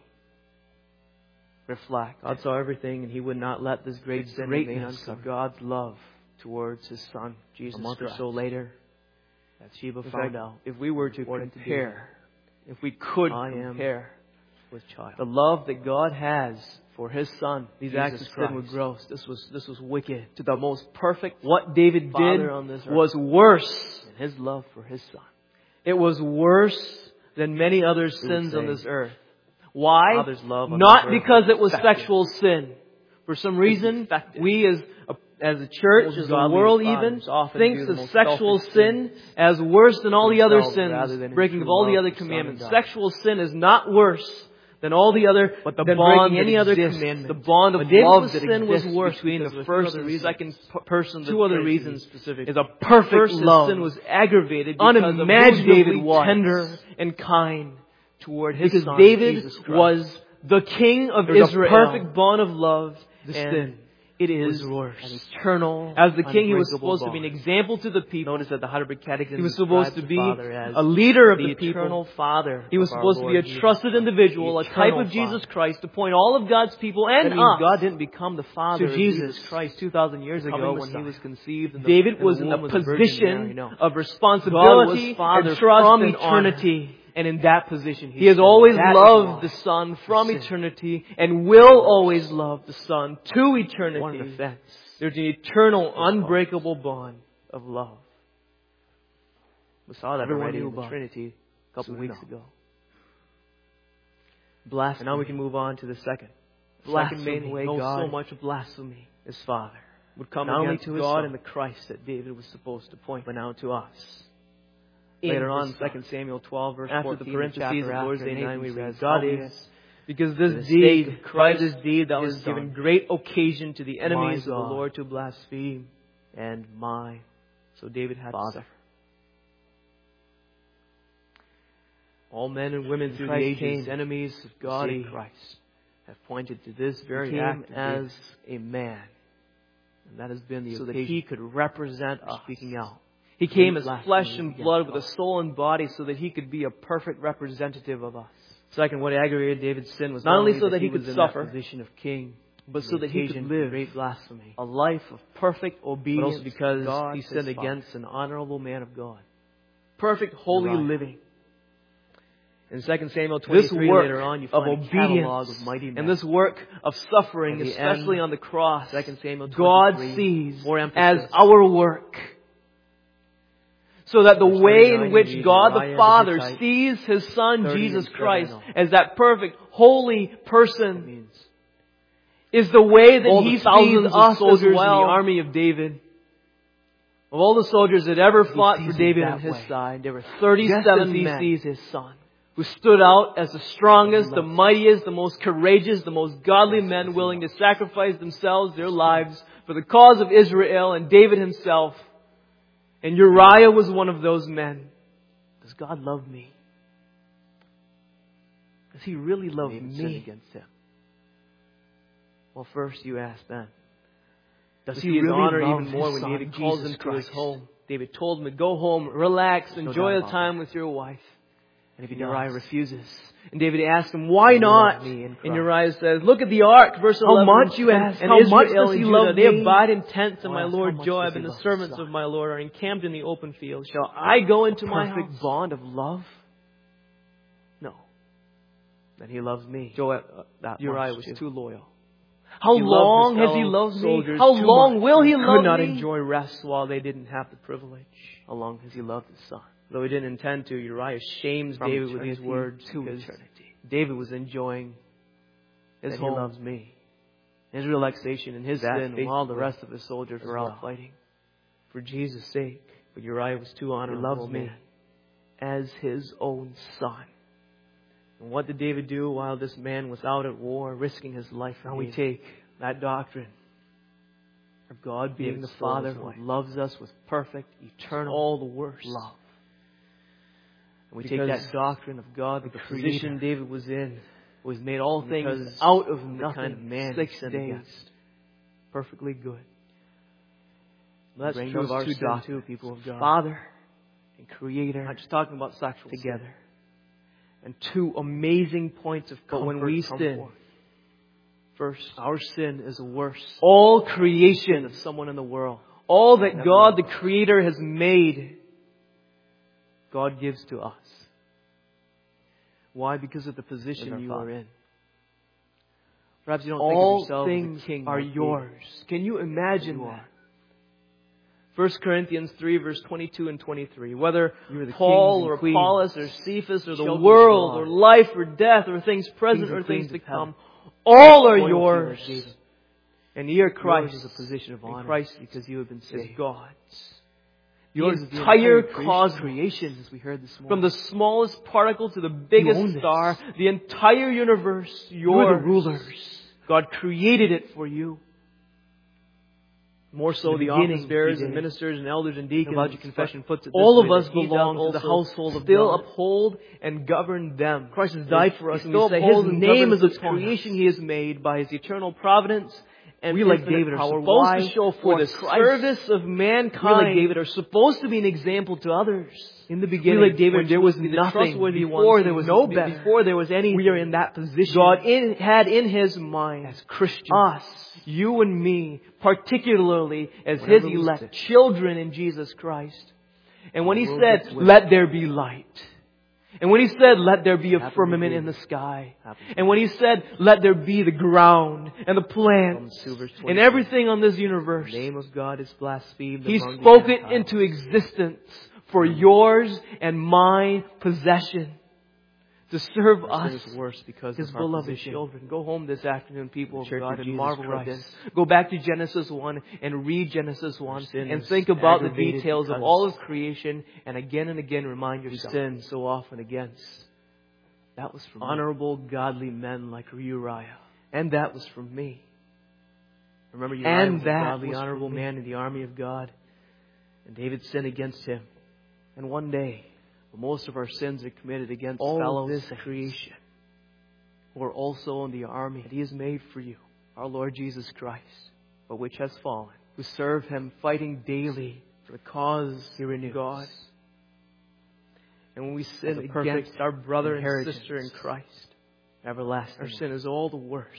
Speaker 2: Reflect.
Speaker 1: God saw everything, and He would not let this great
Speaker 2: the
Speaker 1: sin remain
Speaker 2: greatness
Speaker 1: uncovered.
Speaker 2: of God's love towards His Son, Jesus
Speaker 1: A month
Speaker 2: Christ.
Speaker 1: or so later, Bathsheba
Speaker 2: In
Speaker 1: found
Speaker 2: fact,
Speaker 1: out
Speaker 2: if we were to
Speaker 1: according to
Speaker 2: compare, if we could
Speaker 1: I am
Speaker 2: compare
Speaker 1: with child.
Speaker 2: the love that God has for His Son,
Speaker 1: These
Speaker 2: Jesus
Speaker 1: acts of sin were
Speaker 2: Christ,
Speaker 1: gross. This was this was wicked.
Speaker 2: to the most perfect, what David
Speaker 1: Father
Speaker 2: did
Speaker 1: on this earth.
Speaker 2: was worse.
Speaker 1: And His love for His Son.
Speaker 2: It was worse than many other
Speaker 1: would
Speaker 2: sins on
Speaker 1: say,
Speaker 2: this earth. Why?
Speaker 1: Father's love on
Speaker 2: Not
Speaker 1: this earth
Speaker 2: because
Speaker 1: was
Speaker 2: it was
Speaker 1: effective.
Speaker 2: sexual sin. For some reason,
Speaker 1: effective.
Speaker 2: we as a, as a church,
Speaker 1: Most
Speaker 2: as the
Speaker 1: godly
Speaker 2: world
Speaker 1: fathers
Speaker 2: even,
Speaker 1: often
Speaker 2: thinks
Speaker 1: do the
Speaker 2: of
Speaker 1: most
Speaker 2: sexual
Speaker 1: selfish
Speaker 2: sin
Speaker 1: sins
Speaker 2: as worse than all the other
Speaker 1: themselves rather
Speaker 2: sins,
Speaker 1: than in
Speaker 2: breaking
Speaker 1: true
Speaker 2: of all the
Speaker 1: love
Speaker 2: other
Speaker 1: for Son
Speaker 2: commandments.
Speaker 1: and God.
Speaker 2: Sexual sin is not worse than all the other,
Speaker 1: But the
Speaker 2: than
Speaker 1: bond
Speaker 2: breaking any
Speaker 1: that
Speaker 2: other
Speaker 1: exists,
Speaker 2: commandment.
Speaker 1: the
Speaker 2: bond of
Speaker 1: But David's
Speaker 2: love that
Speaker 1: sin was
Speaker 2: exists
Speaker 1: worse
Speaker 2: between
Speaker 1: because
Speaker 2: the
Speaker 1: of two
Speaker 2: first
Speaker 1: other
Speaker 2: and the
Speaker 1: reasons.
Speaker 2: second p- person of the
Speaker 1: Two other
Speaker 2: Trinity
Speaker 1: reasons specifically.
Speaker 2: is a perfect
Speaker 1: First, his
Speaker 2: love.
Speaker 1: sin
Speaker 2: was aggravated because
Speaker 1: unimaginably
Speaker 2: of who David was.
Speaker 1: tender
Speaker 2: and kind toward His
Speaker 1: Because
Speaker 2: Son,
Speaker 1: David
Speaker 2: Jesus Christ.
Speaker 1: was
Speaker 2: the King of
Speaker 1: There was a
Speaker 2: Israel.
Speaker 1: perfect
Speaker 2: bond of love.
Speaker 1: The
Speaker 2: and
Speaker 1: sin.
Speaker 2: It is
Speaker 1: worse.
Speaker 2: an eternal,
Speaker 1: As the king, he was
Speaker 2: unbreakable
Speaker 1: supposed to be an
Speaker 2: bond.
Speaker 1: example to the people.
Speaker 2: Notice that the Heidelberg Catechism
Speaker 1: He was supposed to
Speaker 2: describes
Speaker 1: be
Speaker 2: the Father as
Speaker 1: a leader of
Speaker 2: the
Speaker 1: the people.
Speaker 2: eternal Father.
Speaker 1: He was
Speaker 2: of our
Speaker 1: supposed to be
Speaker 2: Lord
Speaker 1: a
Speaker 2: Jesus
Speaker 1: trusted
Speaker 2: Christ.
Speaker 1: individual,
Speaker 2: The
Speaker 1: a type
Speaker 2: eternal
Speaker 1: of Jesus
Speaker 2: Father.
Speaker 1: Christ, to point all of God's people and
Speaker 2: That means
Speaker 1: us
Speaker 2: God didn't become the Father
Speaker 1: to
Speaker 2: of
Speaker 1: Jesus
Speaker 2: Jesus Christ two thousand years
Speaker 1: the
Speaker 2: ago
Speaker 1: coming
Speaker 2: when He
Speaker 1: Messiah.
Speaker 2: was conceived in the,
Speaker 1: David
Speaker 2: in the
Speaker 1: was in
Speaker 2: womb
Speaker 1: the
Speaker 2: of the Virgin Mary.
Speaker 1: position
Speaker 2: No.
Speaker 1: of
Speaker 2: God
Speaker 1: responsibility
Speaker 2: was Father
Speaker 1: and trust
Speaker 2: from
Speaker 1: and honor.
Speaker 2: eternity. And in that position, He,
Speaker 1: He has
Speaker 2: said,
Speaker 1: always
Speaker 2: "That is
Speaker 1: loved
Speaker 2: why
Speaker 1: the Son from
Speaker 2: sin.
Speaker 1: eternity and will always love the Son to
Speaker 2: What an
Speaker 1: eternity.
Speaker 2: offense
Speaker 1: There's an eternal, unbreakable bond of love.
Speaker 2: We saw that
Speaker 1: Everyone
Speaker 2: already
Speaker 1: knew
Speaker 2: in the
Speaker 1: about
Speaker 2: Trinity a couple
Speaker 1: So
Speaker 2: weeks
Speaker 1: no.
Speaker 2: ago.
Speaker 1: Blasphemy.
Speaker 2: And now we can move on to the second. The
Speaker 1: Blasphemy.
Speaker 2: second main way
Speaker 1: Oh,
Speaker 2: God
Speaker 1: so much blasphemy
Speaker 2: is Father
Speaker 1: would come
Speaker 2: not only
Speaker 1: against
Speaker 2: to His
Speaker 1: God
Speaker 2: Son,
Speaker 1: and the Christ that David was supposed to point.
Speaker 2: but now to us.
Speaker 1: In
Speaker 2: Later
Speaker 1: His
Speaker 2: on,
Speaker 1: Son.
Speaker 2: Second Samuel twelve, verse
Speaker 1: After
Speaker 2: fourteen,
Speaker 1: the
Speaker 2: the
Speaker 1: parentheses
Speaker 2: chapter
Speaker 1: of
Speaker 2: after,
Speaker 1: Lord's Day
Speaker 2: Nathan
Speaker 1: nine, we read,
Speaker 2: says,
Speaker 1: God
Speaker 2: "Howbeit,
Speaker 1: is, because this
Speaker 2: for the sake
Speaker 1: deed,
Speaker 2: of
Speaker 1: by
Speaker 2: Christ
Speaker 1: this deed that
Speaker 2: is
Speaker 1: was given
Speaker 2: done,
Speaker 1: great occasion to the enemies of the
Speaker 2: God
Speaker 1: Lord to blaspheme.
Speaker 2: and my
Speaker 1: So David had
Speaker 2: Father."
Speaker 1: to suffer. All men and women through the
Speaker 2: Christ
Speaker 1: ages,
Speaker 2: came
Speaker 1: enemies of God and
Speaker 2: see.
Speaker 1: Christ, have pointed to this very
Speaker 2: came
Speaker 1: act
Speaker 2: as
Speaker 1: as a man. And that has been the
Speaker 2: so that
Speaker 1: occasion
Speaker 2: He could represent
Speaker 1: for
Speaker 2: us.
Speaker 1: speaking out. He came as flesh
Speaker 2: blasphemy
Speaker 1: and
Speaker 2: against
Speaker 1: blood with a
Speaker 2: God.
Speaker 1: soul and body so that He could be a perfect representative of us. Second, what aggravated David's sin was
Speaker 2: Not
Speaker 1: not
Speaker 2: only
Speaker 1: only so that he
Speaker 2: was
Speaker 1: could
Speaker 2: in
Speaker 1: suffer,
Speaker 2: that position of king,
Speaker 1: but
Speaker 2: the
Speaker 1: so that he could
Speaker 2: occasion for
Speaker 1: live
Speaker 2: great blasphemy,
Speaker 1: a life of perfect
Speaker 2: but
Speaker 1: obedience
Speaker 2: also because
Speaker 1: to God,
Speaker 2: he
Speaker 1: his
Speaker 2: sinned
Speaker 1: Father.
Speaker 2: against an honorable man of God.
Speaker 1: Perfect holy
Speaker 2: Uriah.
Speaker 1: living. In Second Samuel
Speaker 2: This
Speaker 1: twenty-three,
Speaker 2: work
Speaker 1: later on, you
Speaker 2: of
Speaker 1: find a
Speaker 2: obedience
Speaker 1: catalog of mighty men.
Speaker 2: and
Speaker 1: And this work of suffering,
Speaker 2: At the
Speaker 1: especially
Speaker 2: end,
Speaker 1: on the cross,
Speaker 2: Second Samuel
Speaker 1: God
Speaker 2: twenty-three,
Speaker 1: sees
Speaker 2: more
Speaker 1: as
Speaker 2: emphasis.
Speaker 1: our work. So that the
Speaker 2: Verse
Speaker 1: way
Speaker 2: thirty-nine,
Speaker 1: in which
Speaker 2: you read
Speaker 1: God
Speaker 2: Uriah
Speaker 1: the
Speaker 2: the
Speaker 1: Father
Speaker 2: Hittite,
Speaker 1: sees His Son
Speaker 2: thirty
Speaker 1: Jesus
Speaker 2: and
Speaker 1: Christ
Speaker 2: seven,
Speaker 1: as that perfect, holy
Speaker 2: That
Speaker 1: person
Speaker 2: means
Speaker 1: is the way that
Speaker 2: all
Speaker 1: He
Speaker 2: the thousands
Speaker 1: sees
Speaker 2: of
Speaker 1: us
Speaker 2: soldiers
Speaker 1: as
Speaker 2: in the
Speaker 1: well.
Speaker 2: army of David.
Speaker 1: Of all the soldiers that ever
Speaker 2: He
Speaker 1: fought
Speaker 2: sees
Speaker 1: for
Speaker 2: us
Speaker 1: David
Speaker 2: that
Speaker 1: on his
Speaker 2: way.
Speaker 1: side, there were
Speaker 2: Just
Speaker 1: thirty-seven
Speaker 2: as He
Speaker 1: men
Speaker 2: sees His Son.
Speaker 1: who stood out as the strongest, the
Speaker 2: loves
Speaker 1: mightiest, the most courageous, the most godly
Speaker 2: Yes,
Speaker 1: men
Speaker 2: yes,
Speaker 1: willing to
Speaker 2: Lord.
Speaker 1: sacrifice themselves, their lives, for the cause of Israel and David himself. And Uriah was one of those men. Does God love me? Does He really love
Speaker 2: David sinned
Speaker 1: me?
Speaker 2: against Him.
Speaker 1: Well, first you ask then, does
Speaker 2: Does
Speaker 1: He
Speaker 2: he
Speaker 1: his
Speaker 2: really
Speaker 1: honor
Speaker 2: love
Speaker 1: even more
Speaker 2: his
Speaker 1: when
Speaker 2: Son,
Speaker 1: David calls
Speaker 2: Jesus
Speaker 1: him to his
Speaker 2: Christ?
Speaker 1: home? David told him to go home, relax,
Speaker 2: No
Speaker 1: enjoy
Speaker 2: doubt
Speaker 1: the
Speaker 2: about
Speaker 1: time with your wife.
Speaker 2: And if he
Speaker 1: And Uriah
Speaker 2: does,
Speaker 1: refuses. And David asks him, why
Speaker 2: You
Speaker 1: not?
Speaker 2: love me in
Speaker 1: And
Speaker 2: Christ.
Speaker 1: Uriah says, look at the ark, verse
Speaker 2: How
Speaker 1: eleven.
Speaker 2: much, you
Speaker 1: and,
Speaker 2: ask?
Speaker 1: And
Speaker 2: How
Speaker 1: Israel
Speaker 2: much does
Speaker 1: and
Speaker 2: he
Speaker 1: Judah,
Speaker 2: love
Speaker 1: they
Speaker 2: me?
Speaker 1: abide in tents, and
Speaker 2: Oh,
Speaker 1: my
Speaker 2: yes, how
Speaker 1: Lord
Speaker 2: much
Speaker 1: Joab
Speaker 2: does he
Speaker 1: and the
Speaker 2: love his
Speaker 1: servants
Speaker 2: son?
Speaker 1: of my Lord are encamped in the open field. Shall I go into my
Speaker 2: perfect
Speaker 1: house?
Speaker 2: bond of love?
Speaker 1: No.
Speaker 2: Then he loves me.
Speaker 1: Joab, uh,
Speaker 2: That
Speaker 1: Uriah
Speaker 2: much
Speaker 1: was
Speaker 2: too.
Speaker 1: too loyal. How
Speaker 2: He loved
Speaker 1: long
Speaker 2: his
Speaker 1: has he
Speaker 2: fellow
Speaker 1: loved me?
Speaker 2: soldiers
Speaker 1: How
Speaker 2: too
Speaker 1: long
Speaker 2: much.
Speaker 1: will he
Speaker 2: He
Speaker 1: love
Speaker 2: could not
Speaker 1: me?
Speaker 2: enjoy
Speaker 1: rest while they didn't have the privilege.
Speaker 2: How long has he loved his son?
Speaker 1: Though he didn't intend to, Uriah shames
Speaker 2: From
Speaker 1: David with these
Speaker 2: eternity
Speaker 1: words
Speaker 2: to
Speaker 1: because
Speaker 2: eternity.
Speaker 1: David was enjoying his
Speaker 2: That he
Speaker 1: home,
Speaker 2: loves me.
Speaker 1: his relaxation, and his
Speaker 2: That
Speaker 1: sin, while the
Speaker 2: faithful
Speaker 1: rest of his soldiers
Speaker 2: as
Speaker 1: were out
Speaker 2: well.
Speaker 1: fighting for Jesus' sake. But Uriah was too honorable.
Speaker 2: He loves
Speaker 1: man
Speaker 2: me.
Speaker 1: as his own son. And what did David do while this man was out at war, risking his life? Now we take that doctrine of God being
Speaker 2: David
Speaker 1: the
Speaker 2: stole
Speaker 1: Father
Speaker 2: his
Speaker 1: who
Speaker 2: life.
Speaker 1: loves us with perfect, eternal, all the worst
Speaker 2: love.
Speaker 1: And we
Speaker 2: Because
Speaker 1: take that doctrine of God,
Speaker 2: of
Speaker 1: the
Speaker 2: the
Speaker 1: position
Speaker 2: Creator,
Speaker 1: David was in, who has made all things
Speaker 2: because
Speaker 1: out of
Speaker 2: the
Speaker 1: nothing,
Speaker 2: kind of man
Speaker 1: six
Speaker 2: he sinned
Speaker 1: days,
Speaker 2: against.
Speaker 1: perfectly good. That's
Speaker 2: Bring
Speaker 1: true
Speaker 2: those
Speaker 1: of our
Speaker 2: two
Speaker 1: sin
Speaker 2: doctrines,
Speaker 1: too, people of God.
Speaker 2: Father
Speaker 1: and Creator,
Speaker 2: not just talking about sexual
Speaker 1: together.
Speaker 2: sin.
Speaker 1: And two amazing points of
Speaker 2: But
Speaker 1: comfort
Speaker 2: when we
Speaker 1: come
Speaker 2: sin,
Speaker 1: forth. First,
Speaker 2: our sin is worse.
Speaker 1: all creation
Speaker 2: of someone in the world.
Speaker 1: all that
Speaker 2: Never
Speaker 1: God
Speaker 2: mind.
Speaker 1: the Creator has made, God gives to us. Why? Because of the
Speaker 2: With
Speaker 1: position
Speaker 2: our
Speaker 1: you
Speaker 2: Father.
Speaker 1: are in.
Speaker 2: Perhaps you don't
Speaker 1: All
Speaker 2: think of yourself
Speaker 1: things
Speaker 2: as a king
Speaker 1: are
Speaker 2: like
Speaker 1: yours.
Speaker 2: David.
Speaker 1: Can you imagine
Speaker 2: You
Speaker 1: that?
Speaker 2: are.
Speaker 1: First Corinthians three, verse twenty-two and twenty-three. Whether
Speaker 2: You are the
Speaker 1: Paul
Speaker 2: kings and
Speaker 1: or
Speaker 2: queens,
Speaker 1: Apollos or Cephas or the
Speaker 2: children of
Speaker 1: world
Speaker 2: God,
Speaker 1: or life or death or things present
Speaker 2: kings and
Speaker 1: or things
Speaker 2: queens
Speaker 1: to
Speaker 2: of hell,
Speaker 1: come, all are
Speaker 2: royalty
Speaker 1: yours.
Speaker 2: like David.
Speaker 1: And ye are Christ.
Speaker 2: Yours is a position of
Speaker 1: and
Speaker 2: honor
Speaker 1: Christ
Speaker 2: because you have been
Speaker 1: is
Speaker 2: saved.
Speaker 1: God's.
Speaker 2: Yours
Speaker 1: the
Speaker 2: is the
Speaker 1: entire
Speaker 2: entire
Speaker 1: cosmos,
Speaker 2: creation, as we heard this morning.
Speaker 1: from the smallest particle to the
Speaker 2: own
Speaker 1: biggest
Speaker 2: this.
Speaker 1: star, the entire universe,
Speaker 2: You are
Speaker 1: yours.
Speaker 2: the rulers.
Speaker 1: God created it for you. More so
Speaker 2: In the
Speaker 1: the
Speaker 2: beginning,
Speaker 1: office bearers
Speaker 2: He
Speaker 1: and
Speaker 2: did.
Speaker 1: ministers and elders and deacons.
Speaker 2: About your confession
Speaker 1: But
Speaker 2: puts it this
Speaker 1: all
Speaker 2: way,
Speaker 1: of us
Speaker 2: that He doth
Speaker 1: belong to
Speaker 2: also
Speaker 1: the household of
Speaker 2: still
Speaker 1: God. Uphold and govern them.
Speaker 2: Christ has died for us,
Speaker 1: He
Speaker 2: and
Speaker 1: still
Speaker 2: we say
Speaker 1: upholds
Speaker 2: His
Speaker 1: and
Speaker 2: name
Speaker 1: governs
Speaker 2: is
Speaker 1: the
Speaker 2: upon
Speaker 1: creation
Speaker 2: us.
Speaker 1: He has made by His eternal providence and
Speaker 2: we, like David, are
Speaker 1: power.
Speaker 2: supposed
Speaker 1: Why?
Speaker 2: to show
Speaker 1: For
Speaker 2: forth
Speaker 1: the
Speaker 2: Christ.
Speaker 1: service of mankind.
Speaker 2: We, like David, are supposed to be an example to others.
Speaker 1: In the beginning,
Speaker 2: we, like David,
Speaker 1: when
Speaker 2: there was
Speaker 1: the
Speaker 2: nothing
Speaker 1: trustworthy
Speaker 2: before
Speaker 1: ones
Speaker 2: there was
Speaker 1: know better.
Speaker 2: before there was anything.
Speaker 1: We are in that position.
Speaker 2: God in, had in His mind
Speaker 1: as Christians,
Speaker 2: us, you and me, particularly as His
Speaker 1: Whenever we
Speaker 2: elect
Speaker 1: sit.
Speaker 2: children in Jesus Christ. And when
Speaker 1: The
Speaker 2: He
Speaker 1: world
Speaker 2: said,
Speaker 1: gets with
Speaker 2: "Let there be light," and when He said, "Let there be a
Speaker 1: Happens
Speaker 2: firmament
Speaker 1: to
Speaker 2: in
Speaker 1: be.
Speaker 2: the sky,"
Speaker 1: Happens to
Speaker 2: and when He said, "Let there be the ground and the plants
Speaker 1: From two verse
Speaker 2: and
Speaker 1: twenty-two.
Speaker 2: everything on this universe,"
Speaker 1: The name of God is blasphemed.
Speaker 2: He
Speaker 1: among the
Speaker 2: spoke it
Speaker 1: Gentiles.
Speaker 2: into existence for yours and my possession, to serve
Speaker 1: Our
Speaker 2: us,
Speaker 1: sin is worse because
Speaker 2: His
Speaker 1: of our
Speaker 2: beloved
Speaker 1: position.
Speaker 2: children. Go home this afternoon, people of
Speaker 1: Church
Speaker 2: God,
Speaker 1: of
Speaker 2: and
Speaker 1: Jesus
Speaker 2: marvel at
Speaker 1: Christ.
Speaker 2: this. Go back to Genesis one and read Genesis one
Speaker 1: sin
Speaker 2: and
Speaker 1: is
Speaker 2: think about the
Speaker 1: aggravated
Speaker 2: details of
Speaker 1: because
Speaker 2: all of creation, and again and again remind
Speaker 1: We
Speaker 2: yourself.
Speaker 1: sin so often against
Speaker 2: That was from
Speaker 1: honorable, godly men like Uriah.
Speaker 2: And that was from me.
Speaker 1: Remember, Uriah
Speaker 2: And
Speaker 1: was a
Speaker 2: that
Speaker 1: godly,
Speaker 2: was
Speaker 1: honorable
Speaker 2: from me.
Speaker 1: man in the army of God. And David sinned against him. And one day, when most of our sins are committed against
Speaker 2: All
Speaker 1: fellow
Speaker 2: this
Speaker 1: saints,
Speaker 2: creation,
Speaker 1: who are also in the army that He has made for you, our Lord Jesus Christ, but which has fallen,
Speaker 2: who serve Him, fighting daily
Speaker 1: for the cause
Speaker 2: He renews.
Speaker 1: God.
Speaker 2: And when we
Speaker 1: As
Speaker 2: sin
Speaker 1: a perfect
Speaker 2: against our brother and
Speaker 1: inheritance.
Speaker 2: sister in Christ,
Speaker 1: everlasting.
Speaker 2: our sin is all the worse.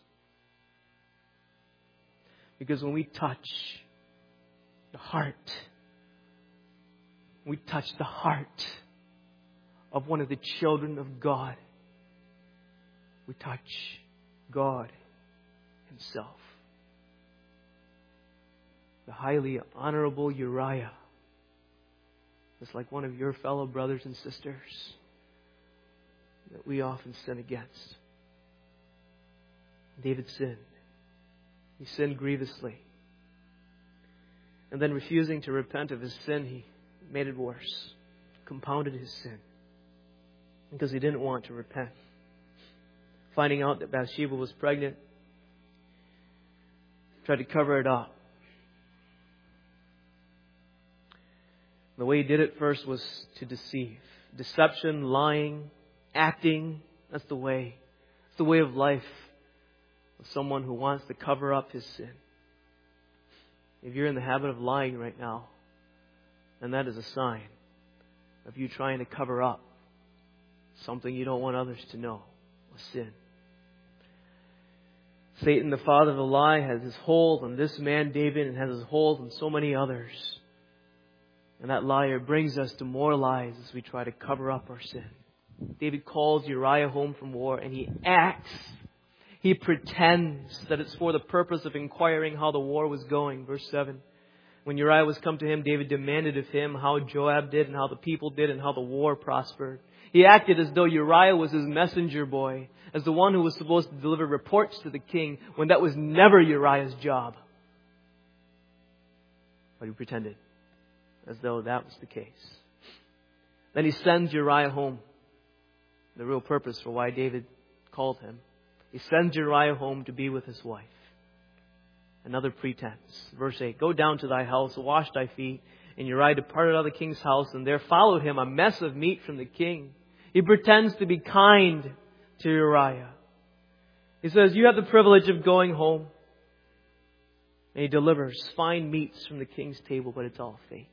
Speaker 2: Because when we touch the heart, we touch the heart of one of the children of God, we touch God Himself. The highly honorable Uriah is like one of your fellow brothers and sisters that we often sin against. David sinned. He sinned grievously. And then, refusing to repent of his sin, he made it worse, compounded his sin, because he didn't want to repent. Finding out that Bathsheba was pregnant, tried to cover it up. The way he did it first was to deceive. Deception, lying, acting, that's the way. It's the way of life of someone who wants to cover up his sin. If you're in the habit of lying right now, then that is a sign of you trying to cover up something you don't want others to know, a sin. Satan, the father of the lie, has his hold on this man, David, and has his hold on so many others. And that liar brings us to more lies as we try to cover up our sin. David calls Uriah home from war, and he acts. He pretends that it's for the purpose of inquiring how the war was going. Verse seven. When Uriah was come to him, David demanded of him how Joab did and how the people did and how the war prospered. He acted as though Uriah was his messenger boy, as the one who was supposed to deliver reports to the king, when that was never Uriah's job. But he pretended as though that was the case. Then he sends Uriah home. The real purpose for why David called him. He sends Uriah home to be with his wife. Another pretense. Verse eight. Go down to thy house, wash thy feet. And Uriah departed out of the king's house, and there followed him a mess of meat from the king. He pretends to be kind to Uriah. He says, you have the privilege of going home. And he delivers fine meats from the king's table, but it's all fake.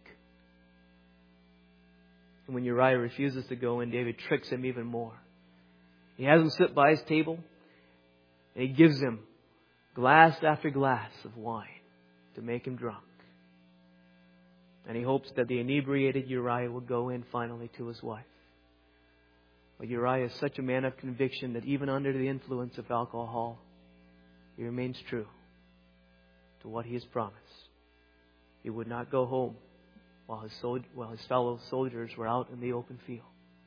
Speaker 2: And when Uriah refuses to go in, David tricks him even more. He has him sit by his table, and he gives him glass after glass of wine to make him drunk. And he hopes that the inebriated Uriah will go in finally to his wife. But Uriah is such a man of conviction that even under the influence of alcohol, he remains true to what he has promised. He would not go home while his, sol- while his fellow soldiers were out in the open field.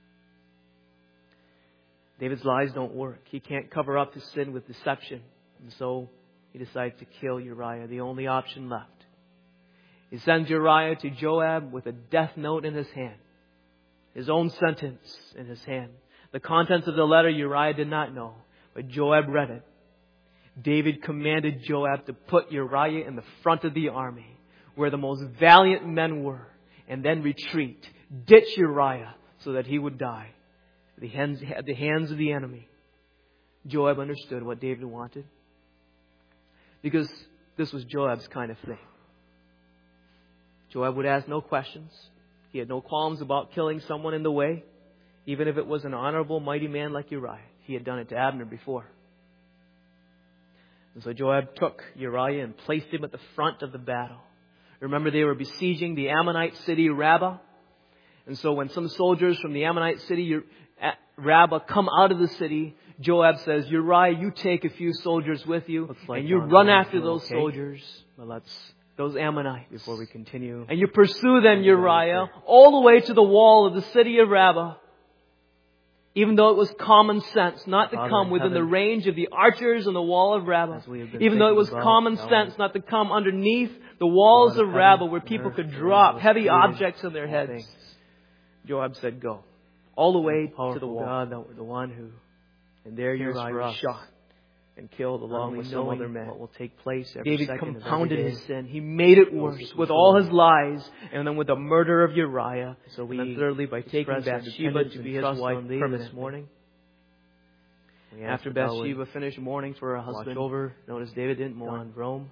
Speaker 2: David's lies don't work. He can't cover up his sin with deception. And so he decides to kill Uriah, the only option left. He sends Uriah to Joab with a death note in his hand. His own sentence in his hand. The contents of the letter Uriah did not know, but Joab read it. David commanded Joab to put Uriah in the front of the army, where the most valiant men were, and then retreat, ditch Uriah so that he would die at the hands, at the hands of the enemy. Joab understood what David wanted. Because this was Joab's kind of thing. Joab would ask no questions. He had no qualms about killing someone in the way, even if it was an honorable, mighty man like Uriah. He had done it to Abner before. And so Joab took Uriah and placed him at the front of the battle. Remember, they were besieging the Ammonite city Rabbah. And so when some soldiers from the Ammonite city Rabbah come out of the city, Joab says, Uriah, you take a few soldiers with you, like and you run after those okay. soldiers, well, let's, those Ammonites,
Speaker 1: before we continue.
Speaker 2: And you pursue them, Uriah, all the way to the wall of the city of Rabbah. Even though it was common sense not to
Speaker 1: Father
Speaker 2: come within
Speaker 1: heaven,
Speaker 2: the range of the archers on the wall of Rabbah. Even though it was common sense not to come underneath the walls of Rabbah where people could drop heavy objects on their heads. Things. Joab said, go. All the way to the wall.
Speaker 1: God, that the one who, and there Uriah was shot and killed along with some other men.
Speaker 2: What will take place every
Speaker 1: David
Speaker 2: second
Speaker 1: compounded
Speaker 2: of
Speaker 1: his
Speaker 2: sin. He made it worse with all his lies, and then with the murder of Uriah.
Speaker 1: So we,
Speaker 2: and then thirdly, by taking Bathsheba to be his wife this morning. After Bathsheba finished mourning for her husband,
Speaker 1: over,
Speaker 2: notice David didn't mourn
Speaker 1: Rome,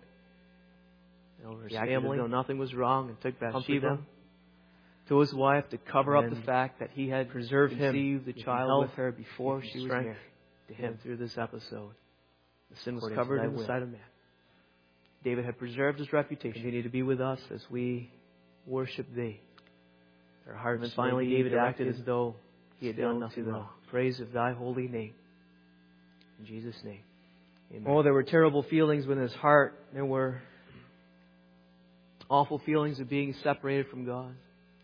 Speaker 2: over his family, though nothing was wrong, and took Bathsheba to his wife to cover up the fact that he had
Speaker 1: preserved
Speaker 2: conceived the child with her before she was married
Speaker 1: to him.
Speaker 2: Through this episode, the sin was covered in the sight of man. David had preserved his reputation.
Speaker 1: Continue to be with us as we worship Thee.
Speaker 2: Our hearts and finally, David acted as though he had done nothing wrong.
Speaker 1: Praise of Thy holy name. In Jesus' name.
Speaker 2: Amen. Oh, there were terrible feelings within his heart. There were awful feelings of being separated from God.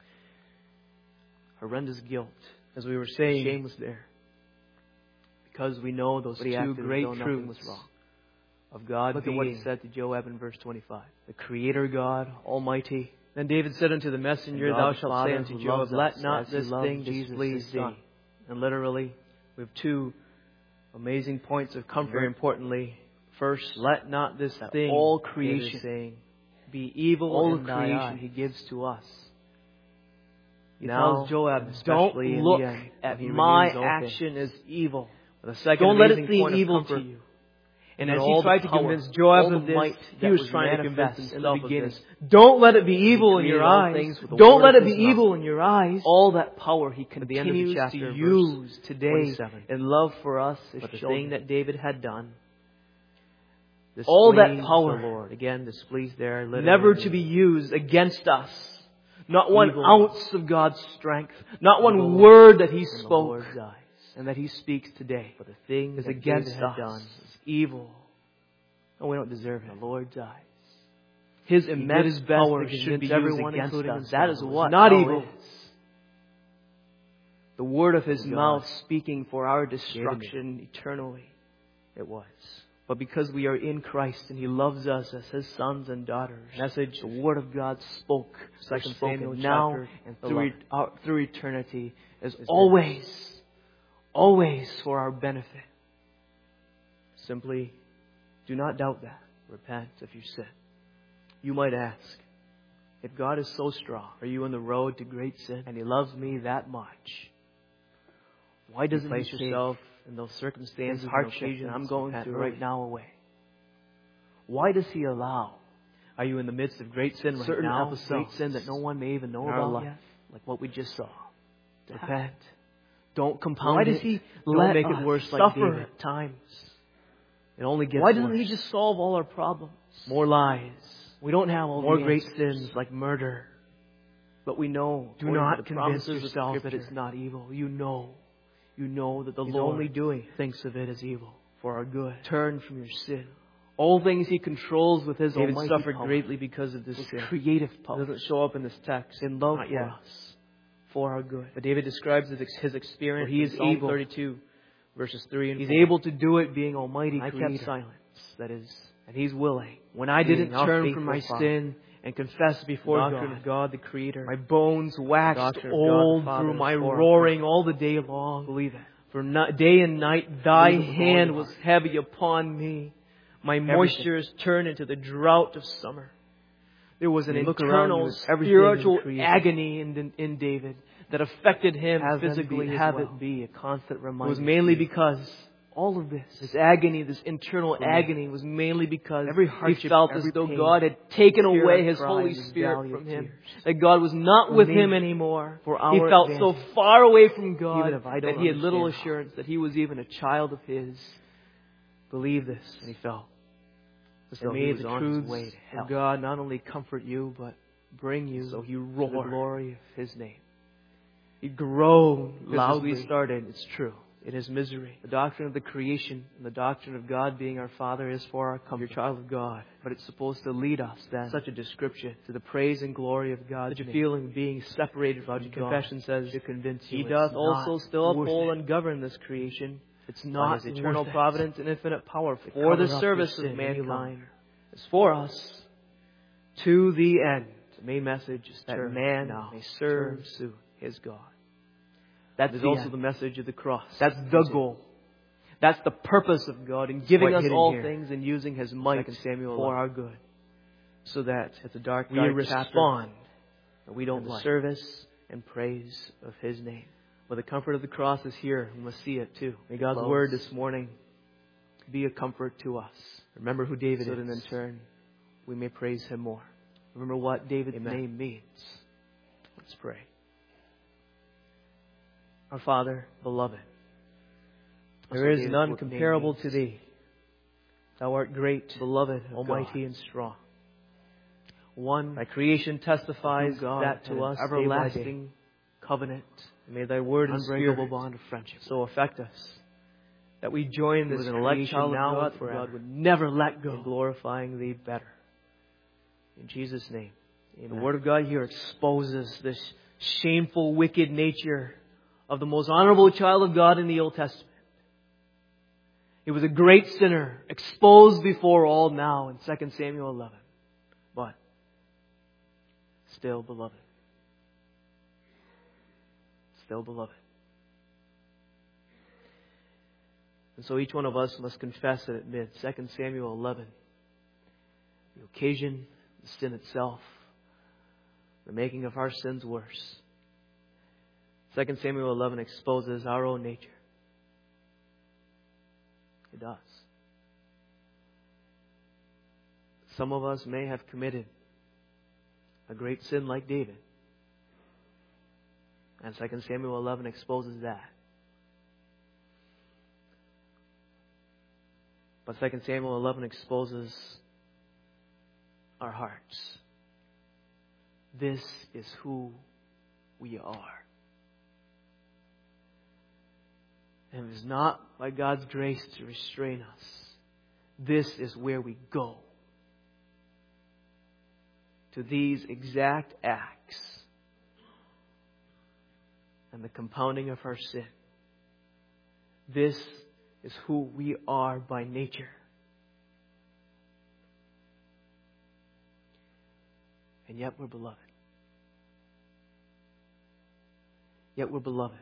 Speaker 2: Horrendous guilt. As we were saying, shame was there. Because we know those two great truths was wrong. Of God. Look at what he said to Joab in verse twenty-five.
Speaker 1: The Creator God, Almighty.
Speaker 2: Then David said unto the messenger, Thou shalt say unto Joab, Let not this thing displease thee. And literally, we have two amazing points of comfort.
Speaker 1: Very importantly,
Speaker 2: first, let not this thing,
Speaker 1: all creation,
Speaker 2: saying, be evil
Speaker 1: all
Speaker 2: in thy
Speaker 1: creation
Speaker 2: eye. He gives to us. He
Speaker 1: now,
Speaker 2: tells Joab, don't look
Speaker 1: end,
Speaker 2: at my action as evil.
Speaker 1: The second
Speaker 2: don't let it seem evil
Speaker 1: to
Speaker 2: you. And as he tried to convince Joab of this, he was trying to convince
Speaker 1: himself
Speaker 2: in the beginning.
Speaker 1: of
Speaker 2: Don't let it be evil in your eyes. Don't let it be evil in your eyes.
Speaker 1: All that power he
Speaker 2: continues
Speaker 1: at the end of the chapter,
Speaker 2: to use today
Speaker 1: in
Speaker 2: love for us is
Speaker 1: but the
Speaker 2: shown
Speaker 1: thing that David had done.
Speaker 2: All that power,
Speaker 1: the Lord. Again, displeased there,
Speaker 2: never to be used against us. Not one evil. ounce of God's strength. Not one evil. word that He spoke and that He speaks today
Speaker 1: but the thing
Speaker 2: is
Speaker 1: that
Speaker 2: against
Speaker 1: David
Speaker 2: us.
Speaker 1: Had done.
Speaker 2: Evil.
Speaker 1: And we don't deserve it.
Speaker 2: The Lord's eyes. His immense
Speaker 1: his
Speaker 2: power
Speaker 1: should be
Speaker 2: everyone
Speaker 1: against
Speaker 2: including
Speaker 1: us.
Speaker 2: us.
Speaker 1: That is what
Speaker 2: not
Speaker 1: hell
Speaker 2: evil.
Speaker 1: Is.
Speaker 2: The word of His
Speaker 1: God.
Speaker 2: mouth speaking for our destruction eternally.
Speaker 1: It was.
Speaker 2: But because we are in Christ and He loves us as His sons and daughters,
Speaker 1: message,
Speaker 2: the Word of God spoke,
Speaker 1: Second
Speaker 2: Samuel
Speaker 1: now
Speaker 2: and through, e- uh, through eternity is, is always, there. always for our benefit. Simply do not doubt that. Repent of your sin. You might ask, if God is so strong, are you on the road to great sin and He loves me that much? Why doesn't He place yourself in those circumstances, hardship that I'm going through right now away? Why does He allow?
Speaker 1: Are you in the midst of great sin right
Speaker 2: certain
Speaker 1: now?
Speaker 2: Episodes
Speaker 1: Great sin that no one may even know about
Speaker 2: life,
Speaker 1: yet?
Speaker 2: Like what we just saw.
Speaker 1: Repent.
Speaker 2: Don't compound
Speaker 1: Why
Speaker 2: it.
Speaker 1: does He
Speaker 2: Don't
Speaker 1: let
Speaker 2: make
Speaker 1: us
Speaker 2: it worse like
Speaker 1: suffer
Speaker 2: David?
Speaker 1: at times? It only gets
Speaker 2: Why doesn't
Speaker 1: worse.
Speaker 2: He just solve all our problems?
Speaker 1: More lies.
Speaker 2: We don't have all
Speaker 1: more
Speaker 2: the
Speaker 1: great
Speaker 2: answers.
Speaker 1: sins like murder.
Speaker 2: But we know,
Speaker 1: do not
Speaker 2: the
Speaker 1: convince
Speaker 2: yourself
Speaker 1: that it's not evil. You know,
Speaker 2: you know that the
Speaker 1: He's
Speaker 2: Lord
Speaker 1: only doing
Speaker 2: thinks of it as evil
Speaker 1: for our good.
Speaker 2: Turn from your sin. All things He controls with His
Speaker 1: David
Speaker 2: almighty
Speaker 1: suffered
Speaker 2: power.
Speaker 1: greatly because of this
Speaker 2: with
Speaker 1: sin.
Speaker 2: Creative power.
Speaker 1: It doesn't show up in this text.
Speaker 2: In love
Speaker 1: not
Speaker 2: for
Speaker 1: yet.
Speaker 2: us, for our good.
Speaker 1: But David describes his, his experience.
Speaker 2: For he is
Speaker 1: in Psalm
Speaker 2: able.
Speaker 1: thirty-two, verses three and
Speaker 2: He's
Speaker 1: four.
Speaker 2: able to do it, being Almighty
Speaker 1: I
Speaker 2: Creator.
Speaker 1: kept silence. That is,
Speaker 2: and He's willing. When I didn't turn from my
Speaker 1: Father,
Speaker 2: sin and confess before
Speaker 1: the doctrine
Speaker 2: God,
Speaker 1: of God, the Creator,
Speaker 2: my bones waxed old through my roaring all the day long.
Speaker 1: Believe it.
Speaker 2: For not, day and night, Thy
Speaker 1: Believe it
Speaker 2: hand was heavy upon me. My moistures turned into the drought of summer. There was an internal spiritual agony in, in David that affected him
Speaker 1: have
Speaker 2: physically
Speaker 1: be,
Speaker 2: as
Speaker 1: have
Speaker 2: well.
Speaker 1: It be a constant reminder.
Speaker 2: It was mainly because all of this, this agony, this internal agony, was mainly because
Speaker 1: every
Speaker 2: he
Speaker 1: hardship,
Speaker 2: felt as
Speaker 1: every
Speaker 2: though
Speaker 1: pain,
Speaker 2: God had taken
Speaker 1: fear
Speaker 2: away
Speaker 1: and
Speaker 2: His
Speaker 1: cry
Speaker 2: Holy
Speaker 1: and
Speaker 2: Spirit
Speaker 1: valley of
Speaker 2: from him.
Speaker 1: tears.
Speaker 2: That God was not
Speaker 1: For
Speaker 2: with
Speaker 1: me,
Speaker 2: him anymore.
Speaker 1: for
Speaker 2: He
Speaker 1: our
Speaker 2: felt so
Speaker 1: advantage,
Speaker 2: far away from God
Speaker 1: even if I don't
Speaker 2: that he had little
Speaker 1: understand how.
Speaker 2: assurance that he was even a child of His. Believe this.
Speaker 1: And he felt as
Speaker 2: And
Speaker 1: though he
Speaker 2: may
Speaker 1: was
Speaker 2: the
Speaker 1: on his
Speaker 2: truths
Speaker 1: way to hell.
Speaker 2: of God not only comfort you, but bring you
Speaker 1: So he
Speaker 2: to the
Speaker 1: roared.
Speaker 2: glory of His name. He groaned loudly.
Speaker 1: As we started,
Speaker 2: It's true. In his misery. The doctrine of the creation and the doctrine of God being our Father is for our comfort. You're a child of God. But it's supposed to lead us then, such a description, to the praise and glory of God. Such a feeling of being separated from God. Confession says
Speaker 1: to convince you
Speaker 2: He
Speaker 1: it's
Speaker 2: doth
Speaker 1: not
Speaker 2: also still
Speaker 1: worth
Speaker 2: uphold
Speaker 1: it.
Speaker 2: and govern this creation. It's
Speaker 1: By
Speaker 2: not
Speaker 1: His
Speaker 2: eternal
Speaker 1: worth it.
Speaker 2: providence and infinite power
Speaker 1: To
Speaker 2: for the
Speaker 1: cover up
Speaker 2: service
Speaker 1: your sin
Speaker 2: of
Speaker 1: any
Speaker 2: mankind.
Speaker 1: longer.
Speaker 2: It's for us to the end. The main message is that
Speaker 1: Turn
Speaker 2: man
Speaker 1: now.
Speaker 2: may serve
Speaker 1: Turn
Speaker 2: soon his God. That is
Speaker 1: the
Speaker 2: also
Speaker 1: end.
Speaker 2: the message of the cross. That's the
Speaker 1: That's it.
Speaker 2: goal. That's the purpose of God in giving
Speaker 1: quite
Speaker 2: us
Speaker 1: hidden
Speaker 2: all
Speaker 1: here.
Speaker 2: things and using His might
Speaker 1: Second Samuel
Speaker 2: for
Speaker 1: eleven.
Speaker 2: our good. So that
Speaker 1: It's a dark,
Speaker 2: we
Speaker 1: dark
Speaker 2: respond
Speaker 1: that we don't
Speaker 2: to the
Speaker 1: like.
Speaker 2: service and praise of His name. But the comfort of the cross is here. We must see it too. May God's
Speaker 1: Close.
Speaker 2: Word this morning be a comfort to us.
Speaker 1: Remember who David
Speaker 2: So
Speaker 1: is.
Speaker 2: that in turn we may praise Him more. Remember what David's
Speaker 1: Amen.
Speaker 2: name means. Let's pray. Our Father, beloved, there is none comparable to Thee. Thou art great, beloved, almighty, and strong. One, Thy creation testifies
Speaker 1: God
Speaker 2: that to
Speaker 1: and
Speaker 2: us,
Speaker 1: everlasting
Speaker 2: everlasting covenant. And may Thy word and
Speaker 1: Unbreakable
Speaker 2: spirit
Speaker 1: bond of friendship.
Speaker 2: so affect us that we join this
Speaker 1: With an elect
Speaker 2: creation
Speaker 1: child of
Speaker 2: now
Speaker 1: God
Speaker 2: that
Speaker 1: forever.
Speaker 2: God would never let go in glorifying Thee better. In Jesus' name. Amen. The Word of God here exposes this shameful, wicked nature of the most honorable child of God in the Old Testament. He was a great sinner, exposed before all now in Second Samuel eleven. But still beloved. Still beloved. And so each one of us must confess and admit, Second Samuel eleven, the occasion, the sin itself, the making of our sins worse. Second Samuel eleven exposes our own nature. It does. Some of us may have committed a great sin like David. And Second Samuel eleven exposes that. But Second Samuel eleven exposes our hearts. This is who we are. And it is not by God's grace to restrain us. This is where we go. To these exact acts and the compounding of our sin. This is who we are by nature. And yet we're beloved. Yet we're beloved.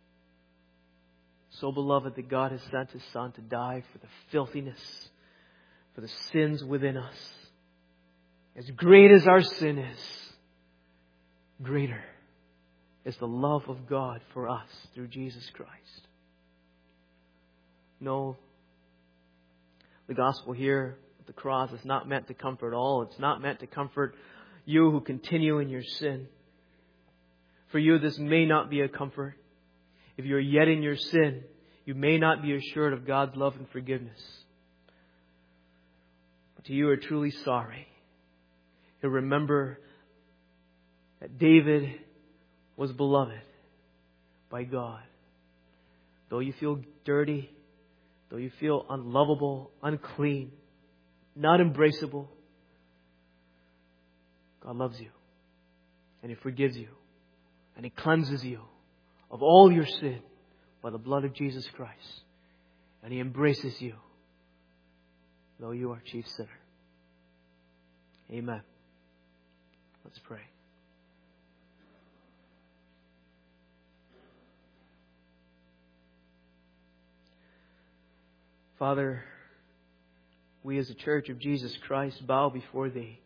Speaker 2: So beloved that God has sent His Son to die for the filthiness, for the sins within us. As great as our sin is, greater is the love of God for us through Jesus Christ. No, the gospel here at the cross is not meant to comfort all. It's not meant to comfort you who continue in your sin. For you, this may not be a comfort. If you are yet in your sin, you may not be assured of God's love and forgiveness. But to you who are truly sorry, you remember that David was beloved by God. Though you feel dirty, though you feel unlovable, unclean, not embraceable, God loves you. And He forgives you. And He cleanses you of all your sin by the blood of Jesus Christ. And He embraces you, though you are chief sinner. Amen. Let's pray. Father, we as a church of Jesus Christ bow before Thee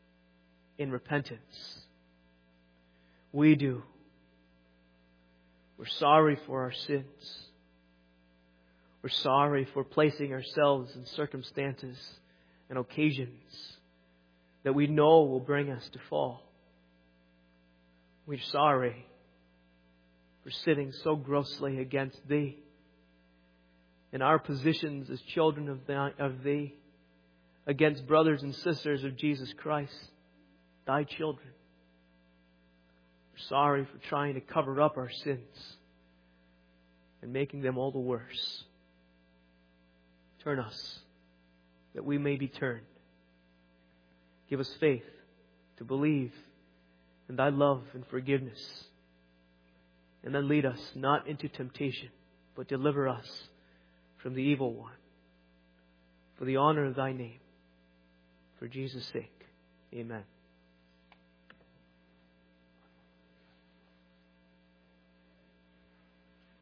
Speaker 2: in repentance. We do. We're sorry for our sins. We're sorry for placing ourselves in circumstances and occasions that we know will bring us to fall. We're sorry for sinning so grossly against Thee in our positions as children of, the, of Thee, against brothers and sisters of Jesus Christ, Thy children. We're sorry for trying to cover up our sins and making them all the worse. Turn us, that we may be turned. Give us faith to believe in Thy love and forgiveness. And then lead us not into temptation, but deliver us from the evil one. For the honor of Thy name. For Jesus' sake. Amen.